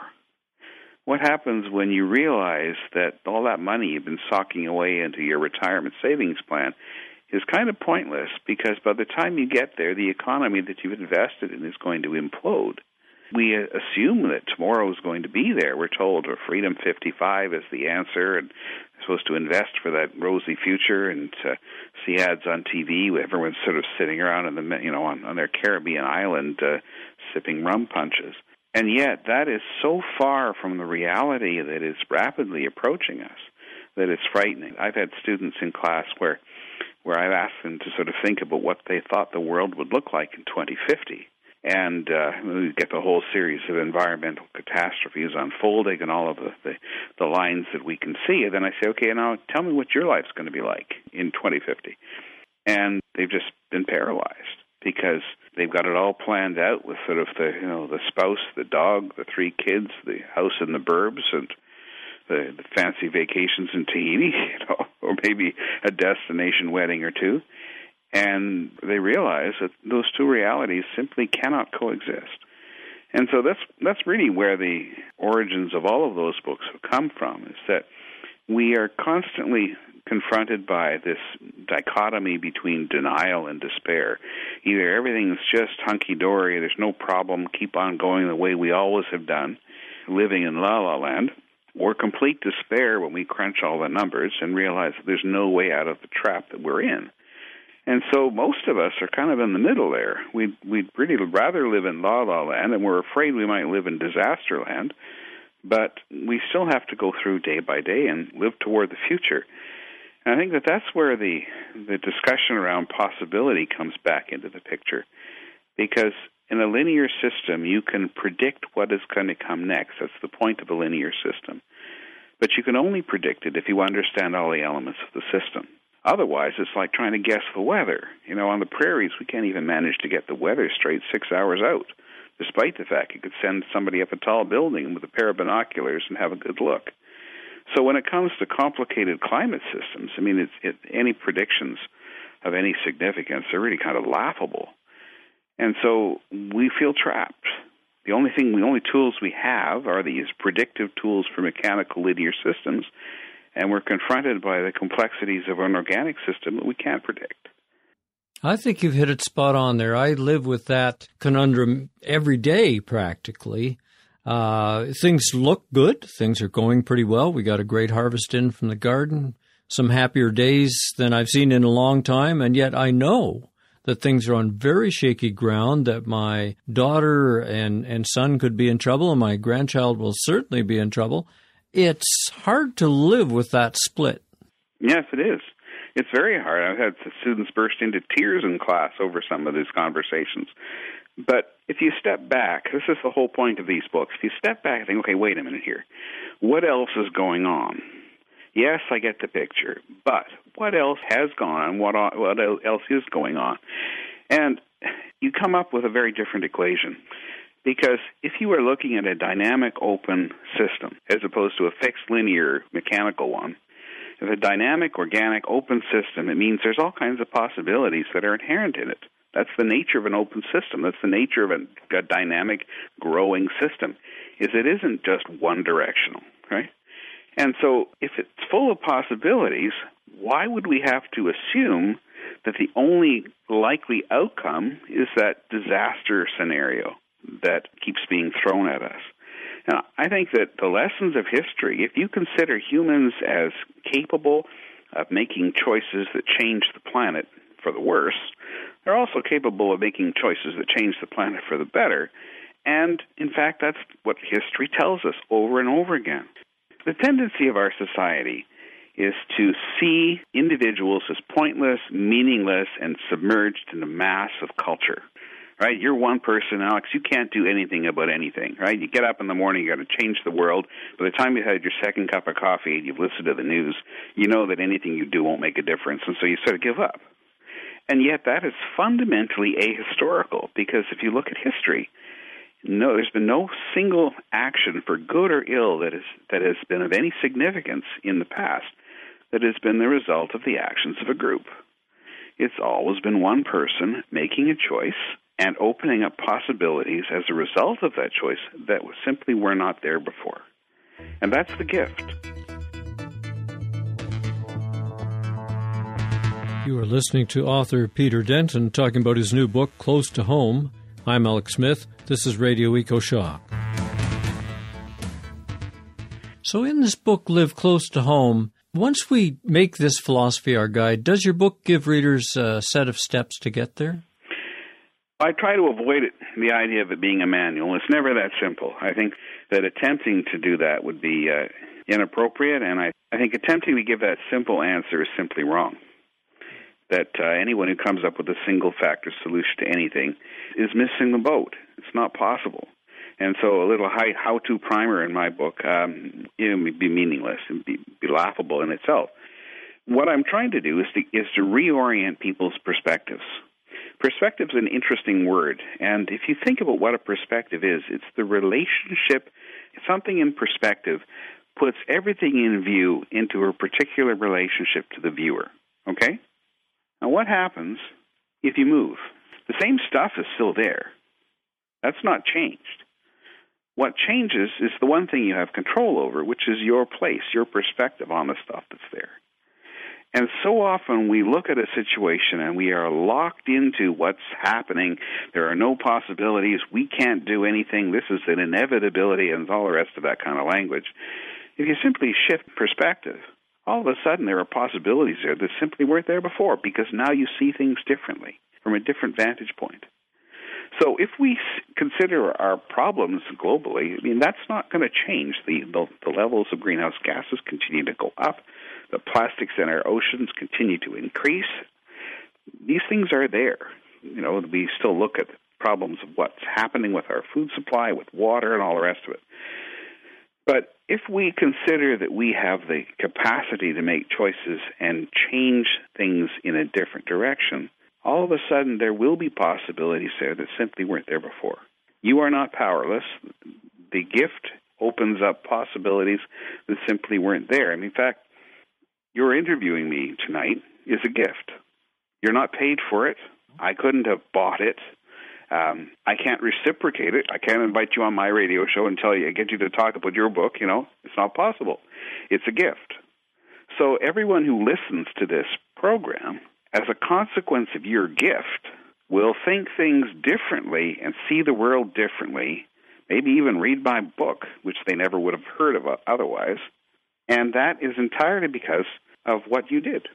L: What happens when you realize that all that money you've been socking away into your retirement savings plan is kind of pointless, because by the time you get there, the economy that you've invested in is going to implode. We assume that tomorrow is going to be there. We're told, or Freedom fifty-five is the answer, and we're supposed to invest for that rosy future and uh, see ads on T V. Everyone's sort of sitting around in the, you know, on, on their Caribbean island uh, sipping rum punches. And yet that is so far from the reality that is rapidly approaching us that it's frightening. I've had students in class where, where I've asked them to sort of think about what they thought the world would look like in twenty fifty. And uh, we get the whole series of environmental catastrophes unfolding and all of the, the, the lines that we can see. And then I say, okay, now tell me what your life's going to be like in twenty fifty. And they've just been paralyzed because they've got it all planned out with sort of the, you know, the spouse, the dog, the three kids, the house in the burbs, and the, the fancy vacations in Tahiti, you know, or maybe a destination wedding or two. And they realize that those two realities simply cannot coexist. And so that's that's really where the origins of all of those books have come from, is that we are constantly confronted by this dichotomy between denial and despair. Either everything's just hunky-dory, there's no problem, keep on going the way we always have done, living in la-la land, or complete despair when we crunch all the numbers and realize that there's no way out of the trap that we're in. And so most of us are kind of in the middle there. We'd, we'd really rather live in la-la land, and we're afraid we might live in disaster land, but we still have to go through day by day and live toward the future. And I think that that's where the, the discussion around possibility comes back into the picture, because in a linear system, you can predict what is going to come next. That's the point of a linear system. But you can only predict it if you understand all the elements of the system. Otherwise, it's like trying to guess the weather. You know, on the prairies, we can't even manage to get the weather straight six hours out, despite the fact you could send somebody up a tall building with a pair of binoculars and have a good look. So when it comes to complicated climate systems, I mean, it's, it, any predictions of any significance are really kind of laughable. And so we feel trapped. The only thing, the only tools we have are these predictive tools for mechanical linear systems, and we're confronted by the complexities of an organic system that we can't predict.
I: I think you've hit it spot on there. I live with that conundrum every day, practically. Uh, things look good. Things are going pretty well. We got a great harvest in from the garden, some happier days than I've seen in a long time, and yet I know that things are on very shaky ground, that my daughter and, and son could be in trouble, and my grandchild will certainly be in trouble. It's hard to live with that split.
L: Yes, it is. It's very hard. I've had students burst into tears in class over some of these conversations. But if you step back, this is the whole point of these books. If you step back and think, okay, wait a minute here. What else is going on? Yes, I get the picture, but what else has gone on? What, what else is going on? And you come up with a very different equation. Because if you are looking at a dynamic open system as opposed to a fixed linear mechanical one, if a dynamic organic open system, it means there's all kinds of possibilities that are inherent in it. That's the nature of an open system. That's the nature of a, a dynamic growing system, is it isn't just one directional, right? And so if it's full of possibilities, why would we have to assume that the only likely outcome is that disaster scenario that keeps being thrown at us? Now, I think that the lessons of history, if you consider humans as capable of making choices that change the planet for the worse, they're also capable of making choices that change the planet for the better. And, in fact, that's what history tells us over and over again. The tendency of our society is to see individuals as pointless, meaningless, and submerged in the mass of culture. Right? You're one person, Alex. You can't do anything about anything, right? You get up in the morning, you got to change the world. By the time you've had your second cup of coffee and you've listened to the news, you know that anything you do won't make a difference, and so you sort of give up. And yet that is fundamentally ahistorical, because if you look at history, no, there's been no single action for good or ill that is that has been of any significance in the past that has been the result of the actions of a group. It's always been one person making a choice and opening up possibilities as a result of that choice that simply were not there before. And that's the gift.
I: You are listening to author Peter Denton talking about his new book, Close to Home. I'm Alex Smith. This is Radio EcoShock. So in this book, Live Close to Home, once we make this philosophy our guide, does your book give readers a set of steps to get there?
L: I try to avoid it, the idea of it being a manual. It's never that simple. I think that attempting to do that would be uh, inappropriate, and I, I think attempting to give that simple answer is simply wrong. That uh, anyone who comes up with a single-factor solution to anything is missing the boat. It's not possible. And so a little how-to primer in my book um, you know, would be meaningless and be, be laughable in itself. What I'm trying to do is to, is to reorient people's perspectives. Perspective is an interesting word, and if you think about what a perspective is, it's the relationship, something in perspective puts everything in view into a particular relationship to the viewer, okay? Now what happens if you move? The same stuff is still there. That's not changed. What changes is the one thing you have control over, which is your place, your perspective on the stuff that's there. And so often we look at a situation and we are locked into what's happening. There are no possibilities. We can't do anything. This is an inevitability and all the rest of that kind of language. If you simply shift perspective, all of a sudden there are possibilities there that simply weren't there before, because now you see things differently from a different vantage point. So if we consider our problems globally, I mean, that's not going to change. The, the, the levels of greenhouse gases continue to go up. The plastics in our oceans continue to increase. These things are there. You know, we still look at problems of what's happening with our food supply, with water, and all the rest of it. But if we consider that we have the capacity to make choices and change things in a different direction, all of a sudden there will be possibilities there that simply weren't there before. You are not powerless. The gift opens up possibilities that simply weren't there. And in fact, your interviewing me tonight is a gift. You're not paid for it. I couldn't have bought it. Um, I can't reciprocate it. I can't invite you on my radio show and tell you, get you to talk about your book. You know, it's not possible. It's a gift. So everyone who listens to this program, as a consequence of your gift, will think things differently and see the world differently, maybe even read my book, which they never would have heard of otherwise. And that is entirely because of what you did.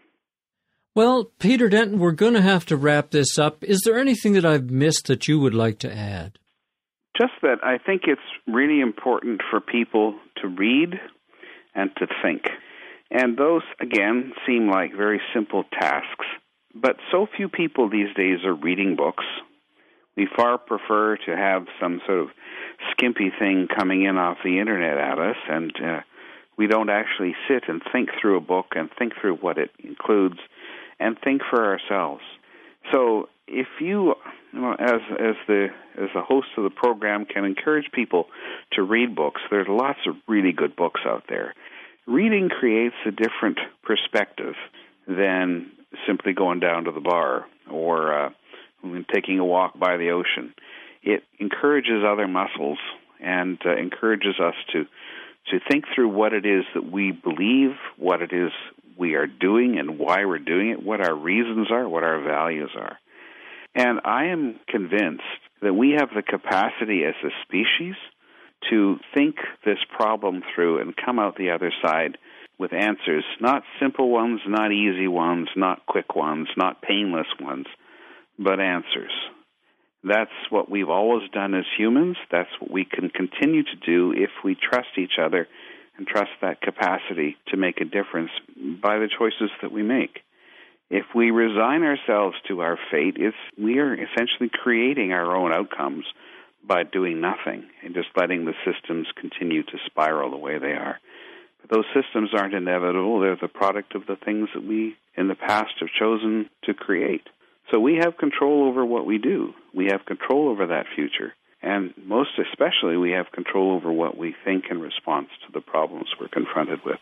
I: Well, Peter Denton, we're going to have to wrap this up. Is there anything that I've missed that you would like to add?
L: Just that I think it's really important for people to read and to think. And those, again, seem like very simple tasks. But so few people these days are reading books. We far prefer to have some sort of skimpy thing coming in off the internet at us, and uh, we don't actually sit and think through a book and think through what it includes and think for ourselves. So if you, you know, as as the as the host of the program, can encourage people to read books, there's lots of really good books out there. Reading creates a different perspective than simply going down to the bar or uh, taking a walk by the ocean. It encourages other muscles and uh, encourages us to to think through what it is that we believe, what it is we are doing and why we're doing it, what our reasons are, what our values are. And I am convinced that we have the capacity as a species to think this problem through and come out the other side with answers, not simple ones, not easy ones, not quick ones, not painless ones, but answers. That's what we've always done as humans. That's what we can continue to do if we trust each other and trust that capacity to make a difference by the choices that we make. If we resign ourselves to our fate, it's, we are essentially creating our own outcomes by doing nothing and just letting the systems continue to spiral the way they are. But those systems aren't inevitable. They're the product of the things that we in the past have chosen to create. So we have control over what we do. We have control over that future. And most especially, we have control over what we think in response to the problems we're confronted with.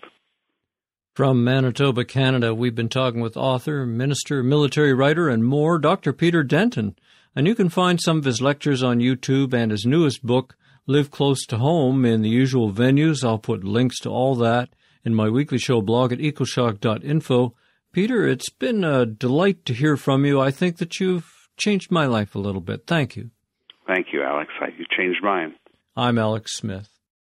I: From Manitoba, Canada, we've been talking with author, minister, military writer, and more, Doctor Peter Denton. And you can find some of his lectures on YouTube and his newest book, Live Close to Home, in the usual venues. I'll put links to all that in my weekly show blog at ecoshock dot info. Peter, it's been a delight to hear from you. I think that you've changed my life a little bit. Thank you.
L: Thank you, Alex. You changed mine.
I: I'm Alex Smith.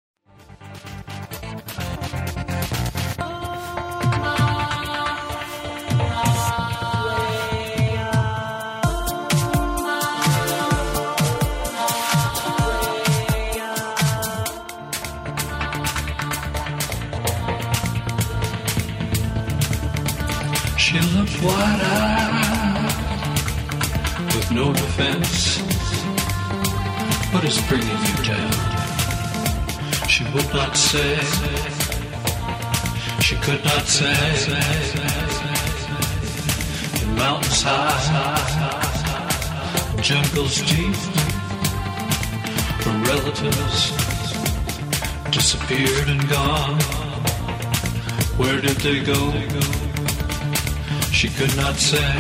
M: She looked wide-eyed with no defense. What is bringing you down? She would not say. She could not say. In mountains high, jungles deep, her relatives disappeared and gone. Where did they go? She could not say.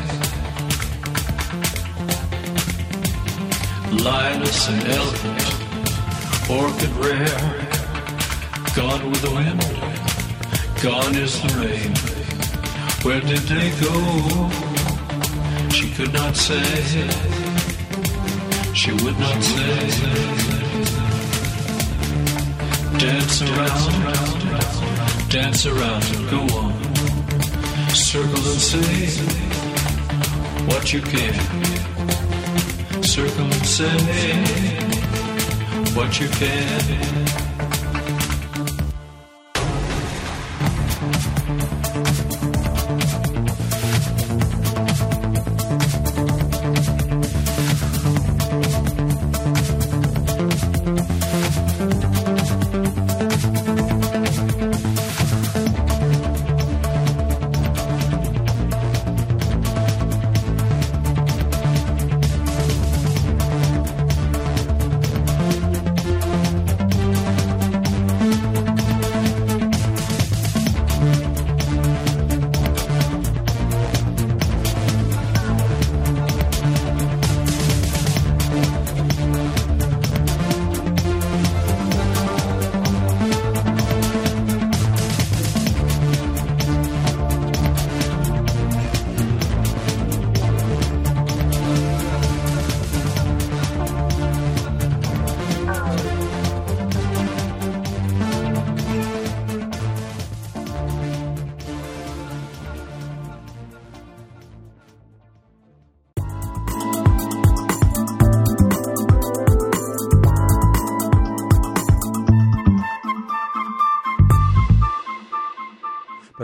M: Lilas and elephant, orchid rare, gone with the wind, gone is the rain. Where did they go? She could not say. She would not say. Dance around, dance around and go on. Circle and say what you can. Circle and say what you can.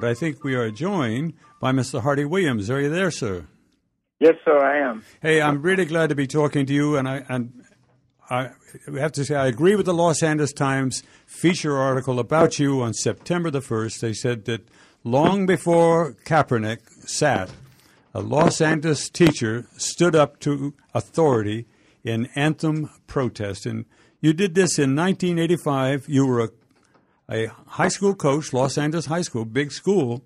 N: I think we are joined by Mister Hardy Williams. Are you there, sir?
O: Yes, sir, I am.
N: Hey, I'm really glad to be talking to you, and I and I have to say I agree with the Los Angeles Times feature article about you on September the first. They said that long before Kaepernick sat, a Los Angeles teacher stood up to authority in anthem protest, and you did this in nineteen eighty-five. You were a, a high school coach, Los Angeles High School, big school,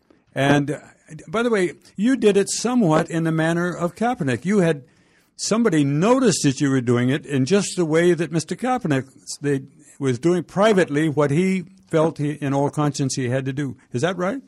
N: and by the way, you did it somewhat in the manner of Kaepernick. You had somebody noticed that you were doing it in just the way that Mister Kaepernick they, was doing privately what he felt he, in all conscience he had to do. Is that right?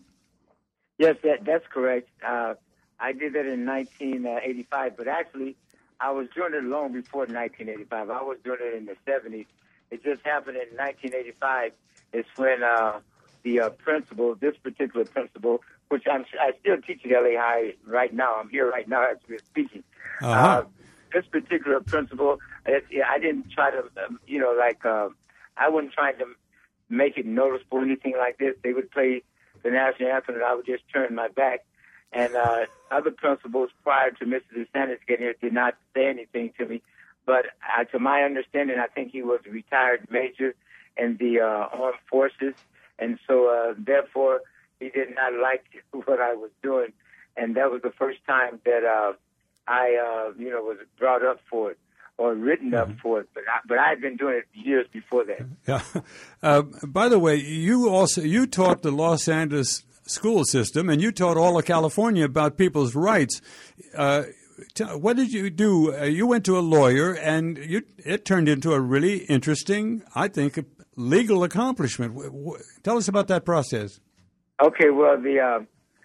O: Yes, that, that's correct. Uh, I did that in nineteen eighty-five, but actually I was doing it long before nineteen eighty-five. I was doing it in the seventies. It just happened in nineteen eighty-five. It's when uh, the uh, principal, this particular principal, which I'm, I still teach at L A High right now. I'm here right now as we're speaking.
N: Uh-huh.
O: Uh, this particular principal, it, I didn't try to, um, you know, like, uh, I wasn't trying to make it noticeable or anything like this. They would play the national anthem and I would just turn my back. And uh, other principals prior to Mister DeSantis getting here did not say anything to me. But uh, to my understanding, I think he was a retired major in the uh, armed forces. And so, uh, therefore, he did not like what I was doing, and that was the first time that uh, I, uh, you know, was brought up for it or written up mm-hmm. for it. But I, but I had been doing it years before that.
N: Yeah. Uh, by the way, you also you taught the Los Angeles school system, and you taught all of California about people's rights. Uh, t- what did you do? Uh, you went to a lawyer, and you it turned into a really interesting, I think, legal accomplishment. W- w- tell us about that process.
O: Okay, well, the uh,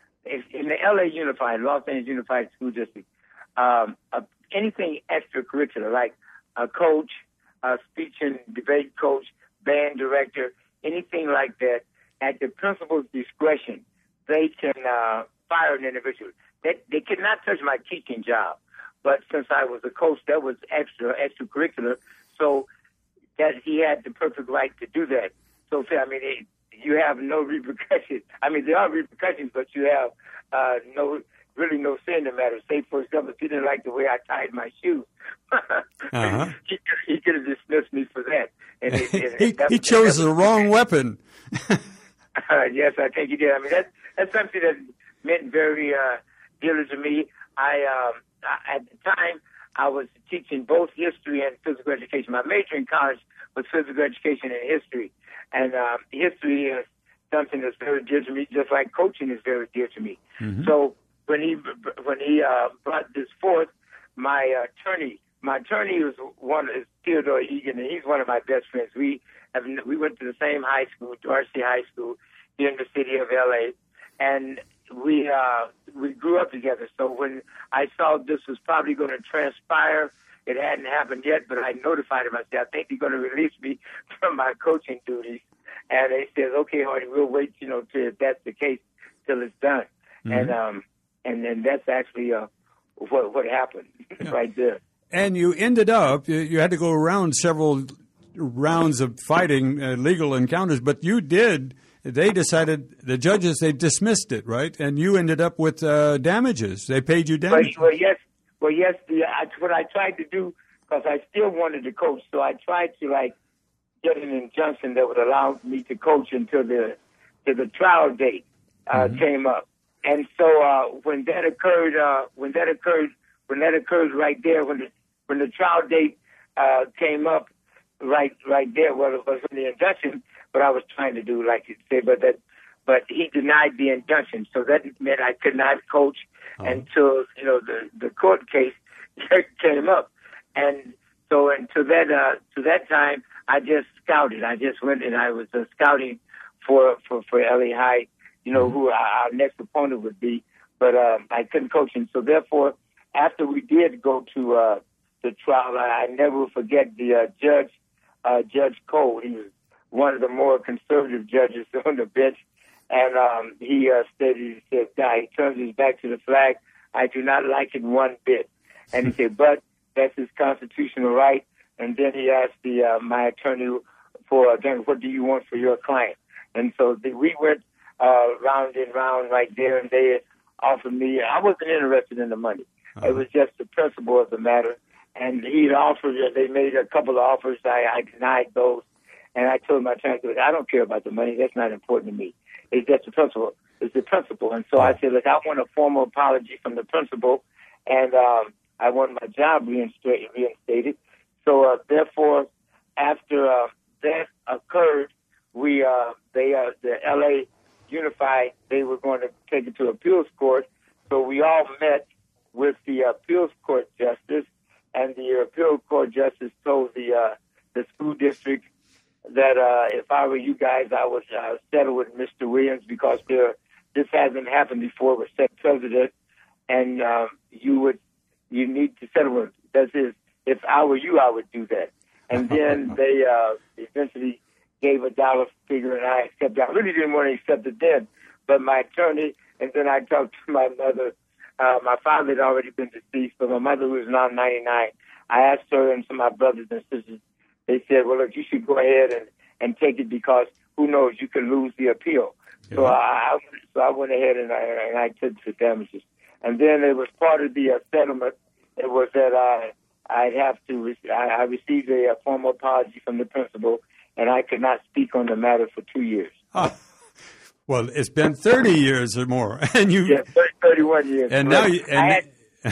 O: in the L A Unified, Los Angeles Unified School District, um, uh, anything extracurricular, like a coach, a speech and debate coach, band director, anything like that, at the principal's discretion, they can uh, fire an individual. They, they cannot touch my teaching job, but since I was a coach, that was extra, extracurricular, so that he had the perfect right to do that. So, I mean, it, you have no repercussions. I mean, there are repercussions, but you have uh, no, really no say in the matter. Say, for example, if he didn't like the way I tied my shoes, uh-huh. he, he could have dismissed me for that. And it, and
N: he, he chose the wrong weapon.
O: uh, yes, I think he did. I mean, that's, that's something that meant very uh, dearly to me. I, um, I, at the time, I was teaching both history and physical education. My major in college was physical education and history. And um, history is something that's very dear to me, just like coaching is very dear to me. Mm-hmm. So when he when he uh, brought this forth, my attorney, my attorney was one is Theodore Egan, and he's one of my best friends. We have we went to the same high school, Dorsey High School, here in the city of L A, and we uh, we grew up together. So when I saw this was probably going to transpire, it hadn't happened yet, but I notified him. I said, I think they're going to release me from my coaching duties. And they said, okay, Hardy, we'll wait, you know, till if that's the case, till it's done. Mm-hmm. And um, and then that's actually uh, what what happened yeah. right there.
N: And you ended up, you had to go around several rounds of fighting uh, legal encounters, but you did. They decided, the judges, they dismissed it, right? And you ended up with uh, damages. They paid you damages.
O: Well, well yes. Well, yes, the, I, what I tried to do, because I still wanted to coach, so I tried to, like, get an injunction that would allow me to coach until the till the trial date uh, mm-hmm. came up. And so uh, when that occurred, uh, when that occurred, when that occurred right there, when the when the trial date uh, came up, right right there, well, it wasn't the injunction, but I was trying to do, like you said, but that, but he denied the injunction, so that meant I could not coach oh. until, you know, the, the court case came up. And so until that, uh, to that time, I just scouted. I just went and I was uh, scouting for, for, for L A High, you know, mm-hmm. who our, our next opponent would be, but um, I couldn't coach him. So therefore, after we did go to uh, the trial, I, I never will forget the uh, judge, uh, Judge Cole. He was one of the more conservative judges on the bench. And um, he uh, stated, he said, nah, he turns his back to the flag. I do not like it one bit. And he said, but that's his constitutional right. And then he asked the uh, my attorney for, again, what do you want for your client? And so the, we went, uh, round and round right there, and they offered me. I wasn't interested in the money. Uh-huh. It was just the principle of the matter. And he'd offered, they made a couple of offers. I, I denied those. And I told my attorney, look, I don't care about the money. That's not important to me. It's just the principle. It's the principle. And so I said, look, I want a formal apology from the principal, and um, I want my job reinstated. reinstated. So uh, therefore, after uh, that occurred, we uh, they uh, the L A Unified, they were going to take it to appeals court. So we all met with the appeals court justice, and the appeals court justice told the uh, the school district that uh, if I were you guys, I would uh, settle with Mister Williams because there, this hasn't happened before with set president, and um, you would you need to settle with. That is, if I were you, I would do that. And then they uh, eventually gave a dollar figure, and I accepted. I really didn't want to accept it then, but my attorney, and then I talked to my mother. Uh, my father had already been deceased, but my mother, who was now ninety-nine, I asked her and some of my brothers and sisters. They said, well, look, you should go ahead and, and take it because who knows, you could lose the appeal. Yeah. So I so I went ahead and I, and I took the damages. And then it was part of the uh, settlement. It was that I, I'd have to, re- I, I received a, a formal apology from the principal, and I could not speak on the matter for two years.
N: Oh. Well, it's been thirty years or more, and you
O: yeah, thirty, thirty-one years.
N: And now, you, and
O: I, had,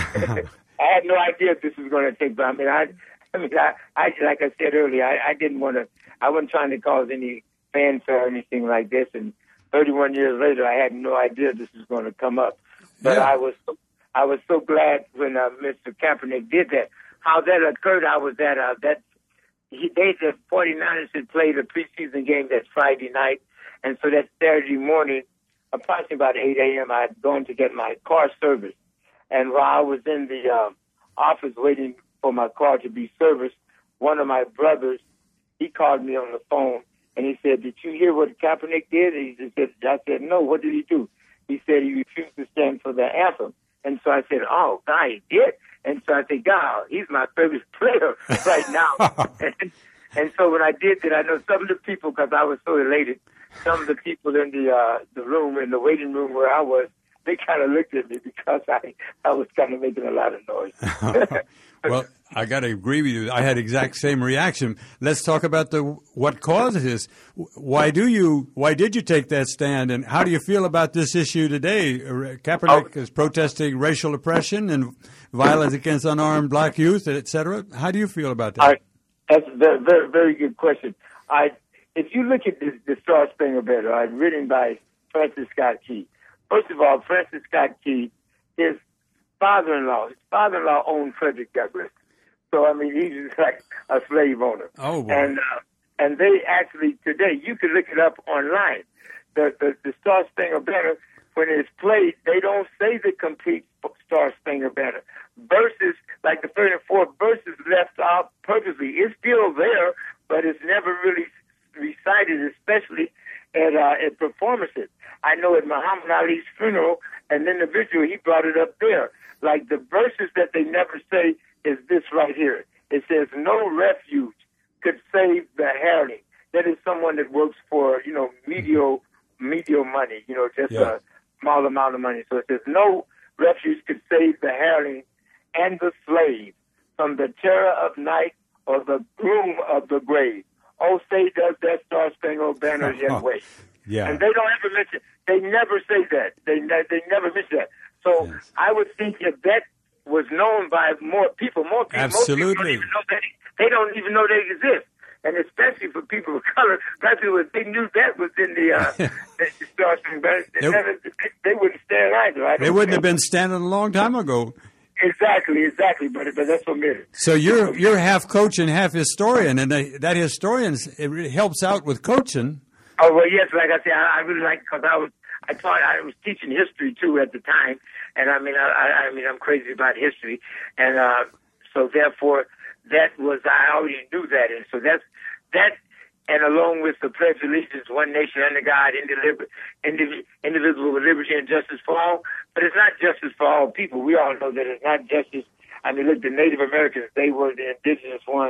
O: I had no idea this was going to take. But I mean, I, I mean, I, I like I said earlier, I, I didn't want to. I wasn't trying to cause any fanfare or anything like this. And thirty-one years later, I had no idea this was going to come up. But
N: yeah.
O: I was, I was so glad when uh, Mister Kaepernick did that. How that occurred, I was at uh, that. He, they the forty-niners had played a preseason game that Friday night. And so that Saturday morning, approximately about eight a.m., I had gone to get my car serviced. And while I was in the um, office waiting for my car to be serviced, one of my brothers, he called me on the phone, and he said, did you hear what Kaepernick did? And he said, I said, no, what did he do? He said he refused to stand for the anthem. And so I said, oh, God, he did? And so I said, God, he's my favorite player right now. and, and so when I did that, I know some of the people, because I was so elated, some of the people in the uh, the room, in the waiting room where I was, they kind of looked at me because I, I was kind of making a lot of noise.
N: Well, I got to agree with you. I had exact same reaction. Let's talk about the what causes this. Why do you? Why did you take that stand? And how do you feel about this issue today? Kaepernick oh. is protesting racial oppression and violence against unarmed black youth, et cetera. How do you feel about that?
O: I, that's a very, very, very good question. I. If you look at this, the Star Spangled Banner, right, written by Francis Scott Key. First of all, Francis Scott Key, his father-in-law, his father-in-law owned Frederick Douglass. So, I mean, he's like a slave owner.
N: Oh, boy.
O: And, uh, and they actually, today, you can look it up online. The, the, the Star Spangled Banner, when it's played, they don't say the complete Star Spangled Banner. Verses, like the third and fourth verses left out purposely. It's still there, but it's never really recited, especially at uh, at performances. I know at Muhammad Ali's funeral, an individual, he brought it up there. Like the verses that they never say is this right here. It says, no refuge could save the hireling. That is someone that works for, you know, medial, medial money, you know, just yeah. a small amount of money. So it says, no refuge could save the hireling and the slave from the terror of night or the gloom of the grave. Oh, say does that Star Spangled Banner yet wave.
N: Yeah.
O: And they don't ever mention, they never say that. They they never mention that. So yes. I would think if that was known by more people, more people,
N: Absolutely.
O: most people don't even know that, they don't even know they exist. And especially for people of color, black people, if they knew that was in the, uh, the Star Spangled Banner, they, never, they wouldn't stand either. I
N: they wouldn't think. have been standing a long time ago.
O: Exactly, exactly, but, but that's what made it.
N: So you're you're half coach and half historian, and they, that historian it really helps out with coaching.
O: Oh well, yes, like I said, I, I really like because I was I taught I was teaching history too at the time, and I mean I I mean I'm crazy about history, and uh, so therefore that was I already knew that, and so that's that. And along with the Pledge of Allegiance, one nation under God, indivisible, indivisible with liberty and justice for all. But it's not justice for all people. We all know that it's not justice. I mean, look, the Native Americans, they were the indigenous ones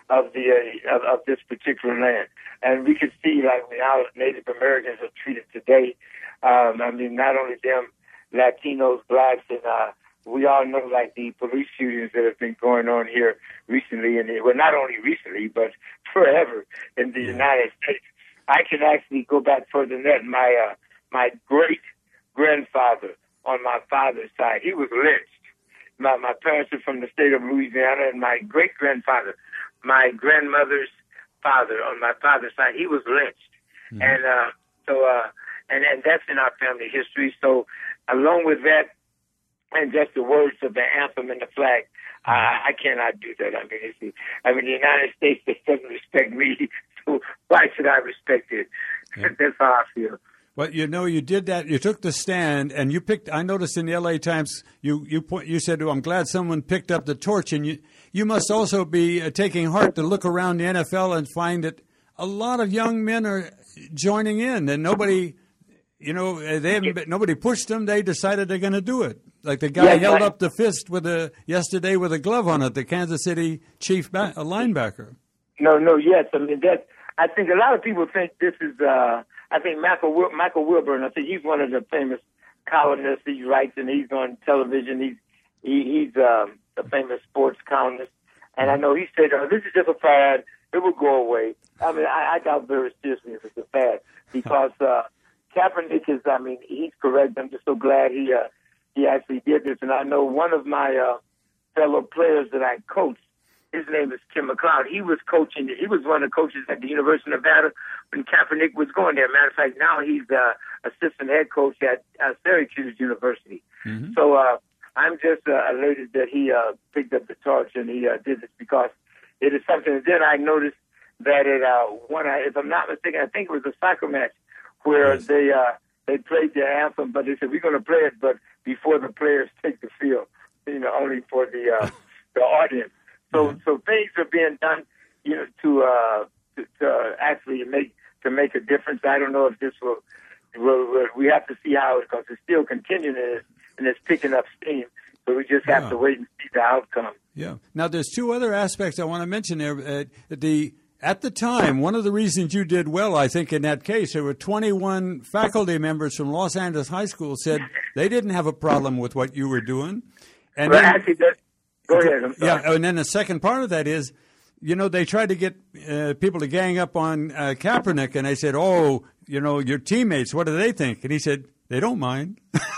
O: of the uh, of, of this particular land. And we can see like how Native Americans are treated today. Um, I mean, not only them, Latinos, blacks, and uh, we all know like the police shootings that have been going on here recently, and well, not only recently, but forever in the yeah. United States. I can actually go back further than that. My uh, my great grandfather on my father's side, he was lynched. My my parents are from the state of Louisiana, and my great grandfather, my grandmother's father on my father's side, he was lynched, mm-hmm. and uh, so uh, and and that's in our family history. So along with that, and just the words of the anthem and the flag, I, I cannot do that. I mean, it's, I mean, the United States doesn't respect me, so why should I respect it? Yeah. That's how I feel.
N: Well, you know, you did that. You took the stand, and you picked. I noticed in the L A Times, you you point, you said, oh, "I'm glad someone picked up the torch." And you you must also be uh, taking heart to look around the N F L and find that a lot of young men are joining in, and nobody, you know, they haven't. Been, nobody pushed them. They decided they're going to do it. Like the guy yes, held I, up the fist with a yesterday with a glove on it. The Kansas City chief ba- a linebacker.
O: No, no, yes. I mean that. I think a lot of people think this is. Uh, I think Michael Wil- Michael Wilburn. I think he's one of the famous columnists. He writes and he's on television. He's he, he's um, a famous sports columnist. And I know he said, oh, "This is just a fad. It will go away." I mean, I, I doubt very seriously if it's a fad because uh, Kaepernick is. I mean, he's correct. I'm just so glad he uh, he actually did this. And I know one of my uh, fellow players that I coached. His name is Tim McLeod. He was coaching. He was one of the coaches at the University of Nevada when Kaepernick was going there. Matter of fact, now he's uh, assistant head coach at uh, Syracuse University. Mm-hmm. So uh, I'm just uh, elated that he uh, picked up the torch and he uh, did this because it is something. And then I noticed that it uh, one. If I'm not mistaken, I think it was a soccer match where yes. they uh, they played their anthem, but they said we're going to play it, but before the players take the field, you know, only for the uh, the audience. So, so things are being done, you know, to, uh, to, to actually make to make a difference. I don't know if this will. will, will we have to see how it, because it's still continuing and it's, and it's picking up steam. So we just have yeah. to wait and see the outcome.
N: Yeah. Now, there's two other aspects I want to mention there. Uh, the at the time, one of the reasons you did well, I think, in that case, there were twenty-one faculty members from Los Angeles High School said they didn't have a problem with what you were doing, and
O: well,
N: then,
O: actually, that's Go ahead. I'm sorry.
N: Yeah, and then the second part of that is, you know, they tried to get uh, people to gang up on uh, Kaepernick, and they said, "Oh, you know, your teammates, what do they think?" And he said, "They don't mind."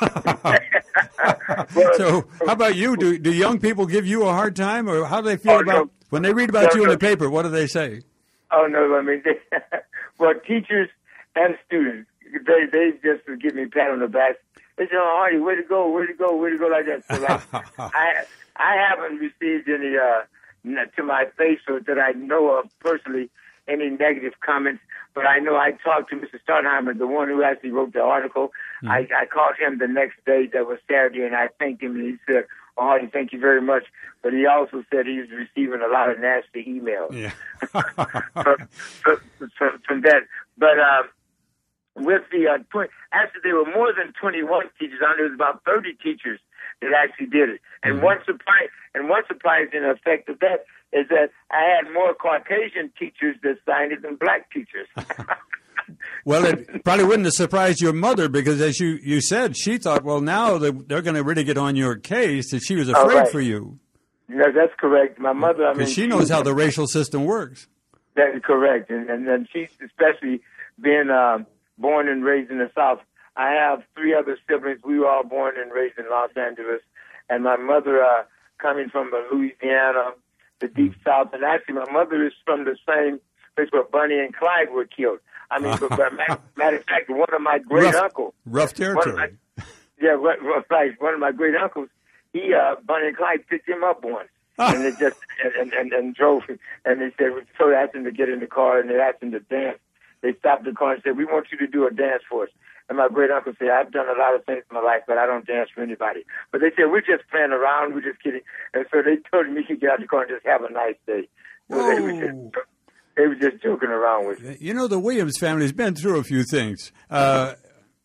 N: So, how about you? Do do young people give you a hard time, or how do they feel
O: oh,
N: about
O: no.
N: when they read about
O: no,
N: you
O: no.
N: in the paper? What do they say?
O: Oh no, I mean, they, well, teachers and students, they they just give me a pat on the back. They say, "Oh, Artie, way to go, way to go, way to go," like that. So, like, I. I haven't received any, uh, to my face or that I know of personally, any negative comments. But I know I talked to Mister Startheimer, the one who actually wrote the article. Mm-hmm. I, I called him the next day, that was Saturday, and I thanked him. And he said, "Oh, Hardy, thank you very much." But he also said he was receiving a lot of nasty emails
N: yeah.
O: from, from, from, from that. But uh, with the uh, point, actually, there were more than twenty-one teachers. I know there was about thirty teachers that actually did it. And mm-hmm. one surprise, and one surprising effect of that is that I had more Caucasian teachers that signed it than black teachers.
N: Well, it probably wouldn't have surprised your mother because, as you, you said, she thought, well, now they, they're going to really get on your case, that she was afraid
O: right.
N: for you.
O: No, that's correct. My mother, I mean,
N: because she knows how the racial system works.
O: That is correct, and and, and she's especially being uh, born and raised in the South. I have three other siblings. We were all born and raised in Los Angeles. And my mother, uh, coming from uh, Louisiana, the deep South. And actually, my mother is from the same place where Bonnie and Clyde were killed. I mean, but, but matter of fact, one of my great
N: rough,
O: uncles.
N: Rough territory.
O: My, yeah, right. One of my great uncles, he, uh, Bonnie and Clyde picked him up once. and they just, and, and, and drove him. And they said, so they asked him to get in the car and they asked him to dance. They stopped the car and said, "We want you to do a dance for us." And my great uncle said, "I've done a lot of things in my life, but I don't dance for anybody." But they said, "We're just playing around. We're just kidding." And so they told me he could get out of the car and just have a nice day. So they were just, they were just joking around with me.
N: You know, the Williams family's been through a few things. Uh,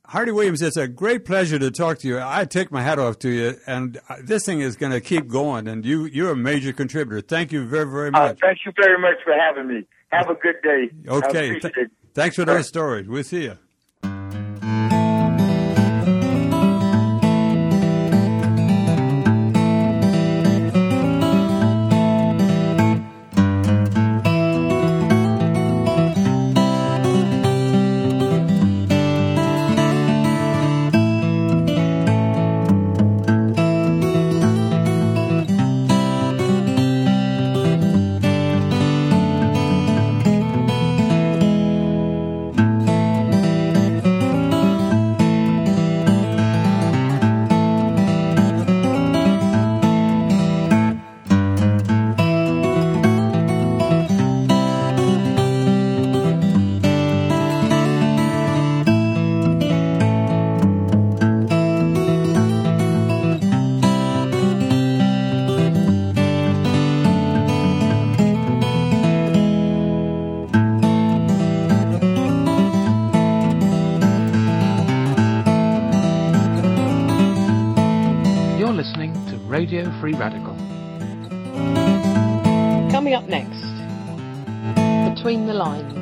N: Hardy Williams, it's a great pleasure to talk to you. I take my hat off to you, and this thing is going to keep going, and you, you're a major contributor. Thank you very, very much.
O: Uh, thank you very much for having me. Have a good day.
N: Okay. Th- thanks for those stories. We'll see you.
B: Radio Free Radical. Coming up next, Between the Lines.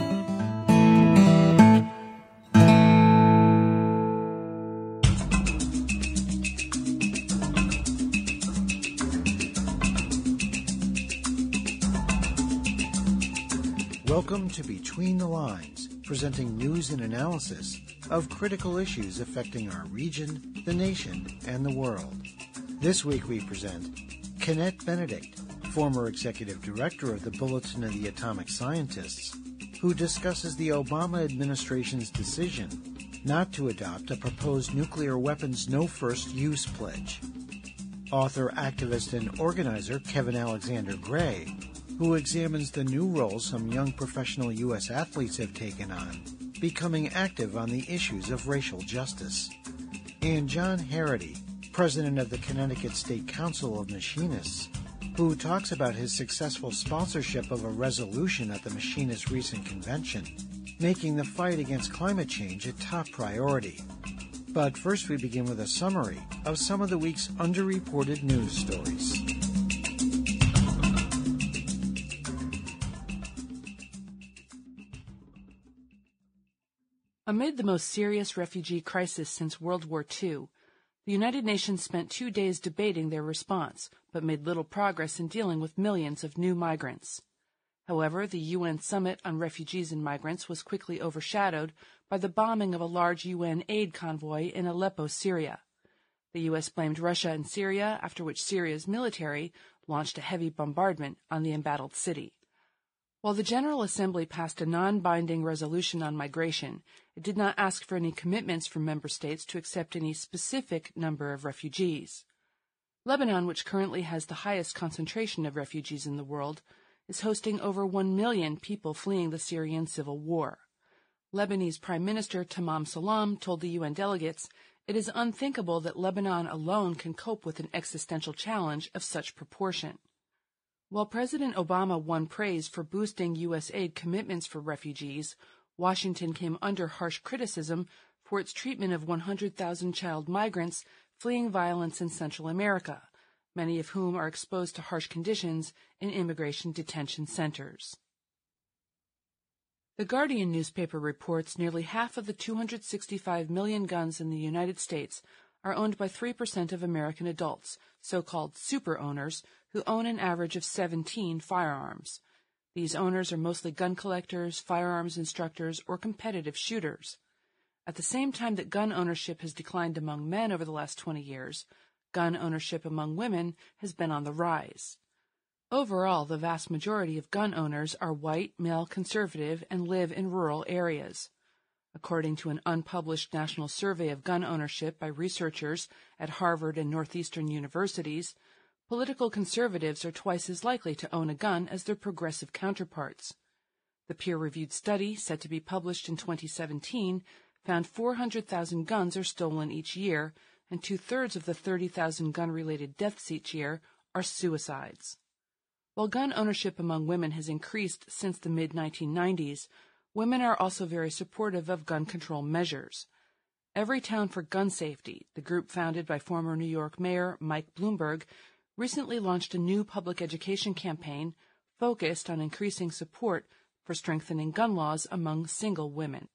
P: Welcome to Between the Lines, presenting news and analysis of critical issues affecting our region, the nation, and the world. This week we present Kenneth Benedict, former executive director of the Bulletin of the Atomic Scientists, who discusses the Obama administration's decision not to adopt a proposed nuclear weapons no first use pledge. Author, activist, and organizer Kevin Alexander Gray, who examines the new role some young professional U S athletes have taken on, becoming active on the issues of racial justice. And John Harrity, president of the Connecticut State Council of Machinists, who talks about his successful sponsorship of a resolution at the Machinists' recent convention, making the fight against climate change a top priority. But first we begin with a summary of some of the week's underreported news stories.
Q: Amid the most serious refugee crisis since World War Two, the United Nations spent two days debating their response, but made little progress in dealing with millions of new migrants. However, the U N Summit on Refugees and Migrants was quickly overshadowed by the bombing of a large U N aid convoy in Aleppo, Syria. The U S blamed Russia and Syria, after which Syria's military launched a heavy bombardment on the embattled city. While the General Assembly passed a non-binding resolution on migration, it did not ask for any commitments from member states to accept any specific number of refugees. Lebanon, which currently has the highest concentration of refugees in the world, is hosting over one million people fleeing the Syrian civil war. Lebanese Prime Minister Tamam Salam told the U N delegates it is unthinkable that Lebanon alone can cope with an existential challenge of such proportion. While President Obama won praise for boosting U S aid commitments for refugees, Washington came under harsh criticism for its treatment of one hundred thousand child migrants fleeing violence in Central America, many of whom are exposed to harsh conditions in immigration detention centers. The Guardian newspaper reports nearly half of the two hundred sixty-five million guns in the United States are owned by three percent of American adults, so-called super owners, who own an average of seventeen firearms. These owners are mostly gun collectors, firearms instructors, or competitive shooters. At the same time that gun ownership has declined among men over the last twenty years, gun ownership among women has been on the rise. Overall, the vast majority of gun owners are white, male, conservative, and live in rural areas. According to an unpublished national survey of gun ownership by researchers at Harvard and Northeastern universities, political conservatives are twice as likely to own a gun as their progressive counterparts. The peer-reviewed study, set to be published in twenty seventeen, found four hundred thousand guns are stolen each year, and two-thirds of the thirty thousand gun-related deaths each year are suicides. While gun ownership among women has increased since the mid nineteen nineties, women are also very supportive of gun control measures. Every Town for Gun Safety, the group founded by former New York Mayor Mike Bloomberg, recently launched a new public education campaign focused on increasing support for strengthening gun laws among single women.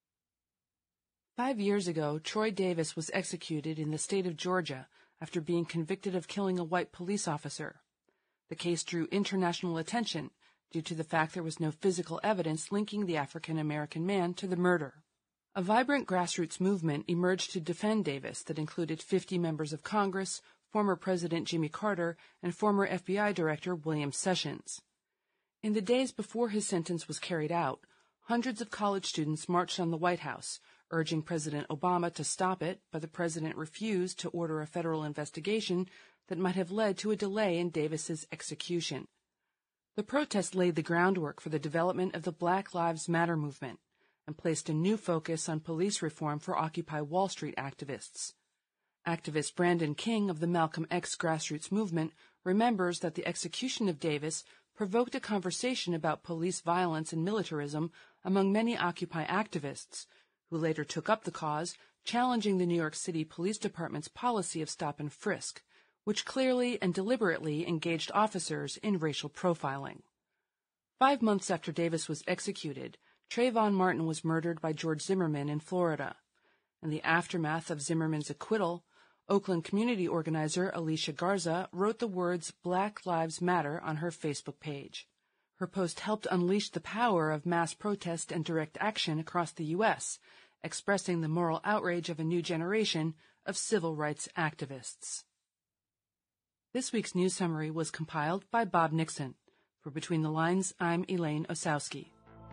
Q: Five years ago, Troy Davis was executed in the state of Georgia after being convicted of killing a white police officer. The case drew international attention due to the fact there was no physical evidence linking the African-American man to the murder. A vibrant grassroots movement emerged to defend Davis that included fifty members of Congress, former President Jimmy Carter, and former F B I Director William Sessions. In the days before his sentence was carried out, hundreds of college students marched on the White House, urging President Obama to stop it, but the president refused to order a federal investigation that might have led to a delay in Davis's execution. The protest laid the groundwork for the development of the Black Lives Matter movement and placed a new focus on police reform for Occupy Wall Street activists. Activist Brandon King of the Malcolm X grassroots movement remembers that the execution of Davis provoked a conversation about police violence and militarism among many Occupy activists, who later took up the cause, challenging the New York City Police Department's policy of stop and frisk, which clearly and deliberately engaged officers in racial profiling. Five months after Davis was executed, Trayvon Martin was murdered by George Zimmerman in Florida. In the aftermath of Zimmerman's acquittal, Oakland community organizer Alicia Garza wrote the words Black Lives Matter on her Facebook page. Her post helped unleash the power of mass protest and direct action across the U S, expressing the moral outrage of a new generation of civil rights activists. This week's news summary was compiled by Bob Nixon. For Between the Lines, I'm Elaine Osowski.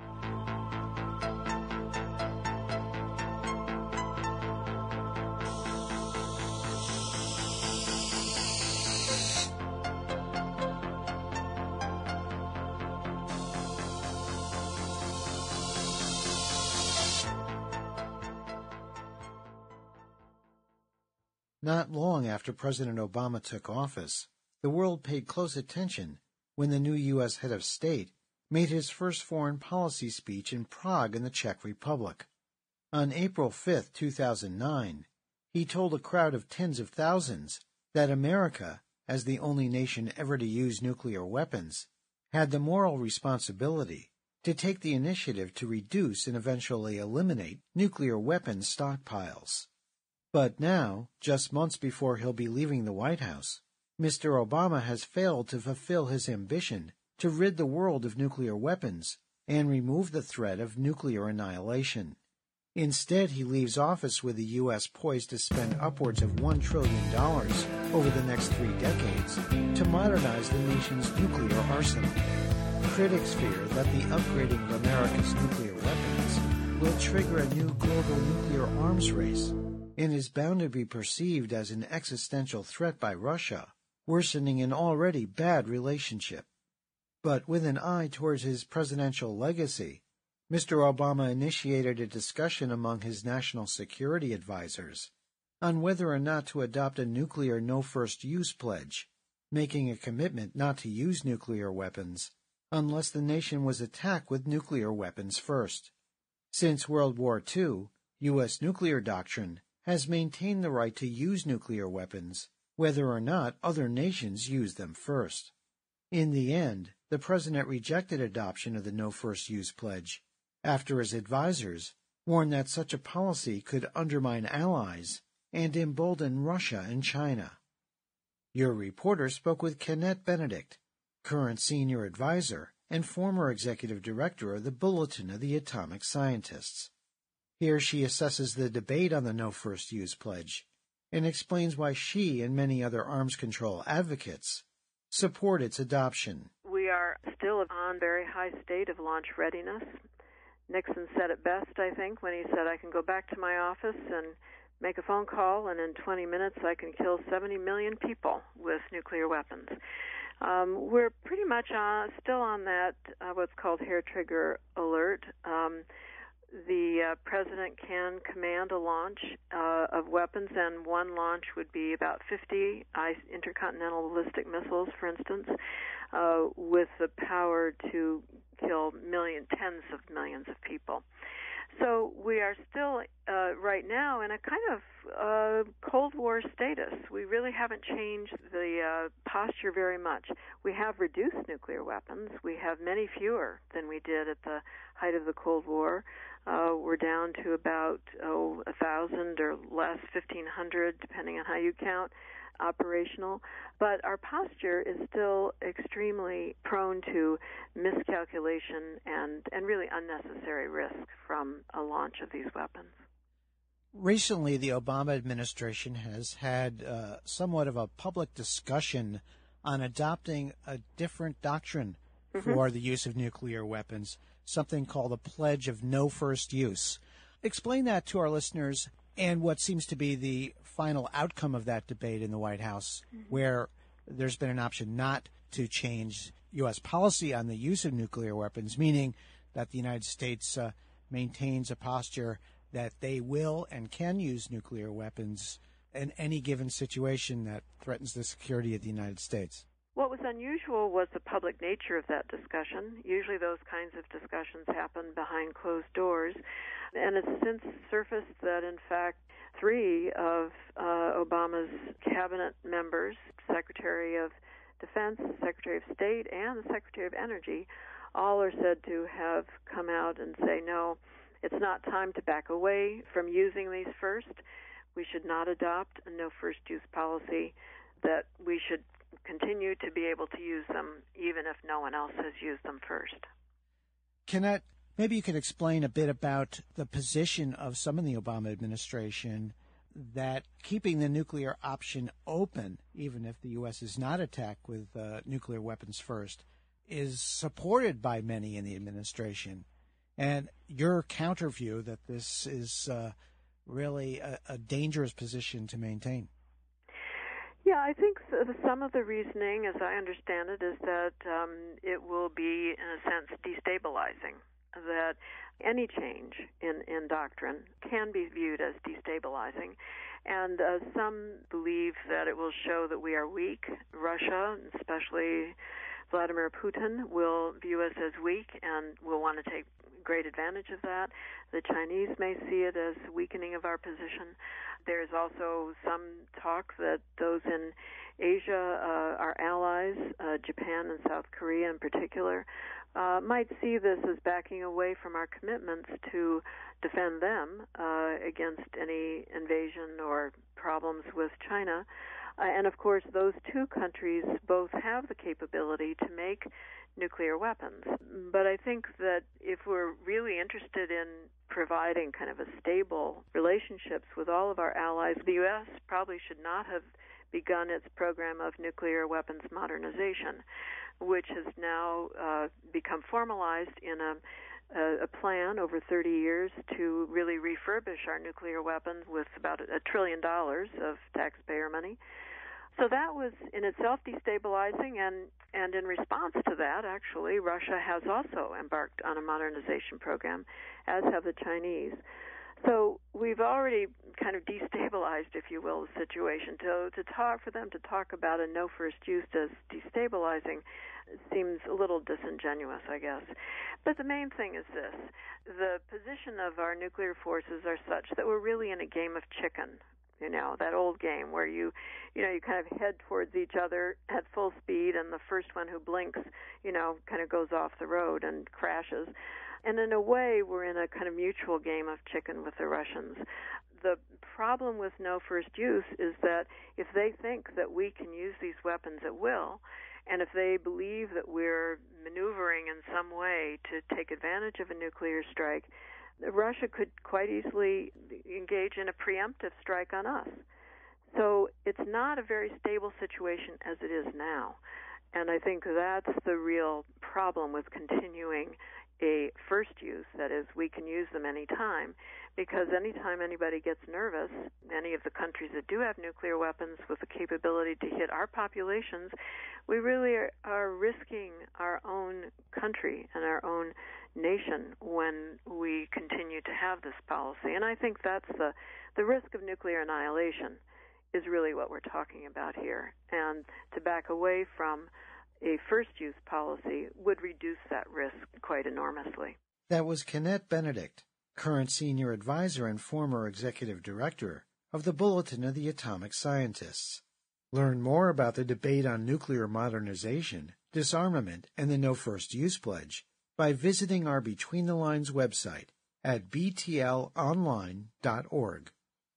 P: Not long after President Obama took office, the world paid close attention when the new U S head of state made his first foreign policy speech in Prague in the Czech Republic. On April fifth, two thousand nine, he told a crowd of tens of thousands that America, as the only nation ever to use nuclear weapons, had the moral responsibility to take the initiative to reduce and eventually eliminate nuclear weapons stockpiles. But now, just months before he'll be leaving the White House, Mister Obama has failed to fulfill his ambition to rid the world of nuclear weapons and remove the threat of nuclear annihilation. Instead, he leaves office with the U S poised to spend upwards of one trillion dollars over the next three decades to modernize the nation's nuclear arsenal. Critics fear that the upgrading of America's nuclear weapons will trigger a new global nuclear arms race and is bound to be perceived as an existential threat by Russia, worsening an already bad relationship. But with an eye towards his presidential legacy, Mister Obama initiated a discussion among his national security advisors on whether or not to adopt a nuclear no-first-use pledge, making a commitment not to use nuclear weapons unless the nation was attacked with nuclear weapons first. Since World War Two, U S nuclear doctrine has maintained the right to use nuclear weapons, whether or not other nations use them first. In the end, the president rejected adoption of the No First Use pledge, after his advisors warned that such a policy could undermine allies and embolden Russia and China. Your reporter spoke with Kenneth Benedict, current senior advisor and former executive director of the Bulletin of the Atomic Scientists. Here she assesses the debate on the No First Use pledge and explains why she and many other arms control advocates support its adoption.
R: We are still on very high state of launch readiness. Nixon said it best, I think, when he said, I can go back to my office and make a phone call, and in twenty minutes I can kill seventy million people with nuclear weapons. Um, we're pretty much on, still on that, uh, what's called hair trigger alert. Um, the uh, president can command a launch uh, of weapons, and one launch would be about fifty intercontinental ballistic missiles, for instance, uh, with the power to kill million, tens of millions of people. So we are still uh, right now in a kind of uh, Cold War status. We really haven't changed the uh, posture very much. We have reduced nuclear weapons. We have many fewer than we did at the height of the Cold War. Uh, we're down to about oh, a thousand or less, fifteen hundred, depending on how you count, operational. But our posture is still extremely prone to miscalculation and, and really unnecessary risk from a launch of these weapons.
P: Recently, the Obama administration has had uh, somewhat of a public discussion on adopting a different doctrine mm-hmm. for the use of nuclear weapons, something called a Pledge of No First Use. Explain that to our listeners and what seems to be the final outcome of that debate in the White House, mm-hmm. where there's been an option not to change U S policy on the use of nuclear weapons, meaning that the United States uh, maintains a posture that they will and can use nuclear weapons in any given situation that threatens the security of the United States.
R: What was unusual was the public nature of that discussion. Usually those kinds of discussions happen behind closed doors. And it's since surfaced that, in fact, three of uh, Obama's cabinet members, Secretary of Defense, Secretary of State, and the Secretary of Energy, all are said to have come out and say, no, it's not time to back away from using these first. We should not adopt a no first use policy, that we should continue to be able to use them even if no one else has used them first.
P: Kenneth, maybe you could explain a bit about the position of some in the Obama administration that keeping the nuclear option open, even if the U S is not attacked with uh, nuclear weapons first, is supported by many in the administration. And your counter view that this is uh, really a, a dangerous position to maintain.
R: Yeah, I think some of the reasoning, as I understand it, is that um, it will be, in a sense, destabilizing, that any change in, in doctrine can be viewed as destabilizing. And uh, some believe that it will show that we are weak. Russia, especially Vladimir Putin, will view us as weak and will want to take great advantage of that. The Chinese may see it as weakening of our position. There's also some talk that those in Asia, uh, our allies, uh, Japan and South Korea in particular, uh, might see this as backing away from our commitments to defend them uh, against any invasion or problems with China. Uh, and, of course, those two countries both have the capability to make nuclear weapons. But I think that if we're really interested in providing kind of a stable relationships with all of our allies, the U S probably should not have begun its program of nuclear weapons modernization, which has now uh, become formalized in a a plan over thirty years to really refurbish our nuclear weapons with about a trillion dollars of taxpayer money. So that was in itself destabilizing, and, and in response to that, actually, Russia has also embarked on a modernization program, as have the Chinese. So we've already kind of destabilized, if you will, the situation. To, to talk for them to talk about a no first use as destabilizing seems a little disingenuous, I guess. But the main thing is this. The position of our nuclear forces are such that we're really in a game of chicken. You know, that old game where you, you know, you kind of head towards each other at full speed, and the first one who blinks, you know, kind of goes off the road and crashes. And in a way, we're in a kind of mutual game of chicken with the Russians. The problem with no first use is that if they think that we can use these weapons at will, and if they believe that we're maneuvering in some way to take advantage of a nuclear strike, Russia could quite easily engage in a preemptive strike on us. So it's not a very stable situation as it is now. And I think that's the real problem with continuing a first use, that is, we can use them any time, because anytime anybody gets nervous, any of the countries that do have nuclear weapons with the capability to hit our populations, we really are, are risking our own country and our own nation when we continue to have this policy. And I think that's the, the risk of nuclear annihilation is really what we're talking about here. And to back away from a first-use policy would reduce that risk quite enormously.
P: That was Kenneth Benedict, current senior advisor and former executive director of the Bulletin of the Atomic Scientists. Learn more about the debate on nuclear modernization, disarmament, and the No First Use Pledge by visiting our Between the Lines website at b t l online dot org.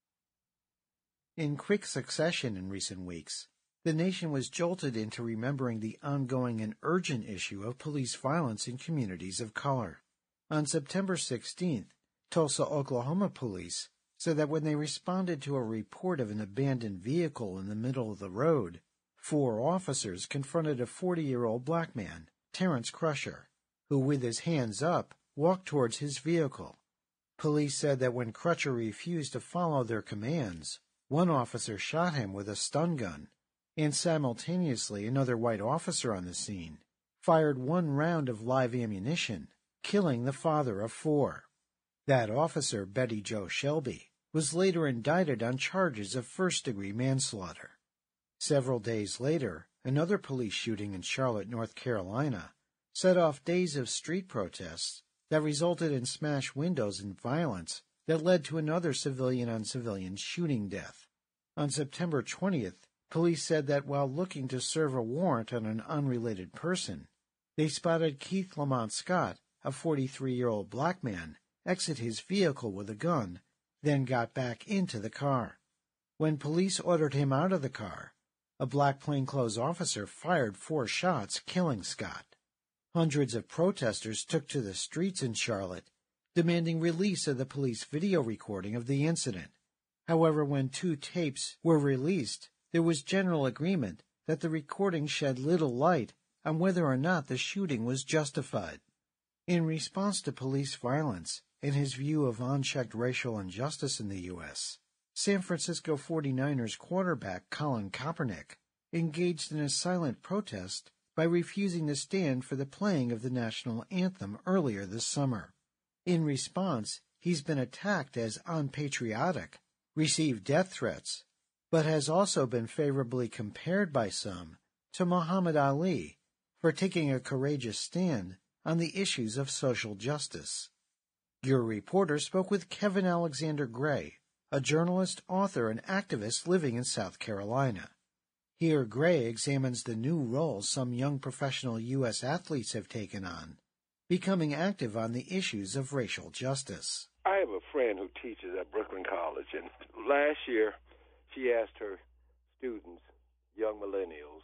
P: In quick succession in recent weeks, the nation was jolted into remembering the ongoing and urgent issue of police violence in communities of color. On September sixteenth, Tulsa, Oklahoma police said that when they responded to a report of an abandoned vehicle in the middle of the road, four officers confronted a forty-year-old black man, Terrence Crusher, who, with his hands up, walked towards his vehicle. Police said that when Crusher refused to follow their commands, one officer shot him with a stun gun, and simultaneously another white officer on the scene fired one round of live ammunition, killing the father of four. That officer, Betty Jo Shelby, was later indicted on charges of first-degree manslaughter. Several days later, another police shooting in Charlotte, North Carolina, set off days of street protests that resulted in smashed windows and violence that led to another civilian-on-civilian shooting death. On September twentieth, police said that while looking to serve a warrant on an unrelated person, they spotted Keith Lamont Scott, a forty-three-year-old black man, exit his vehicle with a gun, then got back into the car. When police ordered him out of the car, a black plainclothes officer fired four shots, killing Scott. Hundreds of protesters took to the streets in Charlotte, demanding release of the police video recording of the incident. However, when two tapes were released, there was general agreement that the recording shed little light on whether or not the shooting was justified. In response to police violence and his view of unchecked racial injustice in the U S, San Francisco forty-niners quarterback Colin Kaepernick engaged in a silent protest by refusing to stand for the playing of the national anthem earlier this summer. In response, he's been attacked as unpatriotic, received death threats, but has also been favorably compared by some to Muhammad Ali for taking a courageous stand on the issues of social justice. Your reporter spoke with Kevin Alexander Gray, a journalist, author, and activist living in South Carolina. Here, Gray examines the new roles some young professional U S athletes have taken on, becoming active on the issues of racial justice.
S: I have a friend who teaches at Brooklyn College, and last year she asked her students, young millennials,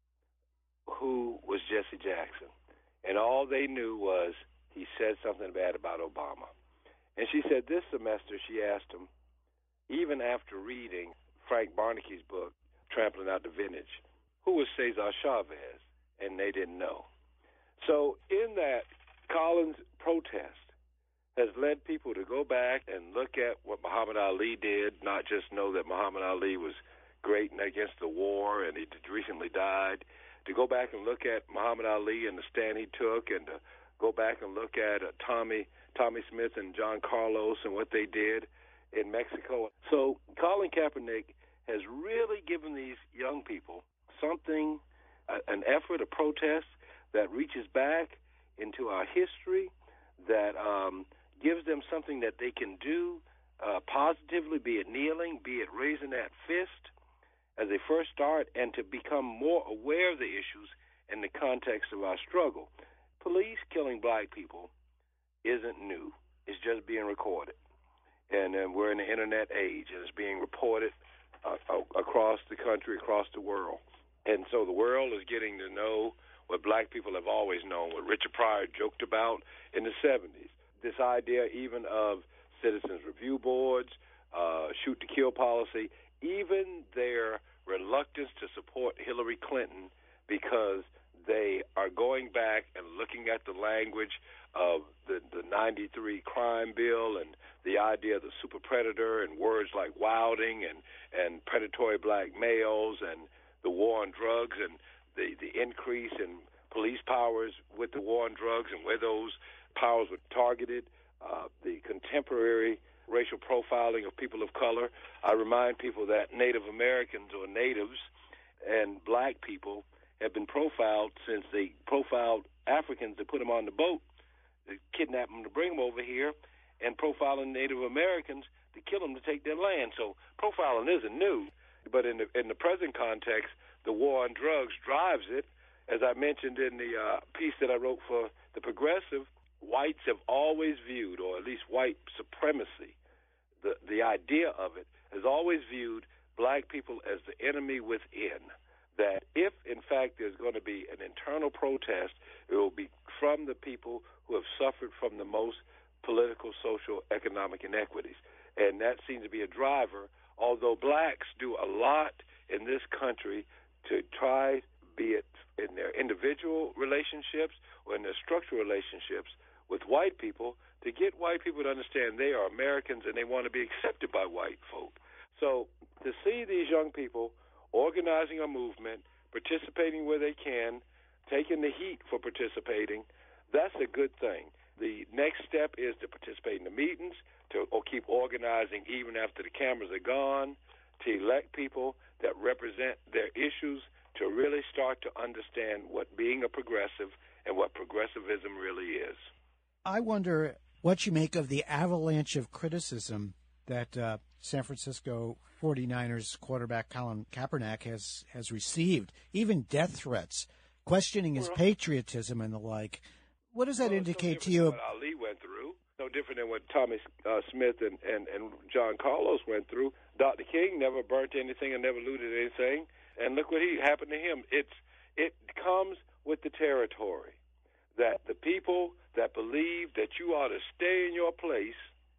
S: who was Jesse Jackson. And all they knew was he said something bad about Obama. And she said this semester she asked him, even after reading Frank Barnaky's book, Trampling Out the Vintage, who was Cesar Chavez? And they didn't know. So in that, Colin's protest has led people to go back and look at what Muhammad Ali did, not just know that Muhammad Ali was great against the war and he recently died, to go back and look at Muhammad Ali and the stand he took, and to go back and look at uh, Tommy Tommy Smith and John Carlos and what they did in Mexico. So Colin Kaepernick has really given these young people something, uh, an effort, a protest that reaches back into our history, that um, gives them something that they can do uh, positively, be it kneeling, be it raising that fist as they first start, and to become more aware of the issues in the context of our struggle. Police killing black people isn't new. It's just being recorded. And uh, we're in the internet age, and it's being reported uh, across the country, across the world. And so the world is getting to know what black people have always known, what Richard Pryor joked about in the seventies. This idea even of citizens review boards, uh, shoot-to-kill policy, even their reluctance to support Hillary Clinton because they are going back and looking at the language of the, the ninety-three crime bill and the idea of the super predator and words like wilding and, and predatory black males and the war on drugs and the, the increase in police powers with the war on drugs and where those powers were targeted, uh, the contemporary racial profiling of people of color. I remind people that Native Americans or natives and black people have been profiled since they profiled Africans to put them on the boat, to kidnap them to bring them over here, and profiling Native Americans to kill them to take their land. So profiling isn't new, but in the in the present context, the war on drugs drives it. As I mentioned in the uh, piece that I wrote for The Progressive, whites have always viewed, or at least white supremacy, the the idea of it, has always viewed black people as the enemy within. That if, in fact, there's going to be an internal protest, it will be from the people who have suffered from the most political, social, economic inequities. And that seems to be a driver, although blacks do a lot in this country to try, be it in their individual relationships or in their structural relationships with white people, to get white people to understand they are Americans and they want to be accepted by white folk. So to see these young people organizing a movement, participating where they can, taking the heat for participating, that's a good thing. The next step is to participate in the meetings, to or keep organizing even after the cameras are gone, to elect people that represent their issues, to really start to understand what being a progressive and what progressivism really is.
P: I wonder what you make of the avalanche of criticism that uh, San Francisco forty-niners quarterback Colin Kaepernick has, has received, even death threats, questioning his well, patriotism and the like. What does that
S: well,
P: indicate
S: no
P: to you?
S: What Ali went through, no different than what Tommy uh, Smith and, and, and John Carlos went through. Doctor King never burnt anything and never looted anything, and look what he happened to him. It's it comes with the territory that the people that believe that you ought to stay in your place,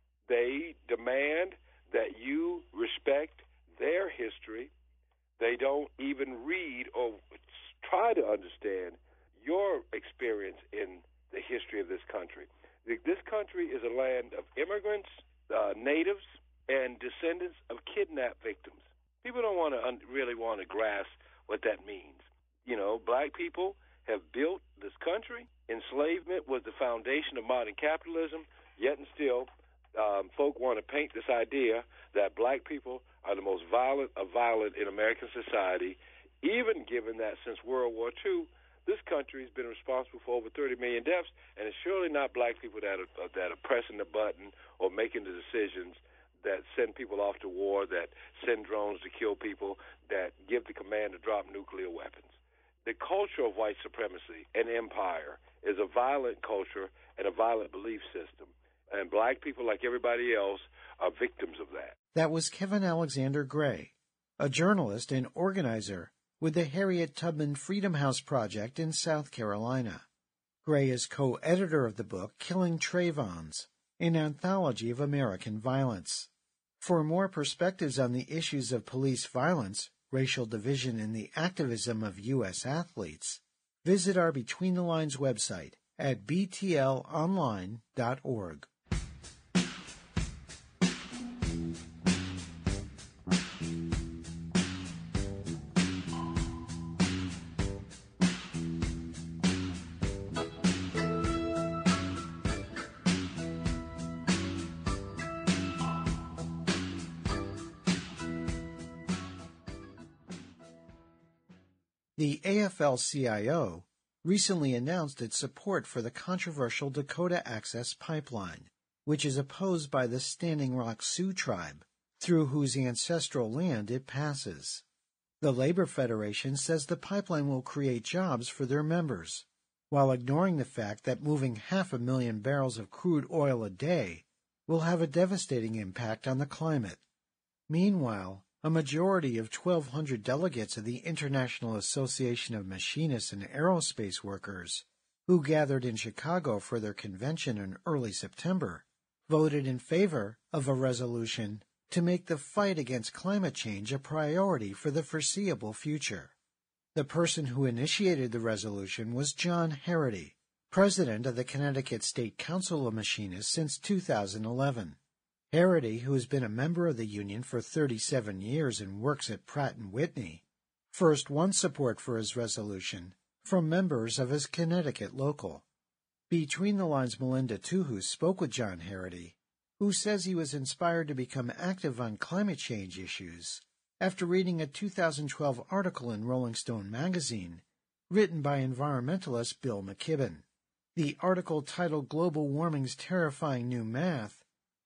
S: they demand that you respect their history. They don't even read or try to understand your experience in the history of this country. This country is a land of immigrants, uh, natives, and descendants of kidnapped victims. People don't want to un- really want to grasp what that means. You know, black people have built this country. Enslavement was the foundation of modern capitalism, yet and still um, folk want to paint this idea that black people are the most violent of violent in American society, even given that since World War Two, this country has been responsible for over thirty million deaths, and it's surely not black people that are, uh, that are pressing the button or making the decisions that send people off to war, that send drones to kill people, that give the command to drop nuclear weapons. The culture of white supremacy and empire is a violent culture and a violent belief system. And black people, like everybody else, are victims of that.
P: That was Kevin Alexander Gray, a journalist and organizer with the Harriet Tubman Freedom House Project in South Carolina. Gray is co-editor of the book Killing Trayvons, an anthology of American violence. For more perspectives on the issues of police violence, racial division, and the activism of U S athletes, visit our Between the Lines website at b t l online dot org. The A F L C I O recently announced its support for the controversial Dakota Access Pipeline, which is opposed by the Standing Rock Sioux tribe, through whose ancestral land it passes. The Labor Federation says the pipeline will create jobs for their members, while ignoring the fact that moving half a million barrels of crude oil a day will have a devastating impact on the climate. Meanwhile, a majority of twelve hundred delegates of the International Association of Machinists and Aerospace Workers, who gathered in Chicago for their convention in early September, voted in favor of a resolution to make the fight against climate change a priority for the foreseeable future. The person who initiated the resolution was John Harrity, president of the Connecticut State Council of Machinists since two thousand eleven. Harrity, who has been a member of the union for thirty-seven years and works at Pratt and Whitney, first won support for his resolution from members of his Connecticut local. Between the Lines' Melinda Tuhus spoke with John Harrity, who says he was inspired to become active on climate change issues after reading a two thousand twelve article in Rolling Stone magazine written by environmentalist Bill McKibben. The article, titled Global Warming's Terrifying New Math,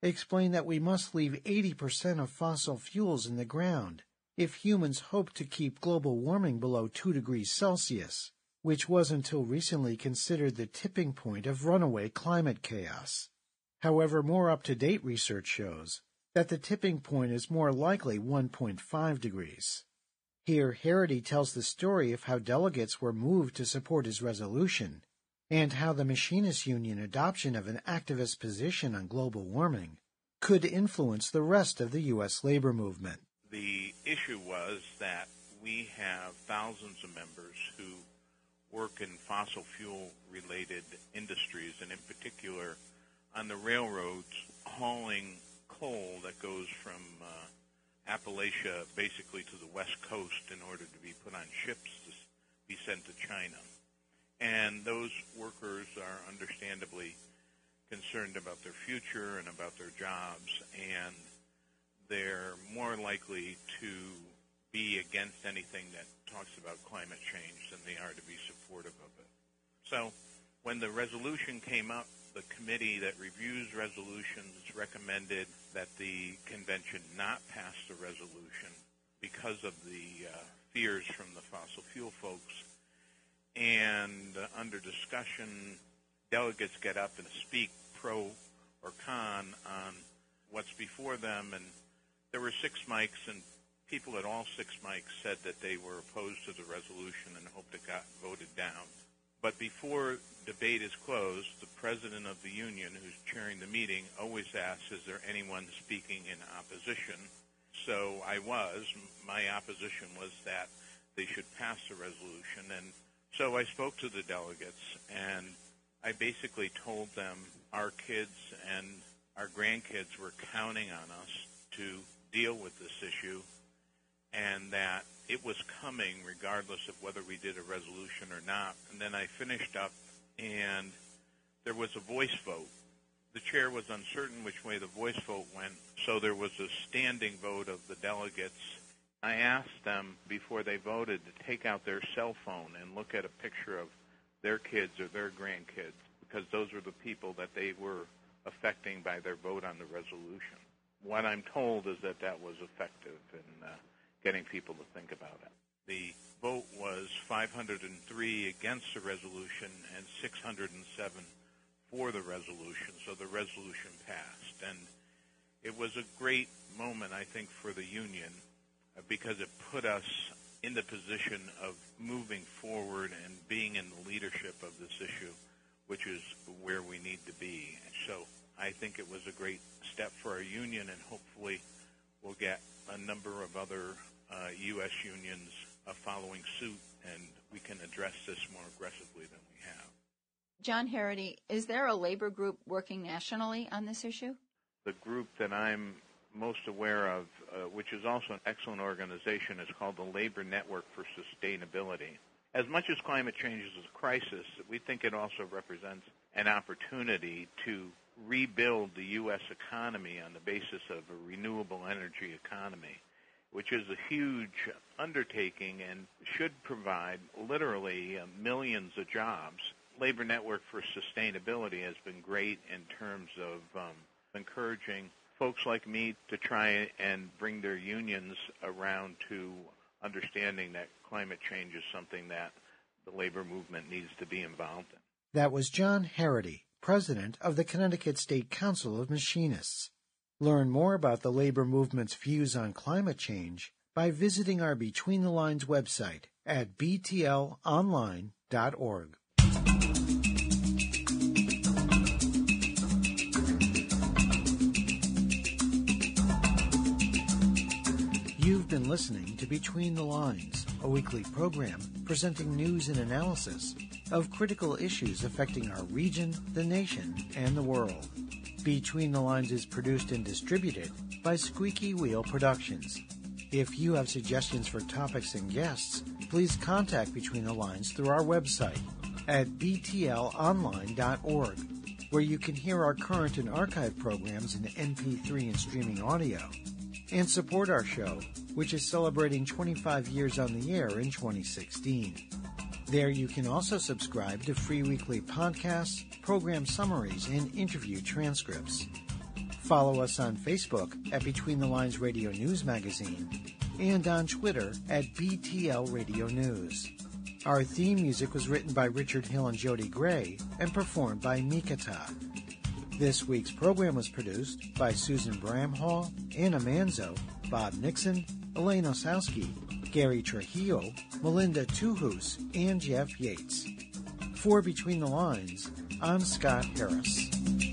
P: explained that we must leave eighty percent of fossil fuels in the ground if humans hope to keep global warming below two degrees Celsius, which was until recently considered the tipping point of runaway climate chaos. However, more up-to-date research shows that the tipping point is more likely one point five degrees. Here, Harity tells the story of how delegates were moved to support his resolution, and how the Machinists Union adoption of an activist position on global warming could influence the rest of the U S labor movement.
T: The issue was that we have thousands of members who work in fossil fuel-related industries, and in particular on the railroads hauling coal that goes from uh, Appalachia basically to the West Coast in order to be put on ships to be sent to China. And those workers are understandably concerned about their future and about their jobs, and they're more likely to be against anything that talks about climate change than they are to be supportive of it. So when the resolution came up, the committee that reviews resolutions recommended that the convention not pass the resolution because of the uh, fears from the fossil fuel folks. And uh, under discussion, delegates get up and speak pro or con on what's before them. And there were six mics, and people at all six mics said that they were opposed to the resolution and hoped it got voted down. But before debate is closed, the president of the union, who's chairing the meeting, always asks, is there anyone speaking in opposition? So I was. My opposition was that they should pass the resolution. And so I spoke to the delegates, and I basically told them our kids and our grandkids were counting on us to deal with this issue, and that it was coming regardless of whether we did a resolution or not. And then I finished up, and there was a voice vote. The chair was uncertain which way the voice vote went, so there was a standing vote of the delegates. I asked them before they voted to take out their cell phone and look at a picture of their kids or their grandkids, because those were the people that they were affecting by their vote on the resolution. What I'm told is that that was effective in uh, getting people to think about it. The vote was five hundred three against the resolution and six hundred seven for the resolution, so the resolution passed. And it was a great moment, I think, for the union, uh, because it put us in the position of moving forward and being in the leadership of this issue, which is where we need to be. So I think it was a great step for our union, and hopefully we'll get a number of other uh, U S unions uh, following suit, and we can address this more aggressively than we have.
U: John Harity, is there a labor group working nationally on this issue?
T: The group that I'm most aware of, uh, which is also an excellent organization, is called the Labor Network for Sustainability. As much as climate change is a crisis, we think it also represents an opportunity to rebuild the U S economy on the basis of a renewable energy economy, which is a huge undertaking and should provide literally uh, millions of jobs. Labor Network for Sustainability has been great in terms of um, encouraging folks like me to try and bring their unions around to understanding that climate change is something that the labor movement needs to be involved in.
P: That was John Harity, president of the Connecticut State Council of Machinists. Learn more about the labor movement's views on climate change by visiting our Between the Lines website at b t l online dot org. You've been listening to Between the Lines, a weekly program presenting news and analysis of critical issues affecting our region, the nation, and the world. Between the Lines is produced and distributed by Squeaky Wheel Productions. If you have suggestions for topics and guests, please contact Between the Lines through our website at b t l online dot org, where you can hear our current and archive programs in M P three and streaming audio, and support our show, which is celebrating twenty-five years on the air in twenty sixteen. There you can also subscribe to free weekly podcasts, program summaries, and interview transcripts. Follow us on Facebook at Between the Lines Radio News Magazine and on Twitter at B T L Radio News. Our theme music was written by Richard Hill and Jody Gray and performed by Mikata. This week's program was produced by Susan Bramhall, Anna Manzo, Bob Nixon, Elaine Osowski, Gary Trujillo, Melinda Tuhus, and Jeff Yates. For Between the Lines, I'm Scott Harris.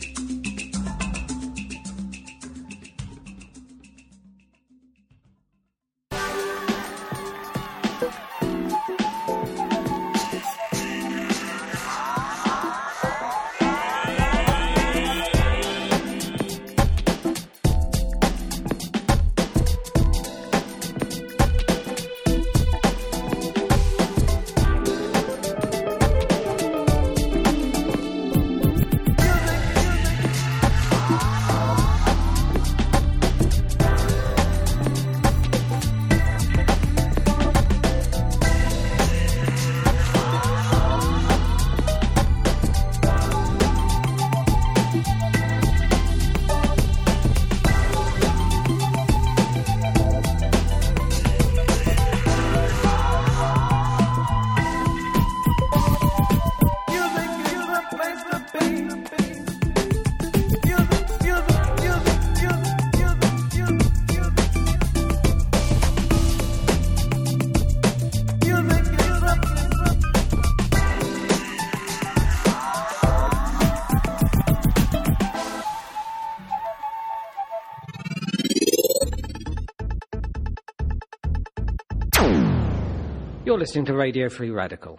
A: You're listening to Radio Free Radical,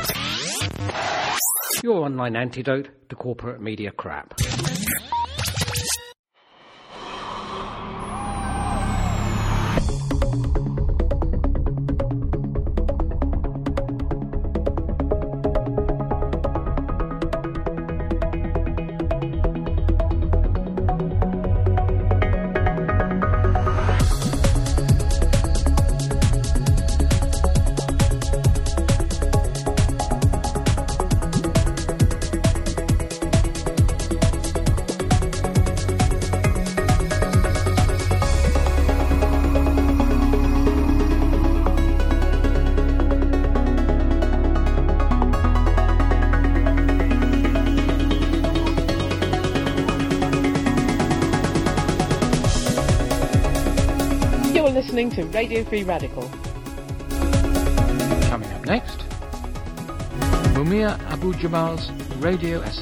A: your online antidote to corporate media crap.
B: Listening to Radio Free Radical.
A: Coming up next, Mumia Abu-Jamal's radio essay.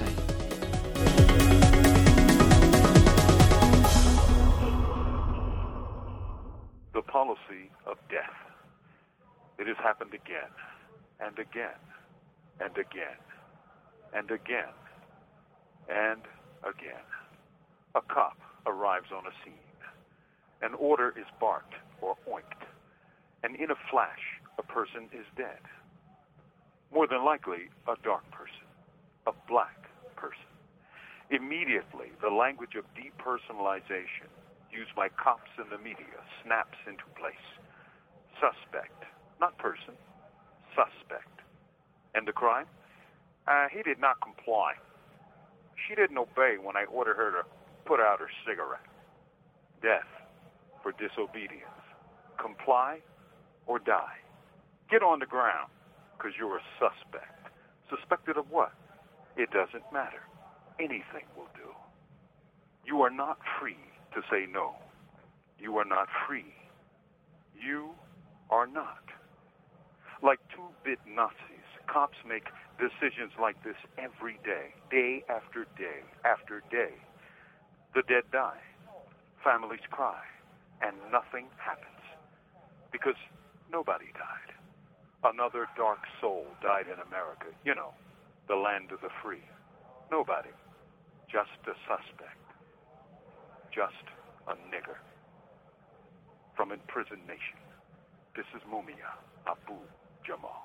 D: The policy of death. It has happened again, and again, and again, and again, and again. A cop arrives on a scene. An order is barked or oinked, and in a flash, a person is dead. More than likely, a dark person, a black person. Immediately, the language of depersonalization used by cops in the media snaps into place. Suspect, not person, suspect. And the crime? Uh, he did not comply. She didn't obey when I ordered her to put out her cigarette. Death for disobedience. Comply or die. Get on the ground, because you're a suspect. Suspected of what? It doesn't matter. Anything will do. You are not free to say no. You are not free. You are not. Like two-bit Nazis, cops make decisions like this every day, day after day after day. The dead die. Families cry. And nothing happens. Because nobody died. Another dark soul died in America. You know, the land of the free. Nobody. Just a suspect. Just a nigger. From Imprisoned Nation, this is Mumia Abu-Jamal.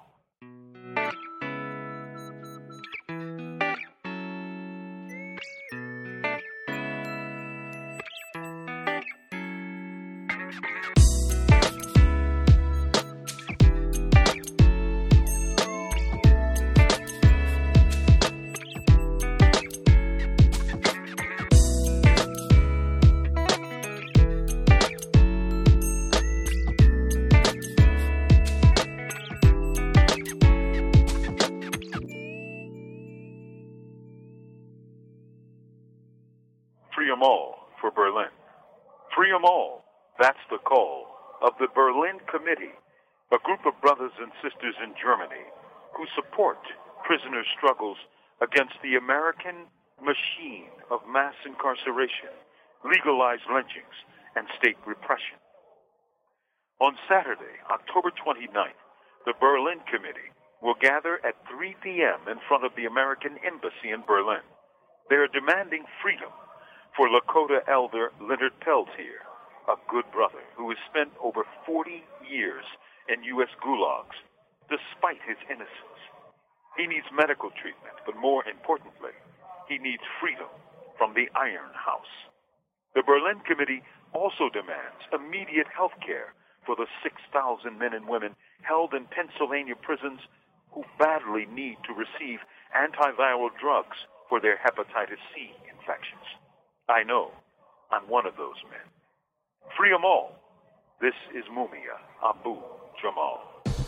D: 'em all for Berlin. Free 'em all. That's the call of the Berlin Committee, a group of brothers and sisters in Germany who support prisoners' struggles against the American machine of mass incarceration, legalized lynchings, and state repression. On Saturday, October twenty-ninth, the Berlin Committee will gather at three p.m. in front of the American Embassy in Berlin. They are demanding freedom for Lakota elder Leonard Peltier, a good brother who has spent over forty years in U S gulags, despite his innocence. He needs medical treatment, but more importantly, he needs freedom from the Iron House. The Berlin Committee also demands immediate health care for the six thousand men and women held in Pennsylvania prisons who badly need to receive antiviral drugs for their hepatitis C infections. I know I'm one of those men. Free 'em all. This is Mumia Abu Jamal.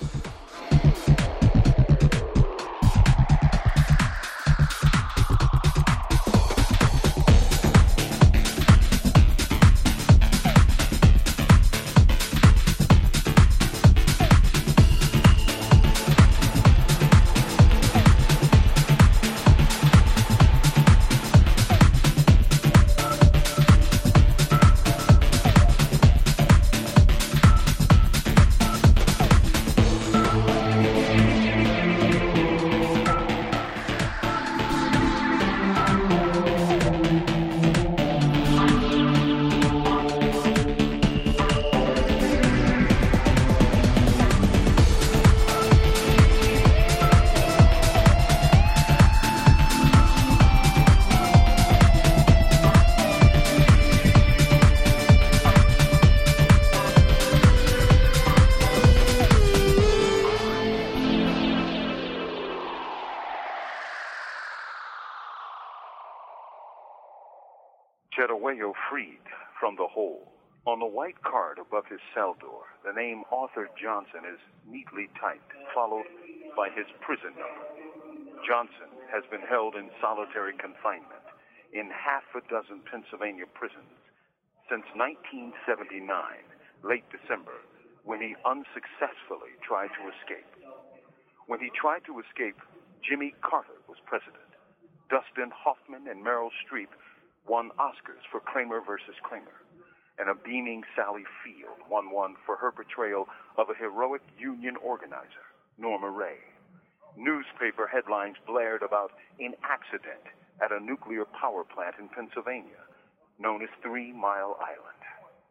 D: Chetaweo freed from the hole. On the white card above his cell door, the name Arthur Johnson is neatly typed, followed by his prison number. Johnson has been held in solitary confinement in half a dozen Pennsylvania prisons since nineteen seventy-nine, late December, when he unsuccessfully tried to escape. When he tried to escape, Jimmy Carter was president. Dustin Hoffman and Meryl Streep won Oscars for Kramer versus Kramer, and a beaming Sally Field won one for her portrayal of a heroic union organizer, Norma Ray. Newspaper headlines blared about an accident at a nuclear power plant in Pennsylvania, known as Three Mile Island.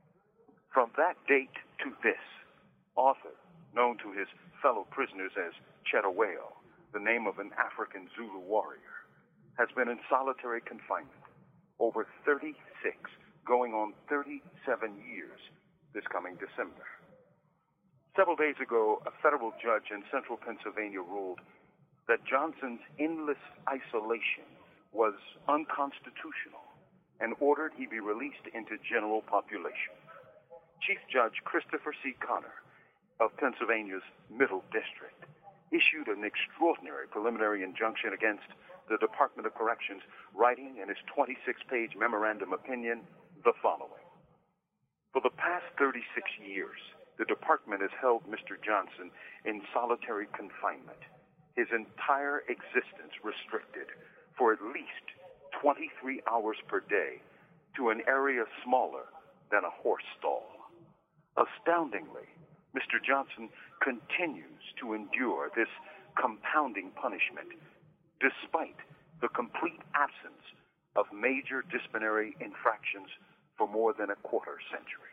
D: From that date to this, Arthur, known to his fellow prisoners as Chetaweo, the name of an African Zulu warrior, has been in solitary confinement over thirty-six, going on thirty-seven years this coming December. Several days ago, a federal judge in central Pennsylvania ruled that Johnson's endless isolation was unconstitutional and ordered he be released into general population. Chief Judge Christopher C. Connor of Pennsylvania's Middle District issued an extraordinary preliminary injunction against the Department of Corrections, writing in his twenty-six page memorandum opinion the following. For the past thirty-six years, the department has held Mister Johnson in solitary confinement, his entire existence restricted for at least twenty-three hours per day to an area smaller than a horse stall. Astoundingly, Mister Johnson continues to endure this compounding punishment despite the complete absence of major disciplinary infractions for more than a quarter century.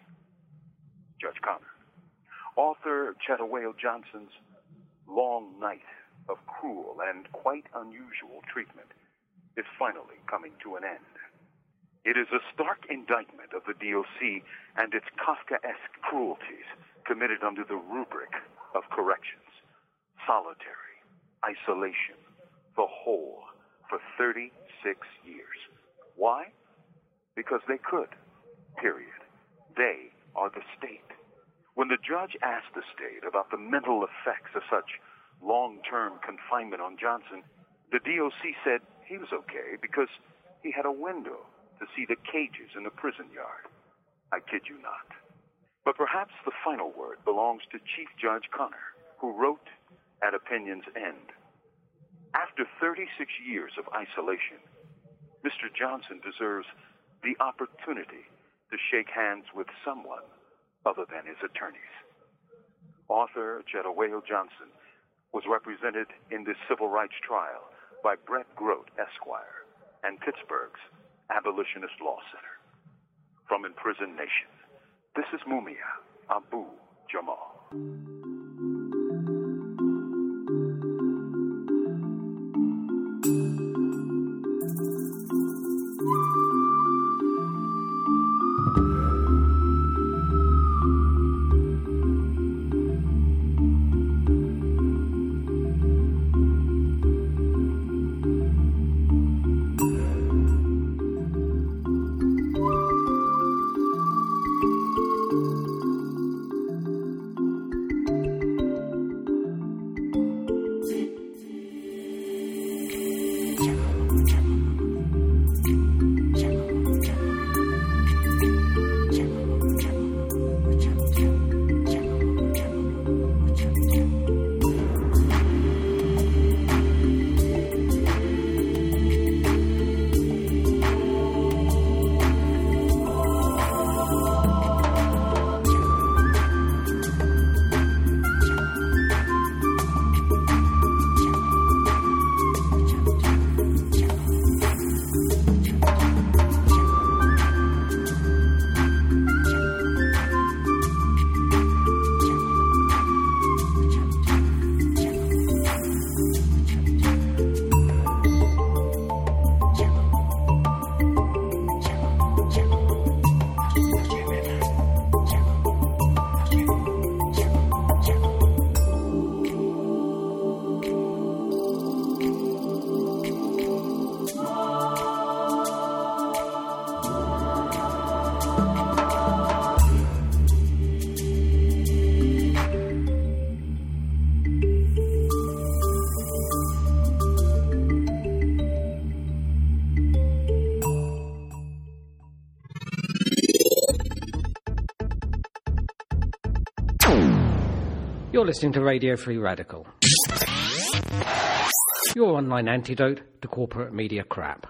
D: Judge Connor. Author Chetaweo Johnson's long night of cruel and quite unusual treatment is finally coming to an end. It is a stark indictment of the D O C and its Kafkaesque cruelties committed under the rubric of corrections, solitary, isolation, the whole, for thirty-six years. Why? Because they could, period. They are the state. When the judge asked the state about the mental effects of such long-term confinement on Johnson, the D O C said he was okay because he had a window to see the cages in the prison yard. I kid you not. But perhaps the final word belongs to Chief Judge Connor, who wrote at Opinion's End, "After thirty-six years of isolation, Mister Johnson deserves the opportunity to shake hands with someone other than his attorneys." Author Jetta Whale Johnson was represented in this civil rights trial by Brett Grote, Esquire, and Pittsburgh's Abolitionist Law Center. From Imprisoned Nation, this is Mumia Abu Jamal.
E: You're listening to Radio Free Radical, your online antidote to corporate media crap.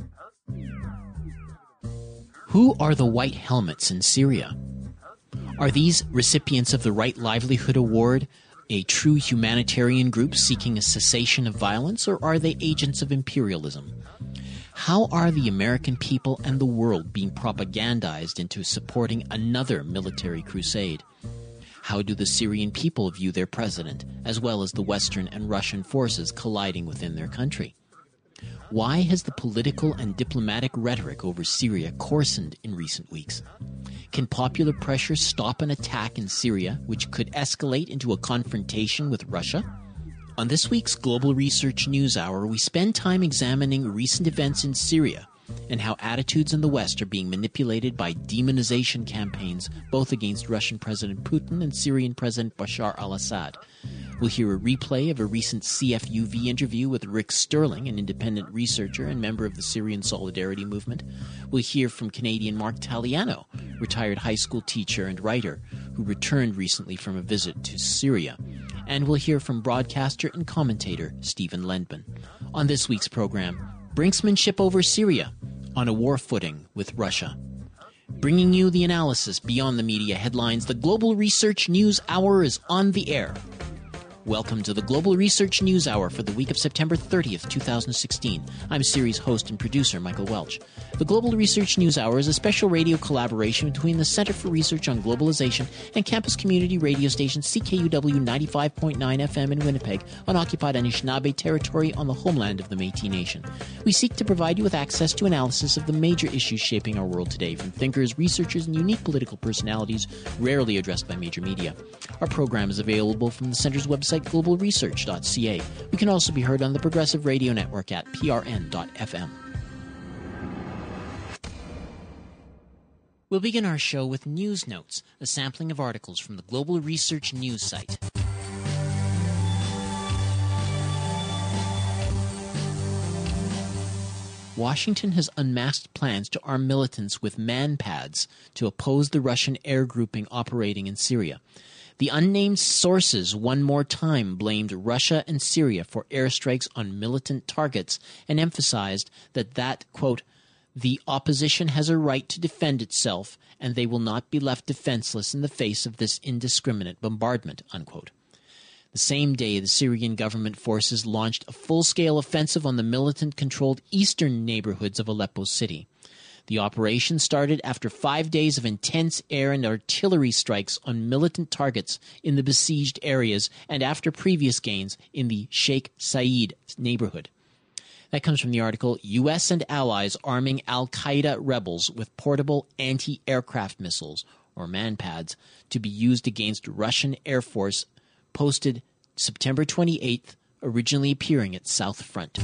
C: Who are the White Helmets in Syria? Are these recipients of the Right Livelihood Award a true humanitarian group seeking a cessation of violence, or are they agents of imperialism? How are the American people and the world being propagandized into supporting another military crusade? How do the Syrian people view their president, as well as the Western and Russian forces colliding within their country? Why has the political and diplomatic rhetoric over Syria coarsened in recent weeks? Can popular pressure stop an attack in Syria, which could escalate into a confrontation with Russia? On this week's Global Research News Hour, we spend time examining recent events in Syria and how attitudes in the West are being manipulated by demonization campaigns both against Russian President Putin and Syrian President Bashar al-Assad. We'll hear a replay of a recent C F U V interview with Rick Sterling, an independent researcher and member of the Syrian Solidarity Movement. We'll hear from Canadian Mark Taliano, retired high school teacher and writer, who returned recently from a visit to Syria. And we'll hear from broadcaster and commentator Stephen Lendman. On this week's program, Brinksmanship over Syria, on a war footing with Russia. Bringing you the analysis beyond the media headlines, the Global Research News Hour is on the air. Welcome to the Global Research News Hour for the week of September thirtieth, twenty sixteen. I'm series host and producer Michael Welch. The Global Research News Hour is a special radio collaboration between the Center for Research on Globalization and campus community radio station C K U W ninety-five point nine F M in Winnipeg on occupied Anishinaabe territory on the homeland of the Métis Nation. We seek to provide you with access to analysis of the major issues shaping our world today, from thinkers, researchers, and unique political personalities rarely addressed by major media. Our program is available from the Center's website, global research dot c a. We can also be heard on the Progressive Radio Network at p r n dot f m. We'll begin our show with News Notes, a sampling of articles from the Global Research News site. Washington has unmasked plans to arm militants with man-pads to oppose the Russian air grouping operating in Syria. The unnamed sources one more time blamed Russia and Syria for airstrikes on militant targets and emphasized that that, quote, the opposition has a right to defend itself and they will not be left defenseless in the face of this indiscriminate bombardment, unquote. The same day, the Syrian government forces launched a full-scale offensive on the militant-controlled eastern neighborhoods of Aleppo City. The operation started after five days of intense air and artillery strikes on militant targets in the besieged areas and after previous gains in the Sheikh Said neighborhood. That comes from the article, U S and Allies Arming Al-Qaeda Rebels with Portable Anti-Aircraft Missiles, or MANPADS, to be used against Russian Air Force, posted September twenty-eighth, originally appearing at South Front.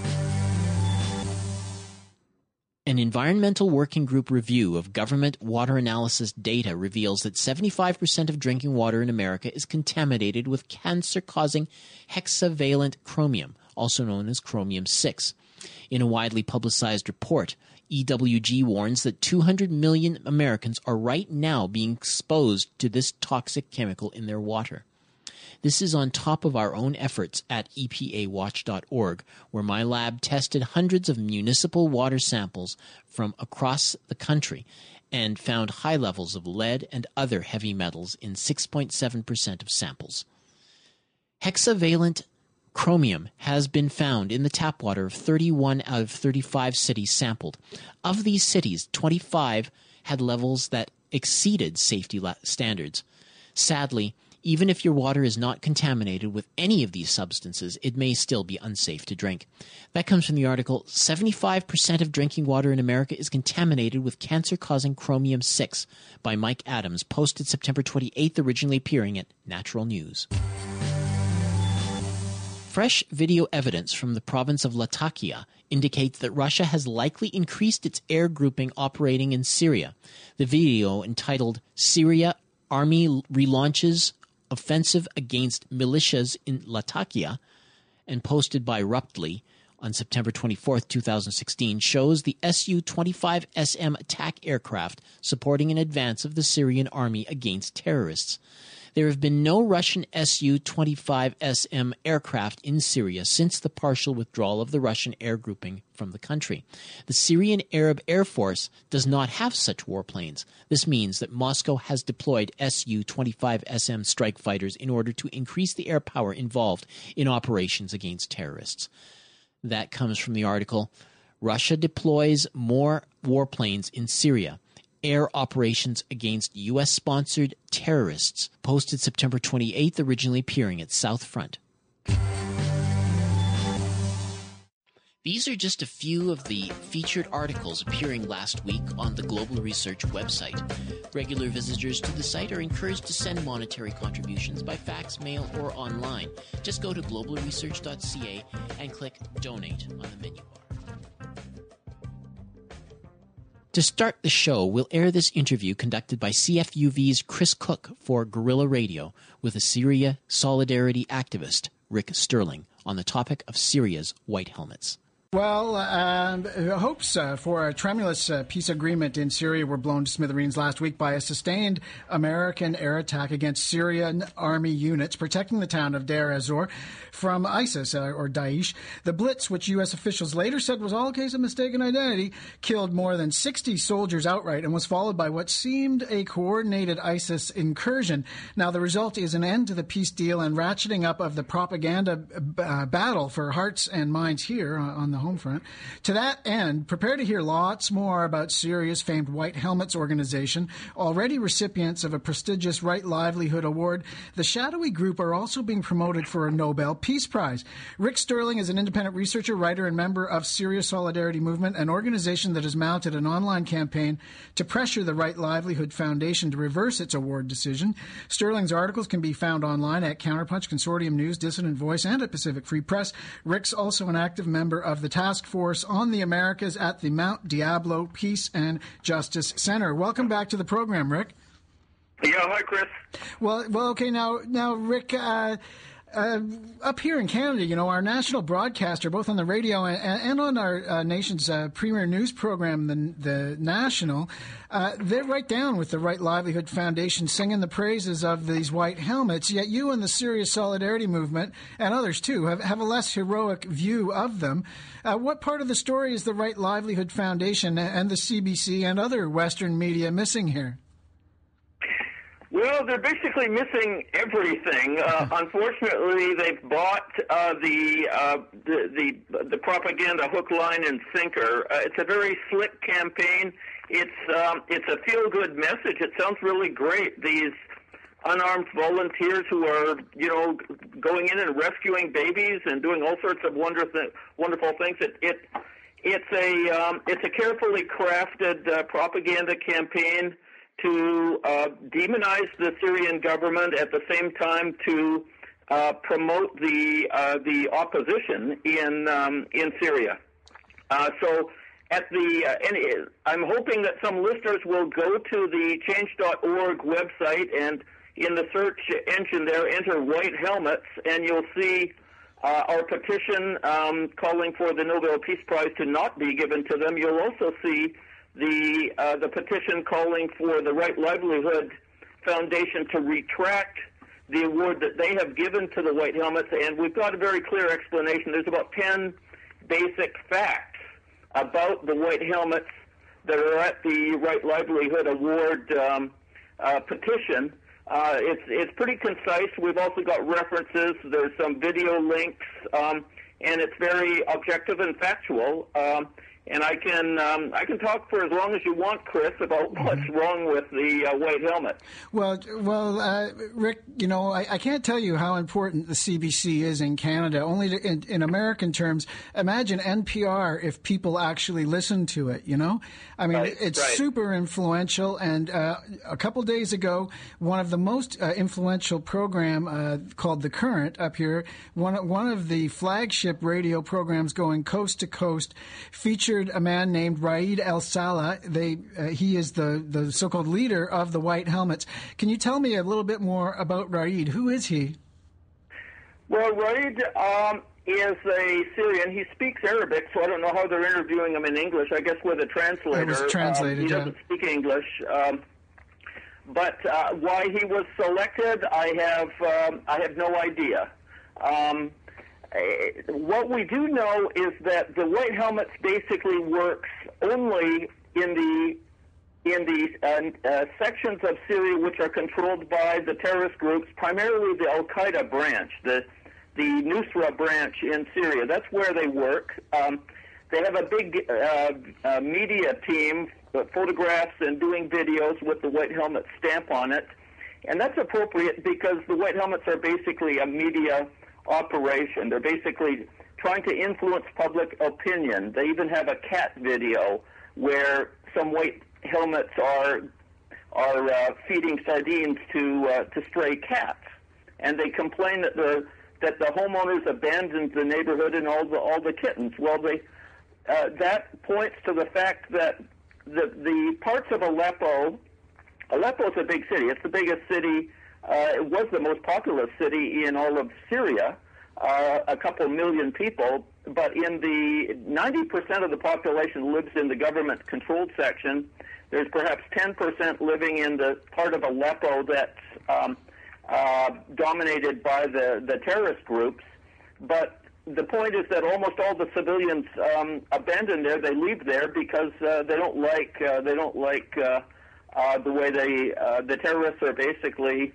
C: An environmental working group review of government water analysis data reveals that seventy-five percent of drinking water in America is contaminated with cancer-causing hexavalent chromium, also known as chromium six. In a widely publicized report, E W G warns that two hundred million Americans are right now being exposed to this toxic chemical in their water. This is on top of our own efforts at E P A watch dot org, where my lab tested hundreds of municipal water samples from across the country and found high levels of lead and other heavy metals in six point seven percent of samples. Hexavalent chromium has been found in the tap water of thirty-one out of thirty-five cities sampled. Of these cities, twenty-five had levels that exceeded safety standards. Sadly, even if your water is not contaminated with any of these substances, it may still be unsafe to drink. That comes from the article, seventy-five percent of drinking water in America is contaminated with cancer-causing chromium six, by Mike Adams, posted September twenty-eighth, originally appearing at Natural News. Fresh video evidence from the province of Latakia indicates that Russia has likely increased its air grouping operating in Syria. The video, entitled Syria Army Relaunches Offensive Against Militias in Latakia, and posted by Ruptly on September twenty-fourth, twenty sixteen, shows the S U twenty-five S M attack aircraft supporting an advance of the Syrian army against terrorists. There have been no Russian S U twenty-five S M aircraft in Syria since the partial withdrawal of the Russian air grouping from the country. The Syrian Arab Air Force does not have such warplanes. This means that Moscow has deployed S U twenty-five S M strike fighters in order to increase the air power involved in operations against terrorists. That comes from the article, Russia deploys more warplanes in Syria. Air operations against U S-sponsored terrorists, posted September twenty-eighth, originally appearing at South Front. These are just a few of the featured articles appearing last week on the Global Research website. Regular visitors to the site are encouraged to send monetary contributions by fax, mail, or online. Just go to global research dot c a and click Donate on the menu bar. To start the show, we'll air this interview conducted by C F U V's Chris Cook for Guerrilla Radio with a Syria Solidarity activist, Rick Sterling, on the topic of Syria's white helmets.
G: Well, uh, hopes uh, for a tremulous uh, peace agreement in Syria were blown to smithereens last week by a sustained American air attack against Syrian army units protecting the town of Deir ez-Zor from ISIS uh, or Daesh. The blitz, which U S officials later said was all a case of mistaken identity, killed more than sixty soldiers outright and was followed by what seemed a coordinated ISIS incursion. Now, the result is an end to the peace deal and ratcheting up of the propaganda uh, battle for hearts and minds here on the home front. To that end, prepare to hear lots more about Syria's famed White Helmets organization, already recipients of a prestigious Right Livelihood Award. The shadowy group are also being promoted for a Nobel Peace Prize. Rick Sterling is an independent researcher, writer, and member of Syria Solidarity Movement, an organization that has mounted an online campaign to pressure the Right Livelihood Foundation to reverse its award decision. Sterling's articles can be found online at Counterpunch, Consortium News, Dissident Voice, and at Pacific Free Press. Rick's also an active member of the Task Force on the Americas at the Mount Diablo Peace and Justice Center. Welcome back to the program, Rick.
V: Yeah, hi, Chris.
G: Well, well, okay. Now, now, Rick. Uh, Uh, up here in Canada, you know, our national broadcaster, both on the radio and, and on our uh, nation's uh, premier news program, the, the National, uh, they're right down with the Right Livelihood Foundation singing the praises of these white helmets, yet you and the Syria Solidarity Movement, and others too, have, have a less heroic view of them. Uh, what part of the story is the Right Livelihood Foundation and the C B C and other Western media missing here?
V: Well, they're basically missing everything. Uh, unfortunately, they've bought uh, the, uh, the the the propaganda hook, line, and sinker. Uh, it's a very slick campaign. It's um, it's a feel-good message. It sounds really great. These unarmed volunteers who are, you know, going in and rescuing babies and doing all sorts of wonderful wonderful things. It it it's a um, it's a carefully crafted uh, propaganda campaign to uh, demonize the Syrian government, at the same time to uh, promote the uh, the opposition in um, in Syria. Uh, so, at the uh, and I'm hoping that some listeners will go to the change dot org website and in the search engine there enter white helmets, and you'll see uh, our petition um, calling for the Nobel Peace Prize to not be given to them. You'll also see the uh, the petition calling for the Right Livelihood Foundation to retract the award that they have given to the White Helmets, and we've got a very clear explanation. There's about ten basic facts about the White Helmets that are at the Right Livelihood Award um, uh, petition. Uh, it's it's pretty concise. We've also got references. There's some video links, um, and it's very objective and factual. Um, And I can um, I can talk for as long as you want, Chris, about what's wrong with the uh, white helmet.
G: Well, well, uh, Rick, you know, I, I can't tell you how important the C B C is in Canada. Only to, in, in American terms, imagine N P R if people actually listen to it. You know, I mean,
V: right,
G: it's
V: right.
G: super influential. And uh, a couple days ago, one of the most uh, influential program uh, called The Current up here, one one of the flagship radio programs going coast to coast, featured a man named Raed El Salah. They, uh, he is the, the so-called leader of the White Helmets. Can you tell me a little bit more about Raed? Who is he?
V: Well, Raed um, is a Syrian. He speaks Arabic, so I don't know how they're interviewing him in English. I guess with a translator.
G: It was translated,
V: um, he
G: yeah.
V: doesn't speak English. Um, but uh, why he was selected, I have um, I have no idea. Um, what we do know is that the White Helmets basically works only in the in the uh, uh, sections of Syria which are controlled by the terrorist groups, primarily the Al Qaeda branch, the the Nusra branch in Syria. That's where they work. Um, they have a big uh, uh, media team, uh, photographs and doing videos with the White Helmet stamp on it, and that's appropriate because the White Helmets are basically a media operation. They're basically trying to influence public opinion. They even have a cat video where some White Helmets are are uh, feeding sardines to uh, to stray cats, and they complain that the that the homeowners abandoned the neighborhood and all the all the kittens. Well, they uh, that points to the fact that the the parts of Aleppo, Aleppo is a big city. It's the biggest city. Uh, it was the most populous city in all of Syria, uh, a couple million people. But in the ninety percent of the population lives in the government-controlled section. There's perhaps ten percent living in the part of Aleppo that's um, uh, dominated by the, the terrorist groups. But the point is that almost all the civilians um, abandon there. They leave there because uh, they don't like uh, they don't like uh, uh, the way they uh, the terrorists are basically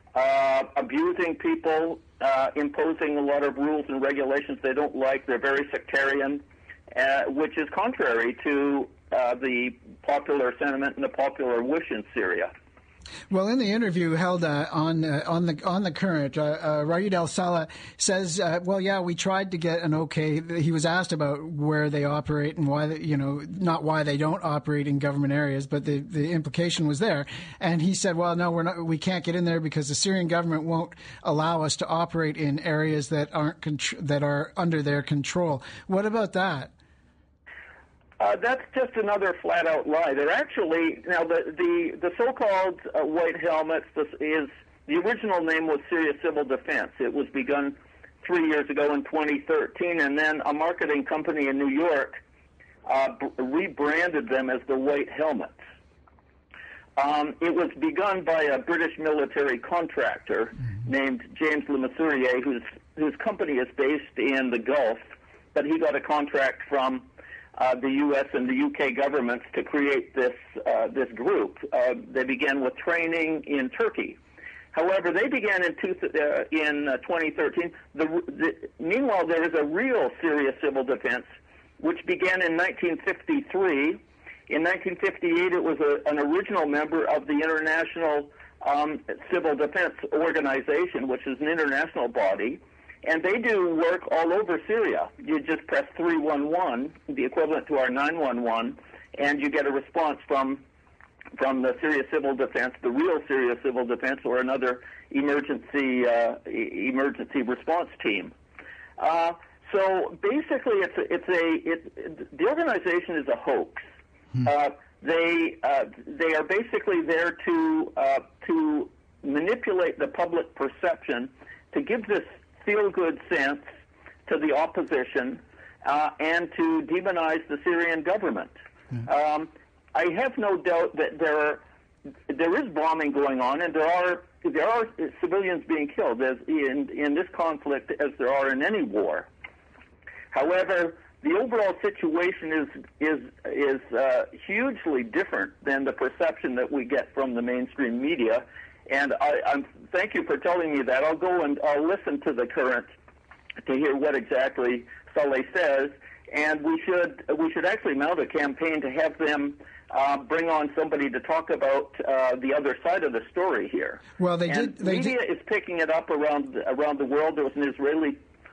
V: uh, abusing people, uh, imposing a lot of rules and regulations they don't like. They're very sectarian, uh, which is contrary to Uh, the popular sentiment and the popular wish in Syria.
G: Well, in the interview held uh, on uh, on the on the Current, uh, uh, Raed Al Saleh says, uh, "Well, yeah, we tried to get an okay." He was asked about where they operate and why, they, you know, not why they don't operate in government areas, but the the implication was there. And he said, "Well, no, we're not. We can't get in there because the Syrian government won't allow us to operate in areas that aren't contr- that are under their control." What about that?
V: Uh, that's just another flat-out lie. They're actually now the the, the so-called uh, White Helmets. This is the original name was Syria Civil Defense. It was begun three years ago in twenty thirteen, and then a marketing company in New York uh, b- rebranded them as the White Helmets. Um, it was begun by a British military contractor mm-hmm. named James Le Mesurier, whose whose company is based in the Gulf, but he got a contract from Uh, the U S and the U K governments to create this uh, this group. Uh, they began with training in Turkey. However, they began in two, uh, in uh, twenty thirteen. The, the, meanwhile, there is a real Syria Civil Defense, which began in nineteen fifty-three. In nineteen fifty-eight, it was a, an original member of the International um, Civil Defense Organization, which is an international body. And they do work all over Syria. You just press three one one, the equivalent to our nine one one, and you get a response from from the Syria Civil Defense, the real Syria Civil Defense, or another emergency uh, e- emergency response team. Uh, so basically, it's a, it's a it, the organization is a hoax. Hmm. Uh, they uh, they are basically there to uh, to manipulate the public perception, to give this feel-good sense to the opposition uh, and to demonize the Syrian government. Mm-hmm. Um, I have no doubt that there are, there is bombing going on, and there are there are civilians being killed as in in this conflict as there are in any war. However, the overall situation is is is uh, hugely different than the perception that we get from the mainstream media. And I, I'm, thank you for telling me that. I'll go and I'll listen to the Current to hear what exactly Saleh says. And we should we should actually mount a campaign to have them uh, bring on somebody to talk about uh, the other side of the story here.
G: Well, they
V: and
G: did. They
V: media
G: did.
V: is picking it up around around the world. There was an Israeli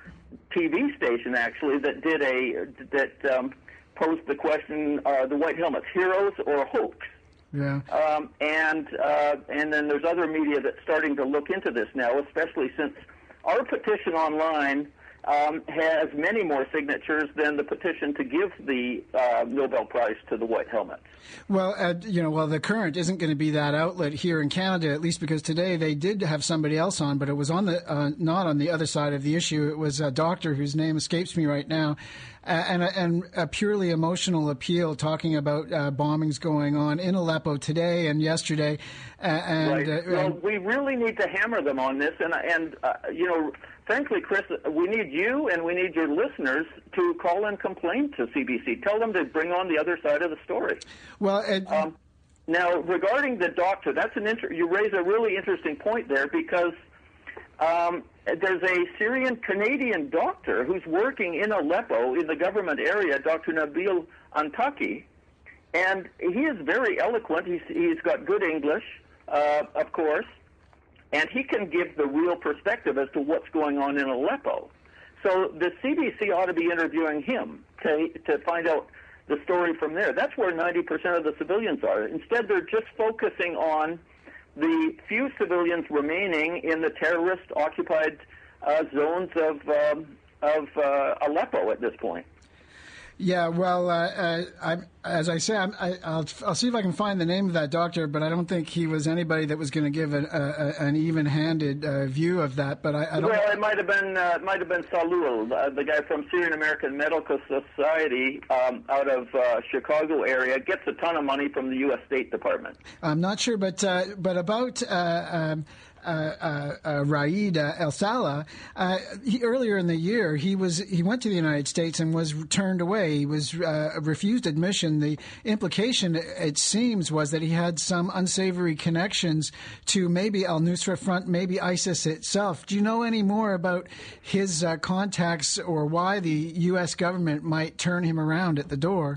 V: T V station actually that did a that um, posed the question: uh, the White Helmets, heroes or hoax?
G: Yeah.
V: Um, and uh, and then there's other media that's starting to look into this now, especially since our petition online um, has many more signatures than the petition to give the uh, Nobel Prize to the White Helmets.
G: Well, uh, you know, well, the Current isn't going to be that outlet here in Canada, at least because today they did have somebody else on, but it was on the uh, not on the other side of the issue. It was a doctor whose name escapes me right now, uh, and, and a purely emotional appeal talking about uh, bombings going on in Aleppo today and yesterday. Uh, and,
V: right.
G: uh,
V: well,
G: and
V: we really need to hammer them on this, and and uh, you know. Frankly, Chris, we need you and we need your listeners to call and complain to C B C. Tell them to bring on the other side of the story.
G: Well, Ed,
V: um, now regarding the doctor, that's an inter- you raise a really interesting point there because um, there's a Syrian-Canadian doctor who's working in Aleppo in the government area, Doctor Nabil Antaki, and he is very eloquent. He's he's got good English, uh, of course. And he can give the real perspective as to what's going on in Aleppo. So the C B C ought to be interviewing him to, to find out the story from there. That's where ninety percent of the civilians are. Instead, they're just focusing on the few civilians remaining in the terrorist-occupied uh, zones of, um, of uh, Aleppo at this point.
G: Yeah, well, uh, uh, I, as I say, I'm, I, I'll, I'll see if I can find the name of that doctor, but I don't think he was anybody that was going to give an, a, a, an even-handed uh, view of that. But I, I don't.
V: Well, it might have been uh, it might have been Salul, uh, the guy from Syrian American Medical Society um, out of uh, Chicago area, gets a ton of money from the U S State Department.
G: I'm not sure, but uh, but about. Uh, um, Uh, uh, uh, Raed uh, El Salah, uh, he, earlier in the year, he was he went to the United States and was turned away. He was uh, refused admission. The implication, it seems, was that he had some unsavory connections to maybe Al Nusra Front, maybe ISIS itself. Do you know any more about his uh, contacts or why the U S government might turn him around at the door?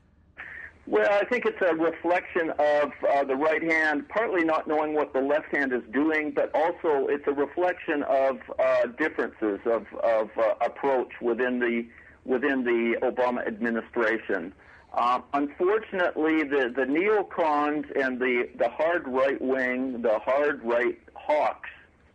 V: Well, I think it's a reflection of uh, the right hand, partly not knowing what the left hand is doing, but also it's a reflection of uh, differences of, of uh, approach within the within the Obama administration. Uh, unfortunately, the, the neocons and the, the hard right wing, the hard right hawks,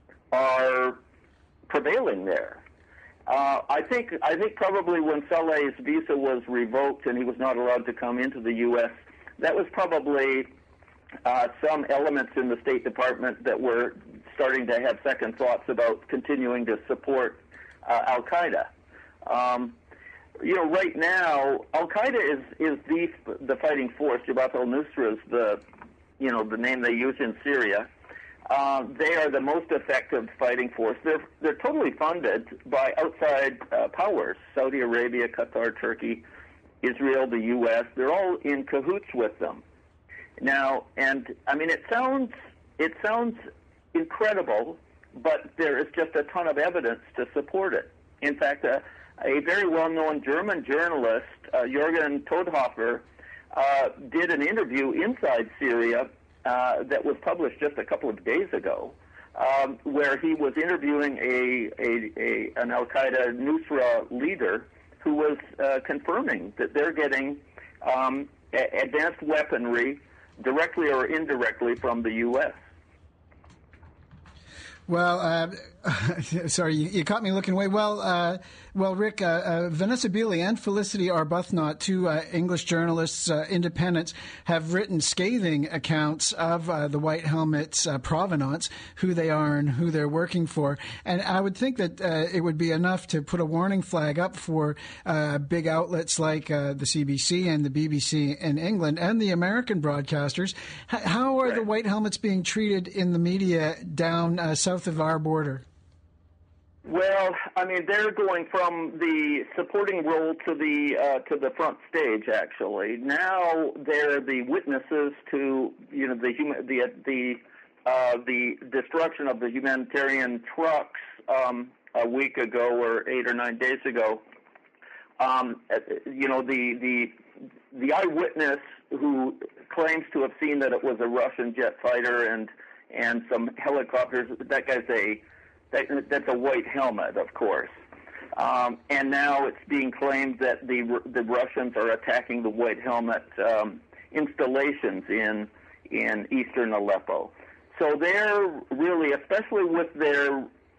V: are prevailing there. Uh, I think I think probably when Saleh's visa was revoked and he was not allowed to come into the U S, that was probably uh, some elements in the State Department that were starting to have second thoughts about continuing to support uh, Al-Qaeda. Um, you know, right now, Al-Qaeda is, is the the fighting force. Jabhat al-Nusra is the, you know, the name they use in Syria. Uh, they are the most effective fighting force. They're they're totally funded by outside uh, powers: Saudi Arabia, Qatar, Turkey, Israel, the U S. They're all in cahoots with them now. And I mean, it sounds it sounds incredible, but there is just a ton of evidence to support it. In fact, uh, a very well-known German journalist, uh, Jürgen Todhofer, uh, did an interview inside Syria. Uh, that was published just a couple of days ago, um, where he was interviewing a, a, a an Al-Qaeda Nusra leader who was uh, confirming that they're getting um, a- advanced weaponry directly or indirectly from the U S.
G: Well, uh, sorry, you, you caught me looking away. Well, uh, well, Rick, uh, uh, Vanessa Beeley and Felicity Arbuthnot, two uh, English journalists, uh, independents, have written scathing accounts of uh, the White Helmets' uh, provenance, who they are and who they're working for. And I would think that uh, it would be enough to put a warning flag up for uh, big outlets like uh, the C B C and the B B C in England and the American broadcasters. H- how are right. the White Helmets being treated in the media down uh, south of our border?
V: Well, I mean, they're going from the supporting role to the uh, to the front stage. Actually, now they're the witnesses to you know the human the the uh, the destruction of the humanitarian trucks um, a week ago or eight or nine days ago. Um, you know the the the eyewitness who claims to have seen that it was a Russian jet fighter and and some helicopters. That guy's a That, that's a white helmet, of course. Um, and now it's being claimed that the the Russians are attacking the white helmet um, installations in in eastern Aleppo. So they're really, especially with their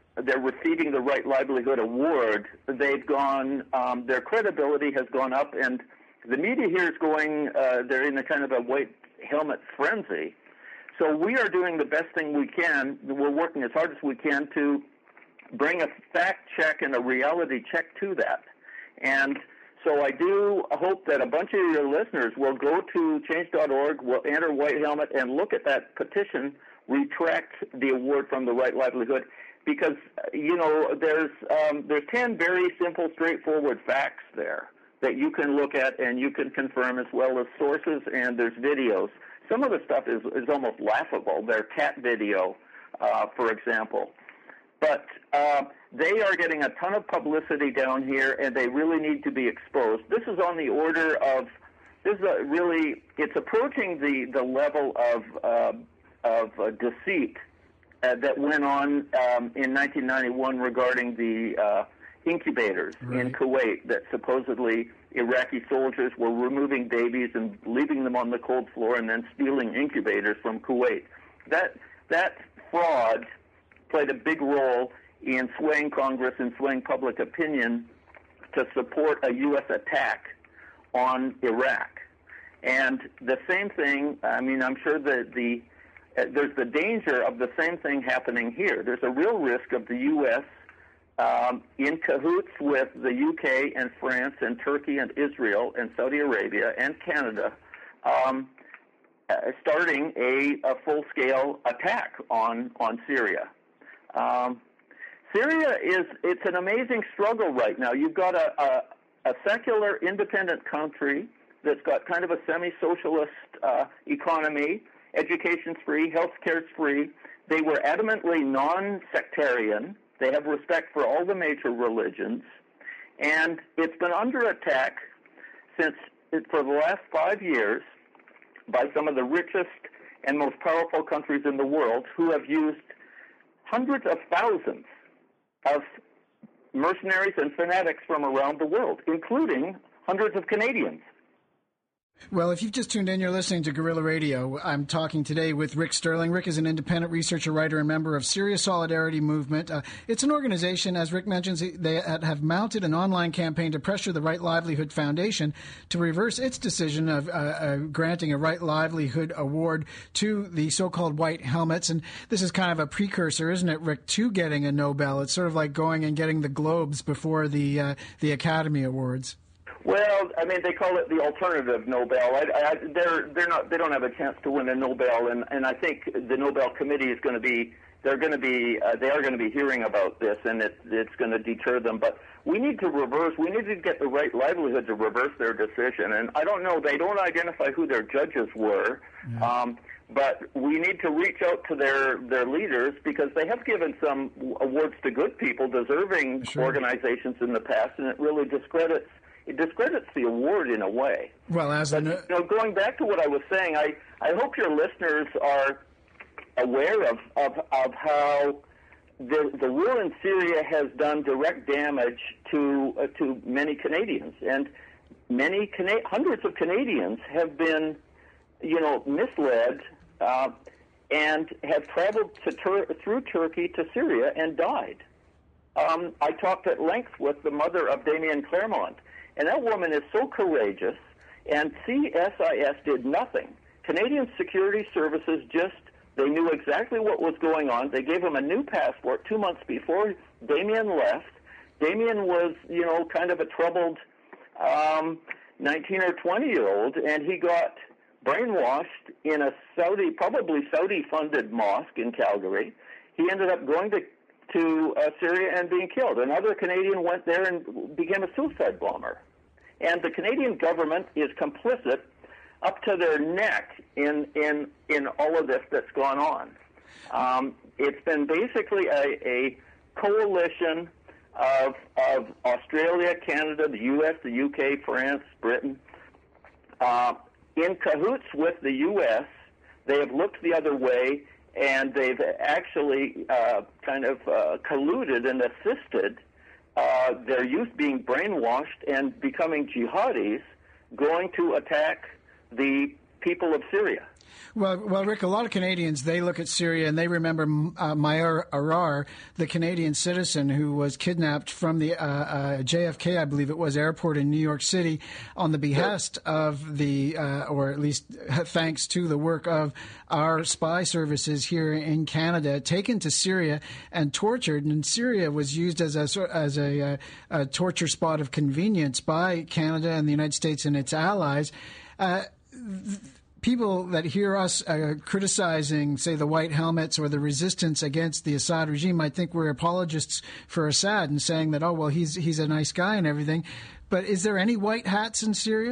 V: they're receiving the Right Livelihood Award, they've gone, um, their credibility has gone up, and the media here is going, uh, they're in a kind of a white helmet frenzy. So we are doing the best thing we can. We're working as hard as we can to bring a fact check and a reality check to that. And so I do hope that a bunch of your listeners will go to change dot org, will enter White Helmet, and look at that petition, retract the award from the Right Livelihood, because, you know, there's um, there's ten very simple, straightforward facts there that you can look at and you can confirm, as well as sources, and there's videos. Some of the stuff is, is almost laughable. Their cat video, uh, for example. But uh, they are getting a ton of publicity down here, and they really need to be exposed. This is on the order of, this is a really, it's approaching the, the level of, uh, of uh, deceit uh, that went on um, in nineteen ninety-one regarding the uh, incubators right. in Kuwait, that supposedly Iraqi soldiers were removing babies and leaving them on the cold floor and then stealing incubators from Kuwait. That that fraud played a big role in swaying Congress and swaying public opinion to support a U S attack on Iraq. And the same thing, I mean, I'm sure that the uh, there's the danger of the same thing happening here. There's a real risk of the U S Um, in cahoots with the U K and France and Turkey and Israel and Saudi Arabia and Canada, um, uh, starting a, a full-scale attack on on Syria. Um, Syria is it's an amazing struggle right now. You've got a, a, a secular, independent country that's got kind of a semi-socialist uh, economy. Education's free, healthcare's free. They were adamantly non-sectarian. They have respect for all the major religions, and it's been under attack since for the last five years by some of the richest and most powerful countries in the world, who have used hundreds of thousands of mercenaries and fanatics from around the world, including hundreds of Canadians.
G: Well, if you've just tuned in, you're listening to Guerrilla Radio. I'm talking today with Rick Sterling. Rick is an independent researcher, writer, and member of Syria Solidarity Movement. Uh, it's an organization, as Rick mentions, they have mounted an online campaign to pressure the Right Livelihood Foundation to reverse its decision of uh, uh, granting a Right Livelihood Award to the so-called White Helmets. And this is kind of a precursor, isn't it, Rick, to getting a Nobel? It's sort of like going and getting the Globes before the uh, the Academy Awards.
V: Well, I mean, they call it the alternative Nobel. I, I, they're they're not they don't have a chance to win a Nobel, and and I think the Nobel Committee is going to be they're going to be uh, they are going to be hearing about this, and it, it's going to deter them. But we need to reverse. We need to get the Right Livelihood to reverse their decision. And I don't know. They don't identify who their judges were. Yeah. Um, But we need to reach out to their, their leaders, because they have given some awards to good people, deserving sure. organizations in the past, and it really discredits it discredits the award in a way.
G: Well, as
V: but,
G: an,
V: you know, going back to what I was saying, I, I hope your listeners are aware of, of, of how the, the war in Syria has done direct damage to uh, to many Canadians, and many Cana- hundreds of Canadians have been, you know, misled uh, and have traveled to tur- through Turkey to Syria and died. Um, I talked at length with the mother of Damien Claremont, and that woman is so courageous, and C S I S did nothing. Canadian Security Services just, they knew exactly what was going on. They gave him a new passport two months before Damien left. Damien was, you know, kind of a troubled um, nineteen or twenty-year-old, and he got brainwashed in a Saudi, probably Saudi-funded mosque in Calgary. He ended up going to to uh, Syria and being killed. Another Canadian went there and became a suicide bomber. And the Canadian government is complicit up to their neck in in, in all of this that's gone on. Um, it's been basically a, a coalition of, of Australia, Canada, the U S, the U K, France, Britain, uh, in cahoots with the U S. They have looked the other way, and they've actually uh, kind of uh, colluded and assisted uh, their youth being brainwashed and becoming jihadis, going to attack the people of Syria.
G: Well, well, Rick, a lot of Canadians, they look at Syria and they remember uh, Maher Arar, the Canadian citizen who was kidnapped from the uh, uh, J F K, I believe it was, airport in New York City on the behest of the, uh, or at least thanks to the work of our spy services here in Canada, taken to Syria and tortured. And Syria was used as a, as a, uh, a torture spot of convenience by Canada and the United States and its allies. Uh, th- People that hear us uh, criticizing, say, the white helmets or the resistance against the Assad regime might think we're apologists for Assad and saying that, oh, well, he's he's a nice guy and everything. But is there any white hats in Syria?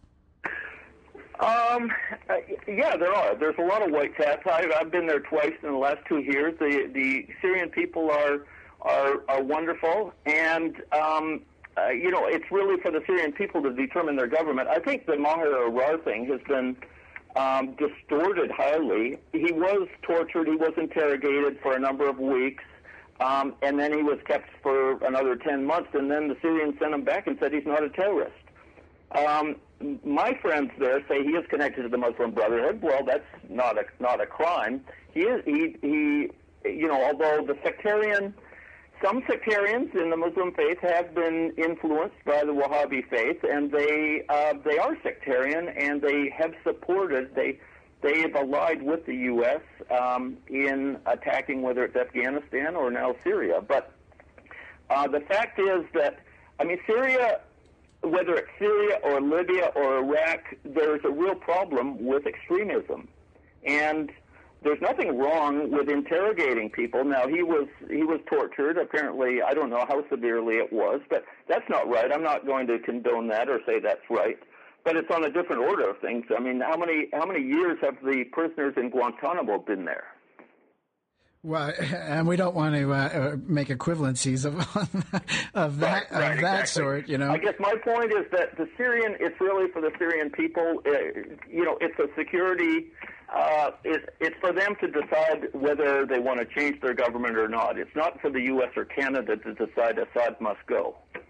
V: Um, uh, yeah, there are. There's a lot of white hats. I've, I've been there twice in the last two years. The the Syrian people are are, are wonderful, and um, uh, you know, it's really for the Syrian people to determine their government. I think the Maher Arar thing has been Um, distorted highly. He was tortured. He was interrogated for a number of weeks, um, and then he was kept for another ten months, and then the Syrians sent him back and said he's not a terrorist. Um, my friends there say he is connected to the Muslim Brotherhood. Well, that's not a not a crime. He is he he. You know, although the sectarian. Some sectarians in the Muslim faith have been influenced by the Wahhabi faith, and they uh, they are sectarian, and they have supported, they they have allied with the U S um, in attacking whether it's Afghanistan or now Syria. But uh, the fact is that, I mean, Syria, whether it's Syria or Libya or Iraq, there's a real problem with extremism, and there's nothing wrong with interrogating people. Now, he was he was tortured. Apparently, I don't know how severely it was, but that's not right. I'm not going to condone that or say that's right. But it's on a different order of things. I mean, how many how many years have the prisoners in Guantanamo been there?
G: Well, and we don't want to uh, make equivalencies of of that
V: right, right,
G: of that
V: exactly.
G: sort, you know.
V: I guess my point is that the Syrian, it's really for the Syrian people. Uh, you know, it's a security. Uh, it, it's for them to decide whether they want to change their government or not. It's not for the U S or Canada to decide Assad must go.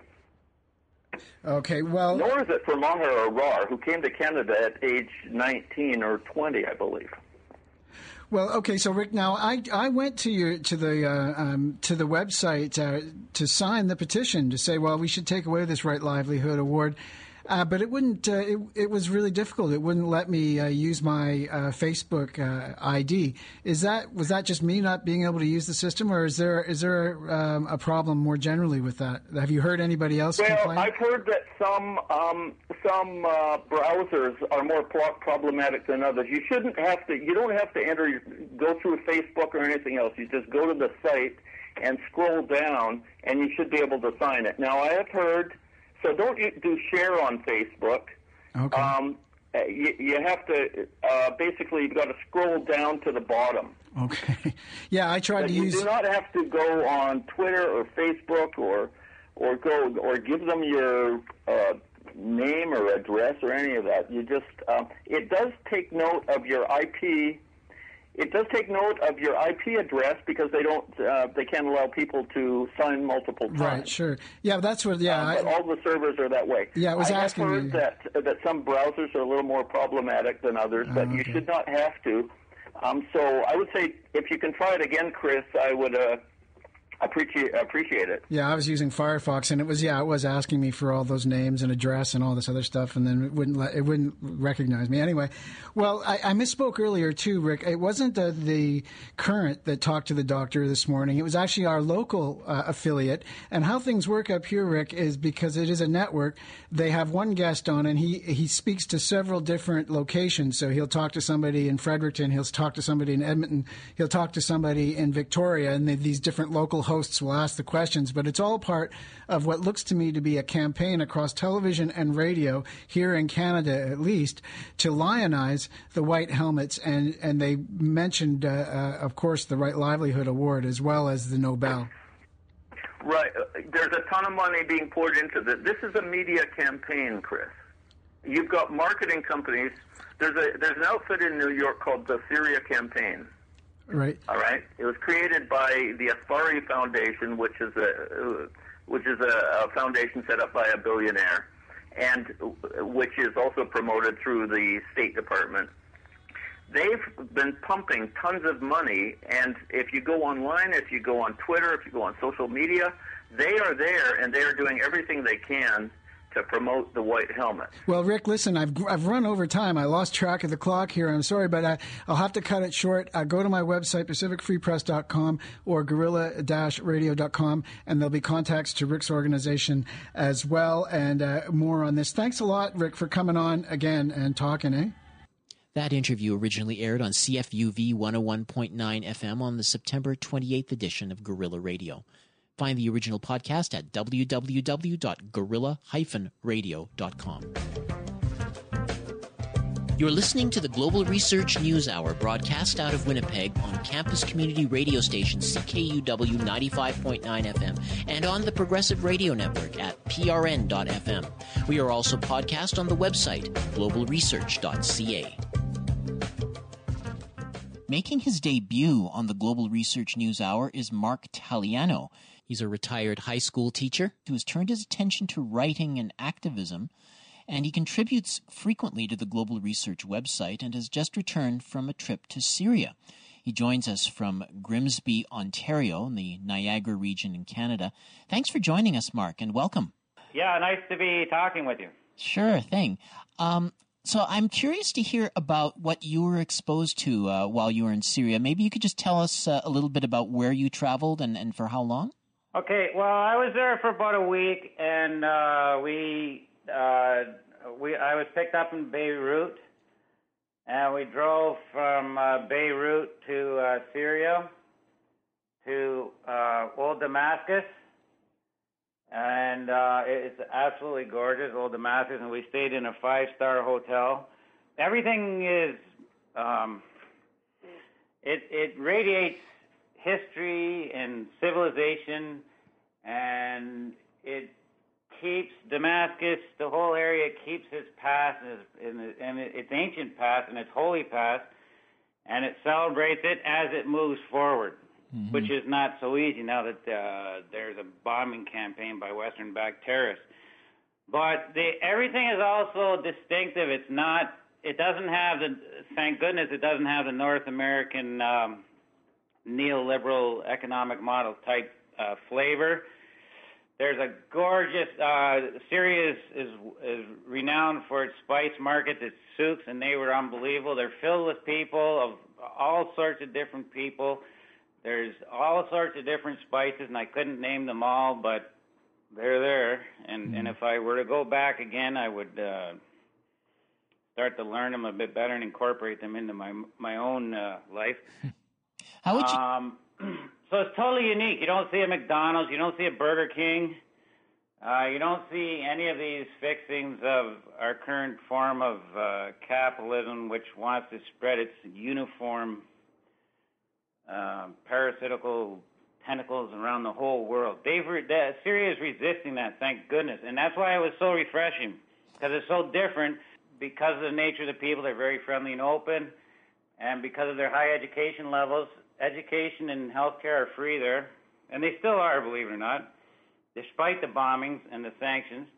G: Okay, well...
V: Nor is it for Maher Arar, who came to Canada at age nineteen or twenty, I believe.
G: Well, okay, so Rick, now I I went to your to the uh, um, to the website uh, to sign the petition to say, well, we should take away this Right Livelihood Award. Uh, but it wouldn't. Uh, it, it was really difficult. It wouldn't let me uh, use my uh, Facebook uh, I D. Is that was that just me not being able to use the system, or is there is there um, a problem more generally with that? Have you heard anybody else
V: well,
G: complain?
V: I've heard that some um, some uh, browsers are more pro- problematic than others. You shouldn't have to. You don't have to enter. Your, go through Facebook or anything else. You just go to the site and scroll down, and you should be able to sign it. Now, I have heard. So don't you do share on Facebook.
G: Okay.
V: Um, you, you have to, uh, basically, you've got to scroll down to the bottom.
G: Okay. Yeah, I tried
V: but
G: to
V: you
G: use...
V: You do not have to go on Twitter or Facebook or or go or give them your uh, name or address or any of that. You just, um, it does take note of your I P. It does take note of your I P address because they don't, uh, they can't allow people to sign multiple times.
G: Right, sure. Yeah, that's what, yeah.
V: Uh, but
G: I,
V: all the servers are that way.
G: Yeah, I was
V: I
G: asking
V: have heard
G: you.
V: that, that some browsers are a little more problematic than others, but
G: Oh,
V: you
G: okay.
V: should not have to. Um, so I would say if you can try it again, Chris, I would uh, appreciate appreciate it.
G: Yeah, I was using Firefox, and it was yeah, it was asking me for all those names and address and all this other stuff, and then it wouldn't let, it wouldn't recognize me anyway. Well, I, I misspoke earlier too, Rick. It wasn't uh, the Current that talked to the doctor this morning. It was actually our local uh, affiliate. And how things work up here, Rick, is because it is a network. They have one guest on, and he he speaks to several different locations. So he'll talk to somebody in Fredericton, he'll talk to somebody in Edmonton, he'll talk to somebody in Victoria, and they, these different local hosts will ask the questions, but it's all part of what looks to me to be a campaign across television and radio here in Canada, at least, to lionize the white helmets. And, and they mentioned, uh, uh, of course, the Right Livelihood Award as well as the Nobel.
V: Right. Uh, There's a ton of money being poured into this. This is a media campaign, Chris. You've got marketing companies. There's a there's an outfit in New York called the Syria Campaign.
G: Right.
V: All right. It was created by the Asfari Foundation, which is a which is a, a foundation set up by a billionaire, and which is also promoted through the State Department. They've been pumping tons of money, and if you go online, if you go on Twitter, if you go on social media, they are there, and they are doing everything they can to promote the white helmet.
G: Well, Rick, listen, I've I've run over time. I lost track of the clock here. I'm sorry, but I, I'll have to cut it short. Uh, go to my website, pacific free press dot com or guerrilla dash radio dot com, and there'll be contacts to Rick's organization as well, and uh, more on this. Thanks a lot, Rick, for coming on again and talking, eh?
C: That interview originally aired on C F U V one oh one point nine F M on the September twenty-eighth edition of Guerrilla Radio. Find the original podcast at w w w dot guerrilla dash radio dot com. You're listening to the Global Research News Hour, broadcast out of Winnipeg on campus community radio station C K U W ninety-five point nine F M and on the Progressive Radio Network at p r n dot f m. We are also podcast on the website global research dot c a. Making his debut on the Global Research News Hour is Mark Taliano. He's a retired high school teacher who has turned his attention to writing and activism, and he contributes frequently to the Global Research website and has just returned from a trip to Syria. He joins us from Grimsby, Ontario, in the Niagara region in Canada. Thanks for joining us, Mark, and welcome.
F: Yeah, nice to be talking with you.
C: Sure thing. Um, So I'm curious to hear about what you were exposed to uh, while you were in Syria. Maybe you could just tell us uh, a little bit about where you traveled and, and for how long?
F: Okay, well, I was there for about a week, and uh, we, uh, we, I was picked up in Beirut, and we drove from uh, Beirut to uh, Syria, to uh, Old Damascus. And uh, it's absolutely gorgeous, Old Damascus, and we stayed in a five-star hotel. Everything is, um, it, it radiates history and civilization, and it keeps Damascus, the whole area keeps its past, and its, and its ancient past, and its holy past, and it celebrates it as it moves forward. Mm-hmm. Which is not so easy now that uh, there's a bombing campaign by Western-backed terrorists. But the, everything is also distinctive. It's not. It doesn't have the. Thank goodness, it doesn't have the North American um, neoliberal economic model type uh, flavor. There's a gorgeous. Uh, Syria is, is is renowned for its spice markets, its souks, and they were unbelievable. They're filled with people of all sorts of different people. There's all sorts of different spices, and I couldn't name them all, but they're there. And, mm. and if I were to go back again, I would uh, start to learn them a bit better and incorporate them into my my own uh, life.
C: How would you?
F: Um, so it's totally unique. You don't see a McDonald's, you don't see a Burger King, uh, you don't see any of these fixings of our current form of uh, capitalism, which wants to spread its uniform Uh, parasitical tentacles around the whole world. They've re- that, Syria is resisting that, thank goodness. And that's why it was so refreshing, because it's so different because of the nature of the people. They're very friendly and open, and because of their high education levels. Education and healthcare are free there, and they still are, believe it or not, despite the bombings and the sanctions.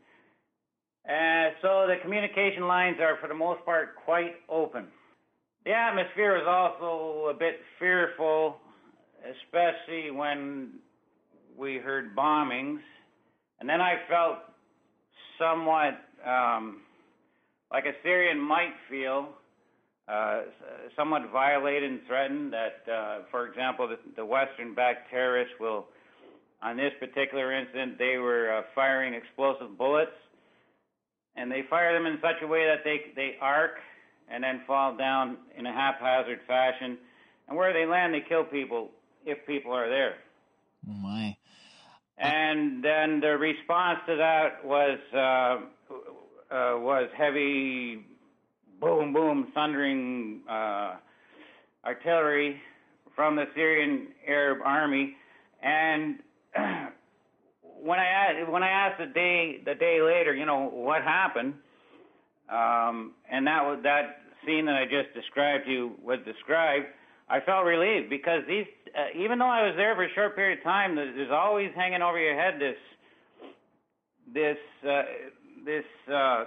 F: And so the communication lines are, for the most part, quite open. The atmosphere was also a bit fearful, especially when we heard bombings. And then I felt somewhat um, like a Syrian might feel, uh, somewhat violated and threatened that, uh, for example, the, the Western-backed terrorists will, on this particular incident, they were uh, firing explosive bullets, and they fire them in such a way that they, they arc and then fall down in a haphazard fashion. And where they land, they kill people if people are there.
C: Oh, my.
F: And then the response to that was uh, uh, was heavy boom, boom, thundering uh, artillery from the Syrian Arab army. And when I asked, when I asked the day the day later, you know, what happened, Um, and that was that scene that I just described to you was described, I felt relieved because these, uh, even though I was there for a short period of time, there's, there's always hanging over your head this, this, uh, this uh,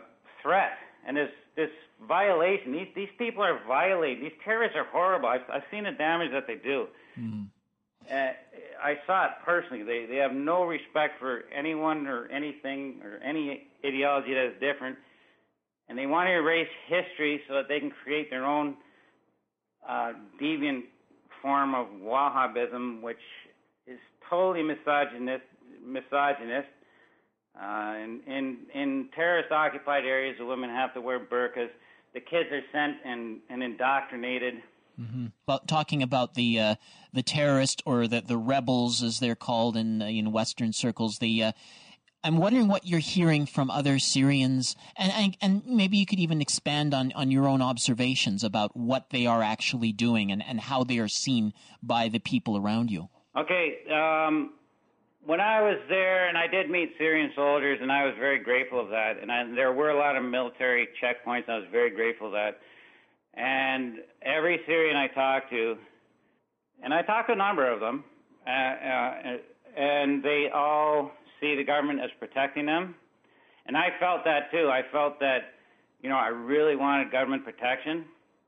F: people are violating. These terrorists are horrible. I've, I've seen the damage that they do.
C: Mm.
F: Uh, I saw it personally. They they have no respect for anyone or anything or any ideology that is different, and they want to erase history so that they can create their own uh, deviant form of Wahhabism, which is totally misogynist. misogynist. Uh, in, in in terrorist-occupied areas, the women have to wear burqas. The kids are sent and, and indoctrinated.
C: Mm-hmm. About talking about the uh, the terrorist or the the rebels, as they're called in uh, in Western circles. The uh, I'm wondering what you're hearing from other Syrians, and, and and maybe you could even expand on, on your own observations about what they are actually doing and, and how they are seen by the people around you.
F: Okay, um, when I was there, and I did meet Syrian soldiers, and I was very grateful of that. And I, there were a lot of military checkpoints, and I was very grateful of that. And every Syrian I talked to, and I talked to a number of them, uh, uh, and they all see the government as protecting them. And I felt that too. I felt that, you know, I really wanted government protection.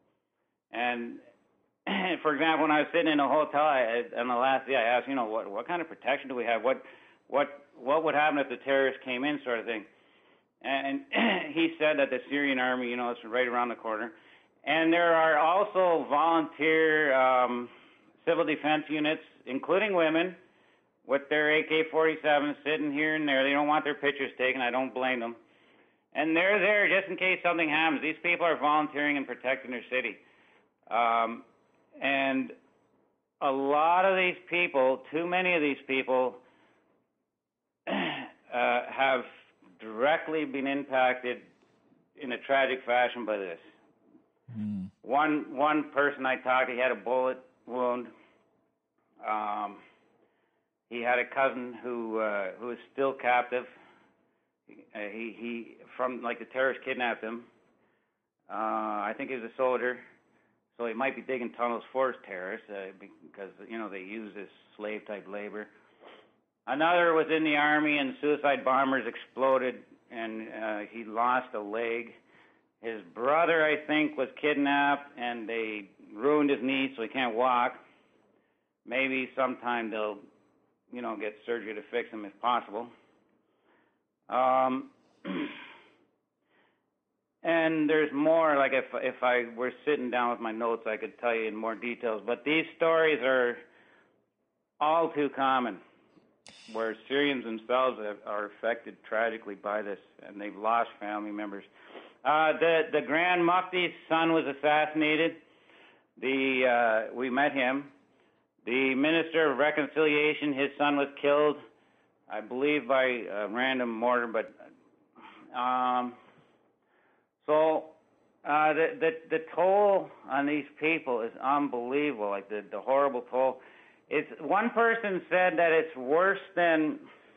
F: And for example, when I was sitting in a hotel I, on the last day, I asked, you know, what what kind of protection do we have? What what what would happen if the terrorists came in, sort of thing? And he said that the Syrian army, you know, is right around the corner. And there are also volunteer um, civil defense units, including women, with their A K forty-sevens sitting here and there. They don't want their pictures taken. I don't blame them. And they're there just in case something happens. These people are volunteering and protecting their city. Um, and a lot of these people, too many of these people, uh, have directly been impacted in a tragic fashion by this. Mm. One one person I talked to, he had a bullet wound. Um, he had a cousin who uh, who is still captive. Uh, he he from like the terrorists kidnapped him. Uh, I think he was a soldier, so he might be digging tunnels for his terrorists uh, because you know they use this slave type labor. Another was in the army, and suicide bombers exploded, and uh, he lost a leg. His brother, I think, was kidnapped, and they ruined his knee so he can't walk. Maybe sometime they'll, you know, get surgery to fix him if possible. Um, and there's more, like if if I were sitting down with my notes, I could tell you in more details. But these stories are all too common, where Syrians themselves have, are affected tragically by this, and they've lost family members. Uh, the the Grand Mufti's son was assassinated. The uh, we met him. The Minister of Reconciliation, his son was killed, I believe by a random mortar. But um, so uh, the, the the toll on these people is unbelievable. Like the the horrible toll. It's one person said that it's worse than.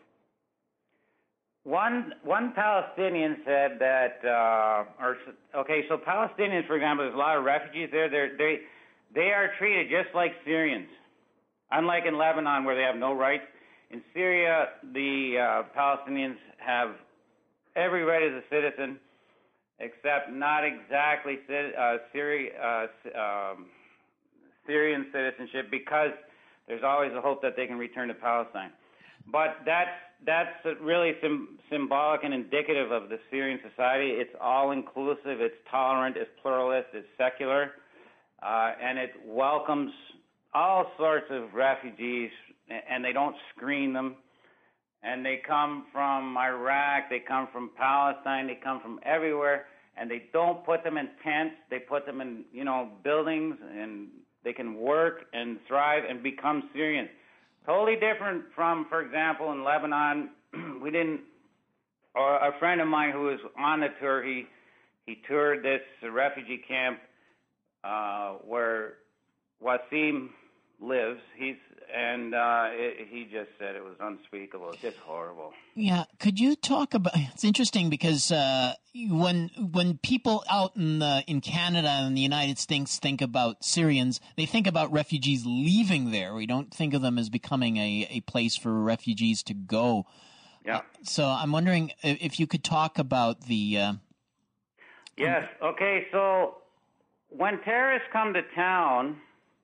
F: One one Palestinian said that, uh, or okay, so Palestinians, for example, there's a lot of refugees there. They're, they they are treated just like Syrians, unlike in Lebanon where they have no rights. In Syria, the uh, Palestinians have every right as a citizen, except not exactly uh, Syri- uh, um, Syrian citizenship, because there's always a hope that they can return to Palestine. But that's that's really sim- symbolic and indicative of the Syrian society. It's all-inclusive, it's tolerant, it's pluralist, it's secular, uh, and it welcomes all sorts of refugees, and they don't screen them. And they come from Iraq, they come from Palestine, they come from everywhere, and they don't put them in tents. They put them in, you know, buildings, and they can work and thrive and become Syrians. Totally different from, for example, in Lebanon, we didn't, or a friend of mine who was on the tour, he he toured this refugee camp uh, where Wasim lives. He's and uh, it, he just said it was unspeakable. It's just horrible.
C: Yeah, could you talk about? It's interesting because uh, when when people out in the, in Canada and the United States think about Syrians, they think about refugees leaving there. We don't think of them as becoming a, a place for refugees to go.
F: Yeah.
C: Uh, so I'm wondering if you could talk about the. Uh,
F: yes. Okay. So when terrorists come to town,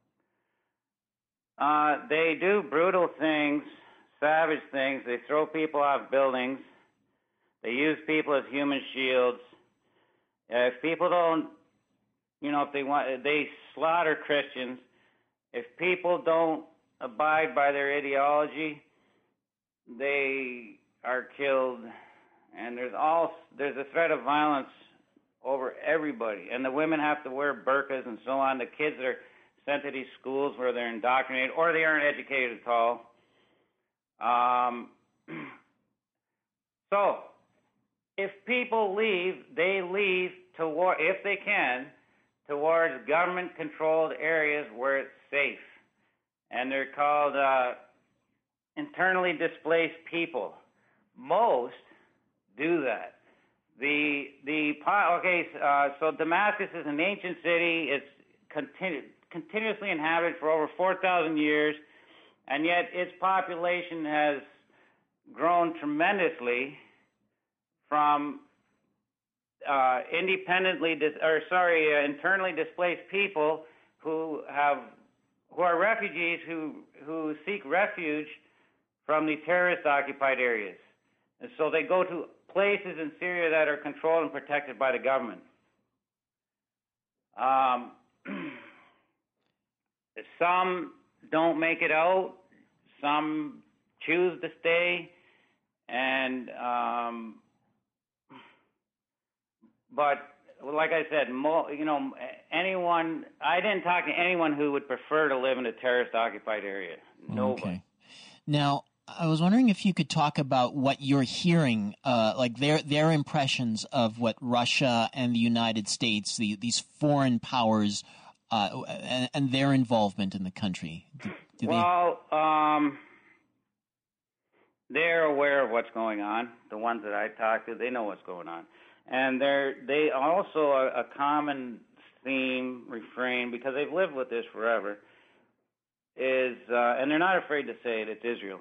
F: uh, they do brutal things, savage things. They throw people off buildings. They use people as human shields. Uh, if people don't, you know, if they want, they slaughter Christians. If people don't abide by their ideology, they are killed. And there's all there's a threat of violence over everybody. And the women have to wear burqas and so on. The kids are sent to these schools where they're indoctrinated, or they aren't educated at all. Um, so, if people leave, they leave toward, if they can, towards government-controlled areas where it's safe. And they're called uh, internally displaced people. Most do that. The the okay, uh, so Damascus is an ancient city. It's continu- continuously inhabited for over four thousand years, and yet its population has grown tremendously from uh, independently, dis- or sorry, uh, internally displaced people who have who are refugees who who seek refuge from the terrorist-occupied areas, and so they go to places in Syria that are controlled and protected by the government. Um, some don't make it out. Some choose to stay, and um, but like I said, mo- you know, anyone. I didn't talk to anyone who would prefer to live in a terrorist-occupied area. Nobody.
C: Okay. Now, I was wondering if you could talk about what you're hearing, uh, like their their impressions of what Russia and the United States, the, these foreign powers, uh, and, and their involvement in the country. Do, do
F: well, they... um, they're aware of what's going on. The ones that I talk to, they know what's going on, and they're they also a, a common theme, refrain, because they've lived with this forever, is uh, and they're not afraid to say it. It's Israel.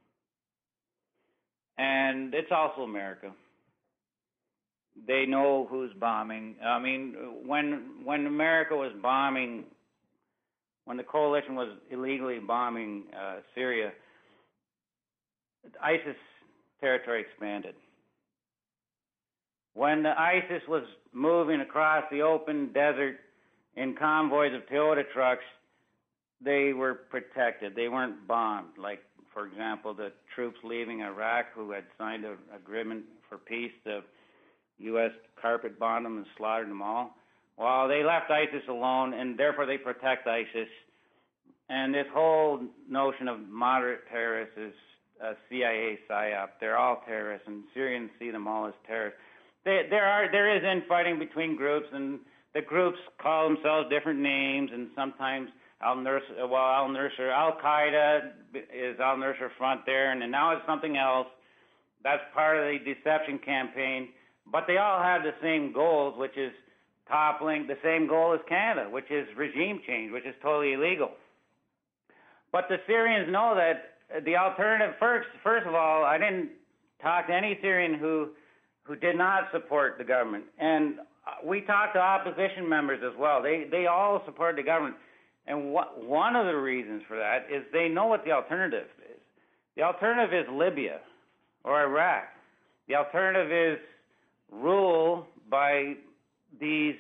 F: And it's also America. They know who's bombing. I mean, when when America was bombing, when the coalition was illegally bombing uh, Syria, ISIS territory expanded. When the ISIS was moving across the open desert in convoys of Toyota trucks, they were protected. They weren't bombed like, for example, the troops leaving Iraq who had signed an agreement for peace, the U S carpet bombed them and slaughtered them all. Well, they left ISIS alone, and therefore they protect ISIS. And this whole notion of moderate terrorists is a C I A psyop. They're all terrorists, and Syrians see them all as terrorists. They, there are there is infighting between groups, and the groups call themselves different names, and sometimes Al-Nusra, well, Al-Nusra, Al-Qaeda is Al-Nusra Front there, and now it's something else. That's part of the deception campaign. But they all have the same goals, which is toppling, the same goal as Canada, which is regime change, which is totally illegal. But the Syrians know that the alternative, first, first of all, I didn't talk to any Syrian who, who did not support the government. And we talked to opposition members as well. They, they all support the government. And what, one of the reasons for that is they know what the alternative is. The alternative is Libya or Iraq. The alternative is rule by these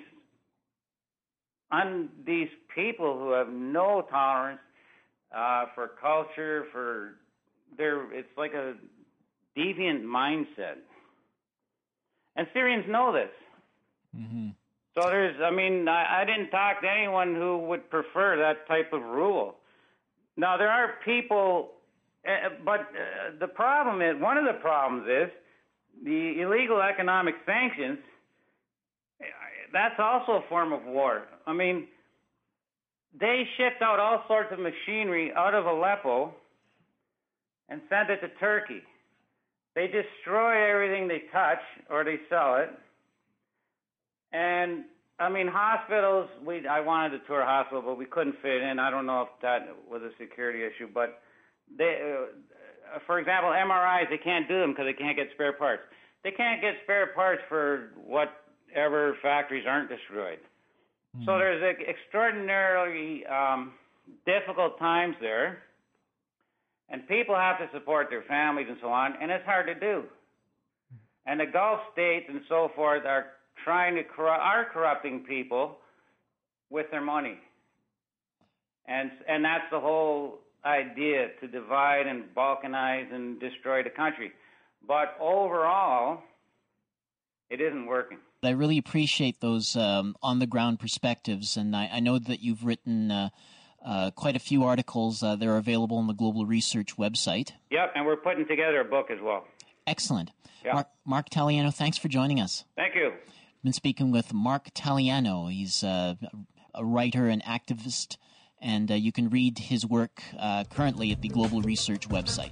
F: un, these people who have no tolerance uh, for culture, for their. It's like a deviant mindset. And Syrians know this.
C: Mm-hmm.
F: So there's, I mean, I, I didn't talk to anyone who would prefer that type of rule. Now, there are people, uh, but uh, the problem is, one of the problems is the illegal economic sanctions, that's also a form of war. I mean, they shipped out all sorts of machinery out of Aleppo and sent it to Turkey. They destroy everything they touch or they sell it. And, I mean, hospitals, we I wanted to tour a hospital, but we couldn't fit in. I don't know if that was a security issue. But, they, uh, for example, M R Is, they can't do them because they can't get spare parts. They can't get spare parts for whatever factories aren't destroyed. So there's extraordinarily um, difficult times there, and people have to support their families and so on, and it's hard to do. And the Gulf states and so forth are trying to corru- are corrupting people with their money, and and that's the whole idea, to divide and balkanize and destroy the country. But overall, it isn't working.
C: I really appreciate those um, on-the-ground perspectives, and I, I know that you've written uh, uh, quite a few articles. Uh, they're available on the Global Research website.
F: Yep, and we're putting together a book as well.
C: Excellent.
F: Yeah.
C: Mark, Mark Taliano, thanks for joining us.
F: Thank you.
C: I've been speaking with Mark Taliano. He's uh, a writer and activist, and uh, you can read his work uh, currently at the Global Research website.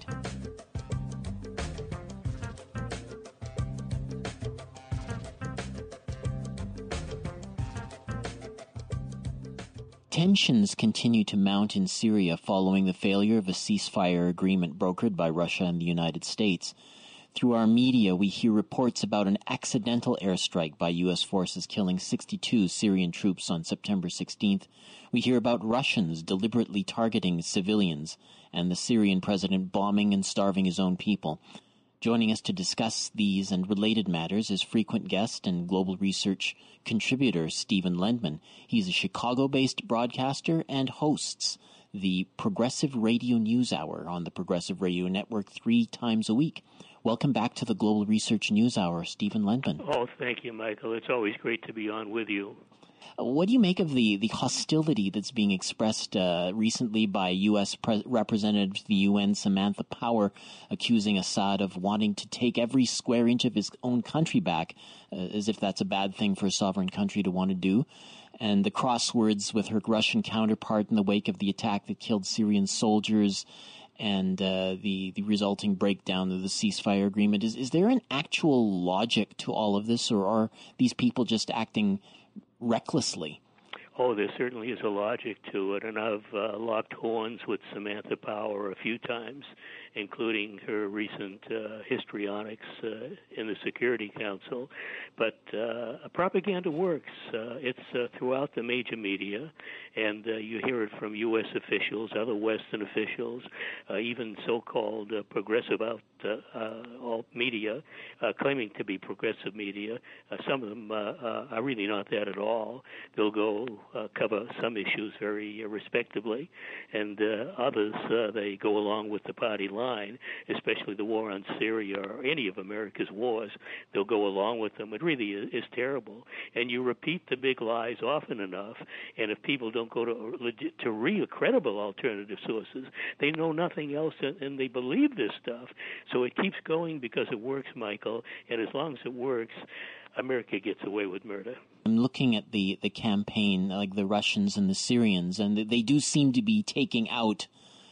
C: Tensions continue to mount in Syria following the failure of a ceasefire agreement brokered by Russia and the United States. Through our media, we hear reports about an accidental airstrike by U S forces killing sixty-two Syrian troops on September sixteenth. We hear about Russians deliberately targeting civilians and the Syrian president bombing and starving his own people. Joining us to discuss these and related matters is frequent guest and Global Research contributor Stephen Lendman. He's a Chicago-based broadcaster and hosts the Progressive Radio News Hour on the Progressive Radio Network three times a week. Welcome back to the Global Research News Hour, Stephen Lendman.
H: Oh, thank you, Michael. It's always great to be on with you.
C: What do you make of the, the hostility that's being expressed uh, recently by U S Pre- Representative to the U N Samantha Power, accusing Assad of wanting to take every square inch of his own country back, uh, as if that's a bad thing for a sovereign country to want to do, and the crosswords with her Russian counterpart in the wake of the attack that killed Syrian soldiers, and uh, the, the resulting breakdown of the ceasefire agreement? Is, is there an actual logic to all of this, or are these people just acting recklessly?
H: Oh, there certainly is a logic to it, and I've uh, locked horns with Samantha Power a few times, including her recent uh, histrionics uh, in the Security Council. But uh, propaganda works. Uh, it's uh, throughout the major media, and uh, you hear it from U S officials, other Western officials, uh, even so-called uh, progressive out, uh, uh, alt media, uh, claiming to be progressive media. Uh, some of them uh, uh, are really not that at all. They'll go uh, cover some issues very uh, respectably, and uh, others, uh, they go along with the party line, especially the war on Syria or any of America's wars. They'll go along with them. It really is, is terrible. And you repeat the big lies often enough, and if people don't go to legit, to real credible alternative sources, they know nothing else, and, and they believe this stuff. So it keeps going because it works, Michael, and as long as it works, America gets away with murder.
C: I'm looking at the, the campaign, like the Russians and the Syrians, and they do seem to be taking out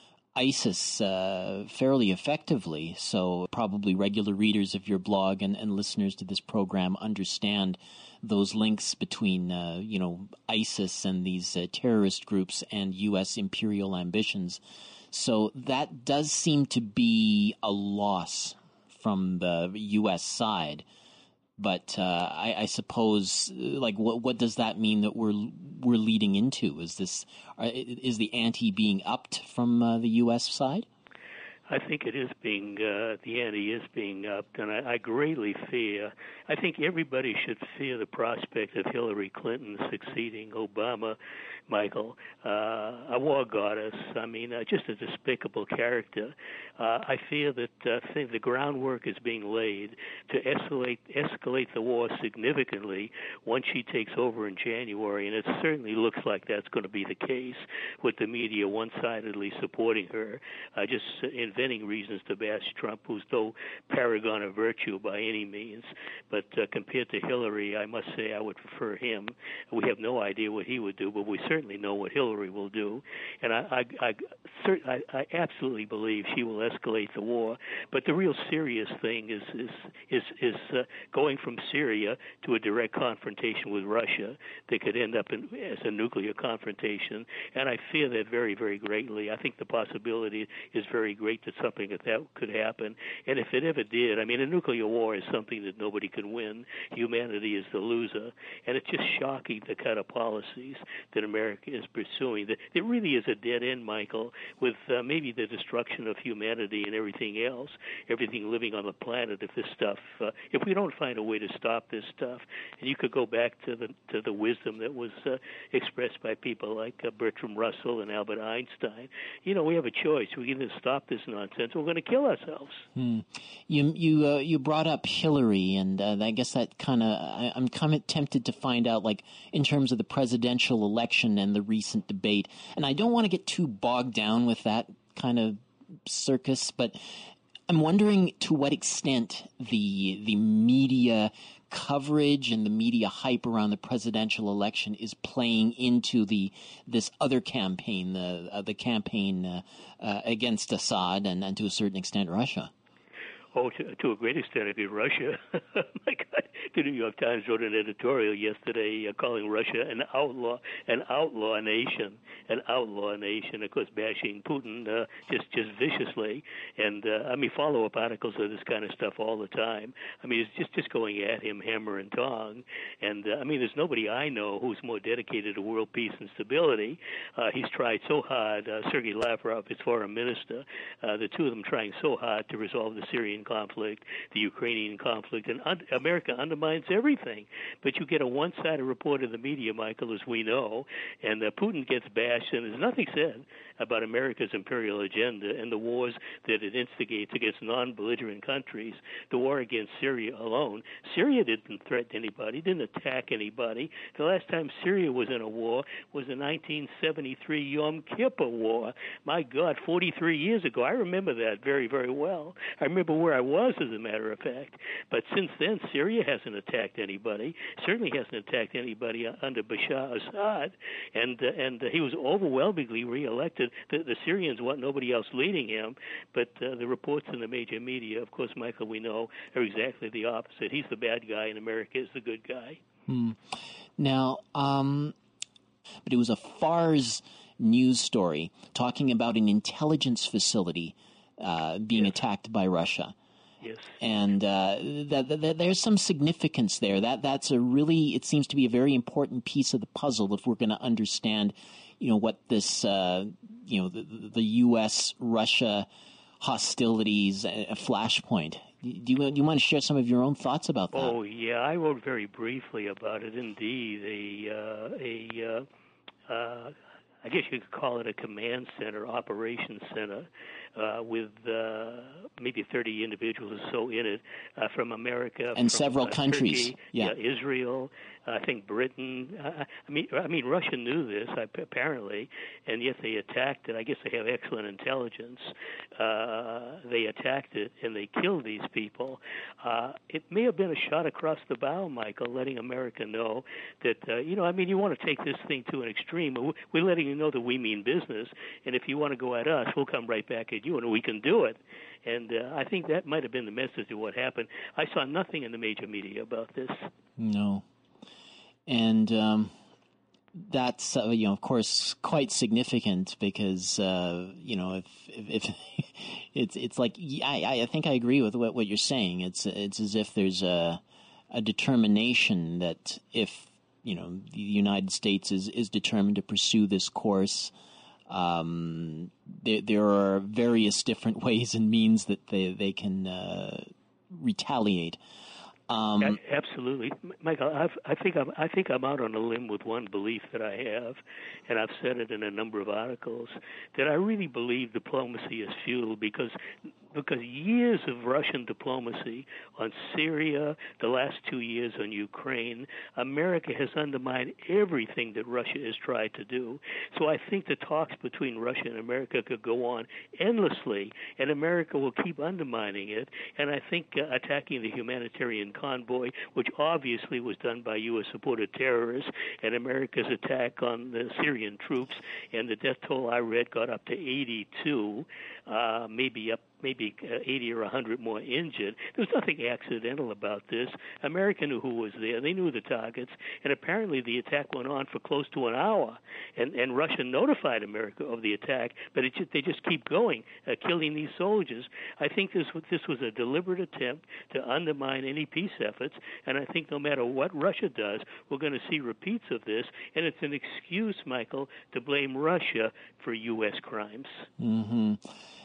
C: ISIS uh, fairly effectively. So probably regular readers of your blog and, and listeners to this program understand those links between, uh, you know, ISIS and these uh, terrorist groups and U S imperial ambitions. So that does seem to be a loss from the U S side. But uh, I, I suppose, like, what what does that mean that we're we're leading into? Is this uh, is the ante being upped from uh, the U S side?
H: I think it is being, uh, the ante is being upped, and I, I greatly fear, I think everybody should fear the prospect of Hillary Clinton succeeding Obama, Michael. Uh, a war goddess, I mean, uh, just a despicable character. Uh, I fear that uh, think the groundwork is being laid to escalate, escalate the war significantly once she takes over in January, and it certainly looks like that's going to be the case, with the media one-sidedly supporting her, uh, just inventing reasons to bash Trump, who's no paragon of virtue by any means. But uh, compared to Hillary, I must say I would prefer him. We have no idea what he would do, but we certainly know what Hillary will do. And I, I, I, cert- I, I absolutely believe she will escalate the war. But the real serious thing is is is, is uh, going from Syria to a direct confrontation with Russia that could end up in, as a nuclear confrontation. And I fear that very, very greatly. I think the possibility is very great that something like that could happen. And if it ever did, I mean, a nuclear war is something that nobody can win. Humanity is the loser. And it's just shocking the kind of policies that America is pursuing. It really is a dead end, Michael, with uh, maybe the destruction of humanity and everything else, everything living on the planet. If this stuff, uh, if we don't find a way to stop this stuff, and you could go back to the to the wisdom that was uh, expressed by people like uh, Bertrand Russell and Albert Einstein, you know, we have a choice. We can either stop this nonsense, or we're going to kill ourselves.
C: Hmm. You you uh, you brought up Hillary, and uh, I guess that kind of I'm kind of tempted to find out, like, in terms of the presidential election and the recent debate. And I don't want to get too bogged down with that kind of circus, but I'm wondering to what extent the the media coverage and the media hype around the presidential election is playing into the this other campaign, the uh, the campaign uh, uh, against Assad and, and to a certain extent Russia.
H: Oh, to, to a great extent, it'd be Russia. My God, the New York Times wrote an editorial yesterday uh, calling Russia an outlaw, an outlaw nation, an outlaw nation. Of course, bashing Putin uh, just just viciously, and uh, I mean, follow-up articles of this kind of stuff all the time. I mean, it's just just going at him hammer and tong. And uh, I mean, there's nobody I know who's more dedicated to world peace and stability. Uh, he's tried so hard. Uh, Sergei Lavrov, his foreign minister, uh, the two of them trying so hard to resolve the Syrian conflict, the Ukrainian conflict, and un- America undermines everything. But you get a one-sided report in the media, Michael, as we know, and uh, Putin gets bashed, and there's nothing said about America's imperial agenda and the wars that it instigates against non-belligerent countries, the war against Syria alone. Syria didn't threaten anybody, didn't attack anybody. The last time Syria was in a war was the nineteen seventy-three Yom Kippur War. My God, forty-three years ago. I remember that very, very well. I remember where I was, as a matter of fact. But since then, Syria hasn't attacked anybody, certainly hasn't attacked anybody under Bashar Assad, and uh, and uh, he was overwhelmingly reelected. The, the Syrians want nobody else leading him, but uh, the reports in the major media, of course, Michael, we know, are exactly the opposite. He's the bad guy, and America is the good guy.
C: Hmm. Now, um, but it was a Fars news story talking about an intelligence facility uh, being yes. attacked by Russia.
H: Yes.
C: And uh, that, that, there's some significance there. That that's a really, it seems to be a very important piece of the puzzle if we're going to understand, you know, what this, uh, you know, the, the U S Russia hostilities, a flashpoint. Do you, do you want to share some of your own thoughts about that?
H: Oh, yeah, I wrote very briefly about it. Indeed, a uh, a uh, uh, I guess you could call it a command center, operations center, uh, with uh, maybe thirty individuals or so in it uh, from America
C: and
H: from,
C: several
H: uh,
C: countries,
H: Turkey,
C: yeah.
H: yeah, Israel. I think Britain. I, I mean, I mean, Russia knew this apparently, and yet they attacked it. I guess they have excellent intelligence. Uh, they attacked it and they killed these people. Uh, it may have been a shot across the bow, Michael, letting America know that uh, you know. I mean, you want to take this thing to an extreme. We're letting you know that we mean business, and if you want to go at us, we'll come right back at you, and we can do it. And uh, I think that might have been the message of what happened. I saw nothing in the major media about this.
C: No. And um, that's, uh, you know, of course, quite significant because, uh, you know, if, if, if it's it's like I, I think I agree with what, what you're saying. It's it's as if there's a a determination that if, you know, the United States is, is determined to pursue this course, um, there there are various different ways and means that they they can uh, retaliate. Um,
H: Absolutely, Michael. I've, I think I'm. I think I'm out on a limb with one belief that I have, and I've said it in a number of articles that I really believe diplomacy is futile because because years of Russian diplomacy on Syria, the last two years on Ukraine, America has undermined everything that Russia has tried to do. So I think the talks between Russia and America could go on endlessly, and America will keep undermining it. And I think uh, attacking the humanitarian convoy, which obviously was done by U S-supported terrorists, and America's attack on the Syrian troops, and the death toll I read got up to eighty-two, uh, maybe up maybe uh, eighty or one hundred more injured. There was nothing accidental about this. America knew who was there. They knew the targets, and apparently the attack went on for close to an hour. And and Russia notified America of the attack, but it just, they just keep going, uh, killing these soldiers. I think this this was a deliberate attempt to undermine any peace efforts, and I think no matter what Russia does, we're going to see repeats of this, and it's an excuse, Michael, to blame Russia for U S crimes.
C: Mm-hmm.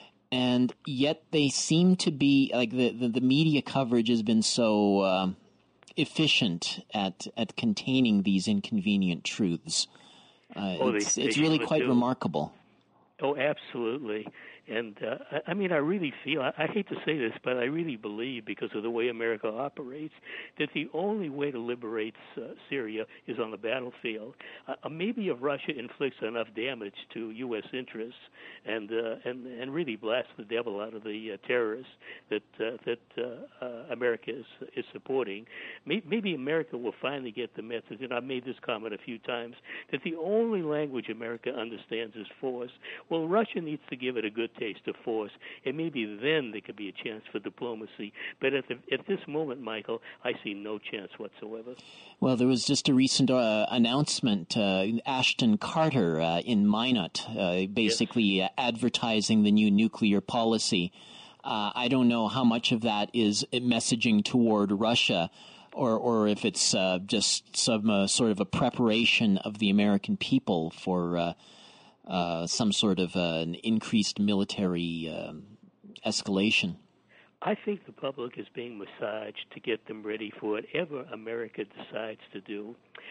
C: And yet they seem to be, like, the, the, the media coverage has been so um, efficient at, at containing these inconvenient truths. Uh,
H: oh,
C: it's
H: they,
C: it's
H: they
C: really quite
H: do.
C: remarkable.
H: Oh, absolutely. And, uh, I, I mean, I really feel, I, I hate to say this, but I really believe, because of the way America operates, that the only way to liberate uh, Syria is on the battlefield. Uh, maybe if Russia inflicts enough damage to U S interests and uh, and, and really blasts the devil out of the uh, terrorists that uh, that uh, uh, America is, is supporting, may, maybe America will finally get the message, and I've made this comment a few times, that the only language America understands is force. Well, Russia needs to give it a good taste of force, and maybe then there could be a chance for diplomacy. But at, the, at this moment, Michael, I see no chance whatsoever.
C: Well, there was just a recent uh, announcement, uh, Ashton Carter uh, in Minot, uh, basically yes. uh, advertising the new nuclear policy. Uh, I don't know how much of that is messaging toward Russia, or or if it's uh, just some uh, sort of a preparation of the American people for uh, uh, some sort of uh, an increased military uh, escalation.
H: I think the public is being massaged to get them ready for whatever America decides to do.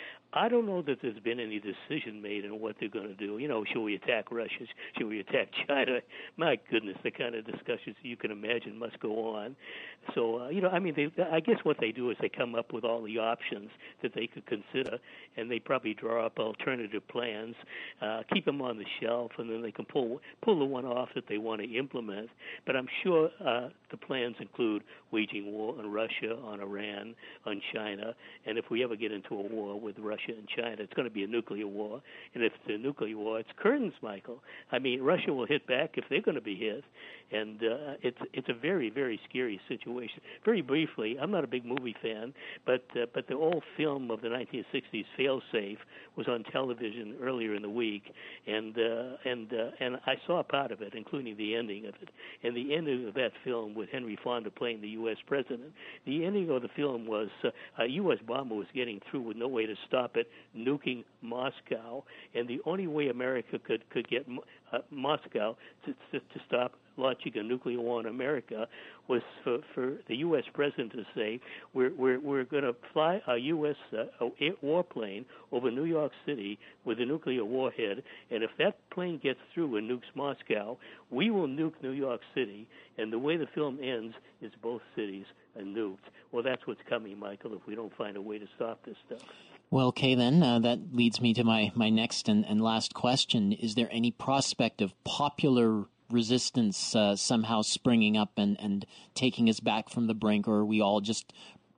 H: I don't know that there's been any decision made on what they're going to do. You know, should we attack Russia? Should we attack China? My goodness, the kind of discussions you can imagine must go on. So, uh, you know, I mean, they, I guess what they do is they come up with all the options that they could consider, and they probably draw up alternative plans, uh, keep them on the shelf, and then they can pull pull the one off that they want to implement. But I'm sure uh, the plans include waging war on Russia, on Iran, on China, and if we ever get into a war with Russia and China, it's going to be a nuclear war. And if it's a nuclear war, it's curtains, Michael. I mean, Russia will hit back if they're going to be hit. And uh, it's it's a very, very scary situation. Very briefly, I'm not a big movie fan, but uh, but the old film of the nineteen sixties, Failsafe, was on television earlier in the week, and uh, and uh, and I saw part of it, including the ending of it. And the ending of that film, with Henry Fonda playing the U S president, the ending of the film was uh, a U S bomber was getting through with no way to stop it, nuking Moscow, and the only way America could could get uh, Moscow to, to to stop launching a nuclear war in America was for, for the U S president to say, we're we're we're going to fly a U S uh, a warplane over New York City with a nuclear warhead, and if that plane gets through and nukes Moscow, we will nuke New York City. And the way the film ends is both cities are nuked. Well, that's what's coming, Michael, if we don't find a way to stop this stuff.
C: Well, okay, then, uh, that leads me to my, my next and, and last question. Is there any prospect of popular resistance uh, somehow springing up and, and taking us back from the brink, or are we all just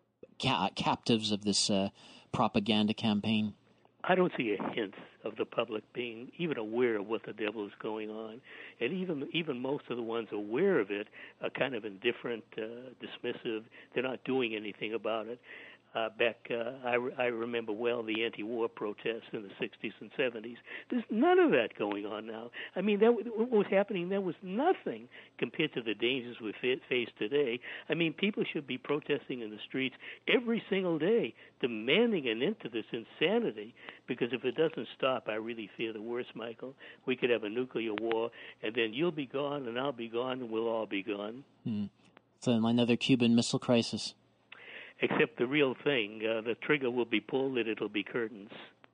C: ca- captives of this uh, propaganda campaign?
H: I don't see a hint of the public being even aware of what the devil is going on. And even even most of the ones aware of it are kind of indifferent, uh, dismissive. They're not doing anything about it. Uh, back, uh, I, re- I remember well the anti-war protests in the sixties and seventies. There's none of that going on now. I mean, that what was happening there was nothing compared to the dangers we fa- face today. I mean, people should be protesting in the streets every single day, demanding an end to this insanity, because if it doesn't stop, I really fear the worst, Michael. We could have a nuclear war, and then you'll be gone, and I'll be gone, and we'll all be gone.
C: Hmm. So another Cuban Missile Crisis.
H: Except the real thing, uh, the trigger will be pulled and it'll be curtains.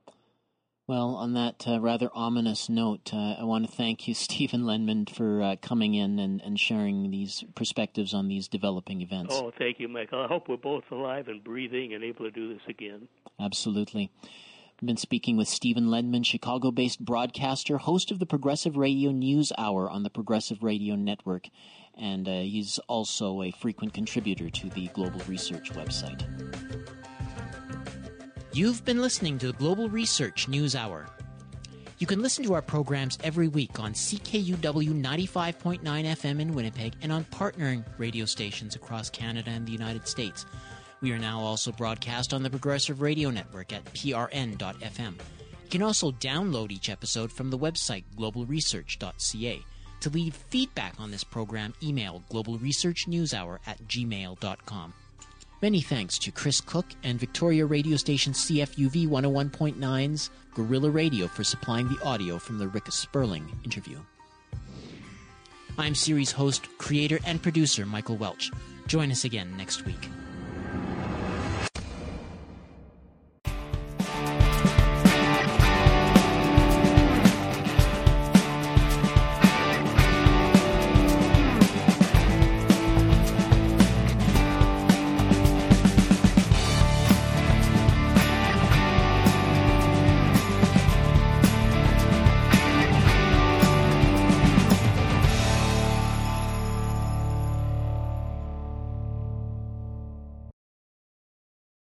C: Well, on that uh, rather ominous note, uh, I want to thank you, Stephen Lenman, for uh, coming in and, and sharing these perspectives on these developing events.
H: Oh, thank you, Michael. I hope we're both alive and breathing and able to do this again.
C: Absolutely. I've been speaking with Stephen Lenman, Chicago-based broadcaster, host of the Progressive Radio News Hour on the Progressive Radio Network, and uh, he's also a frequent contributor to the Global Research website. You've been listening to the Global Research News Hour. You can listen to our programs every week on C K U W ninety-five point nine F M in Winnipeg and on partnering radio stations across Canada and the United States. We are now also broadcast on the Progressive Radio Network at P R N dot F M. You can also download each episode from the website global research dot c a. To leave feedback on this program, email globalresearchnewshour at gmail dot com. Many thanks to Chris Cook and Victoria radio station C F U V one oh one point nine's Guerrilla Radio for supplying the audio from the Rick Sperling interview. I'm series host, creator, and producer Michael Welch. Join us again next week.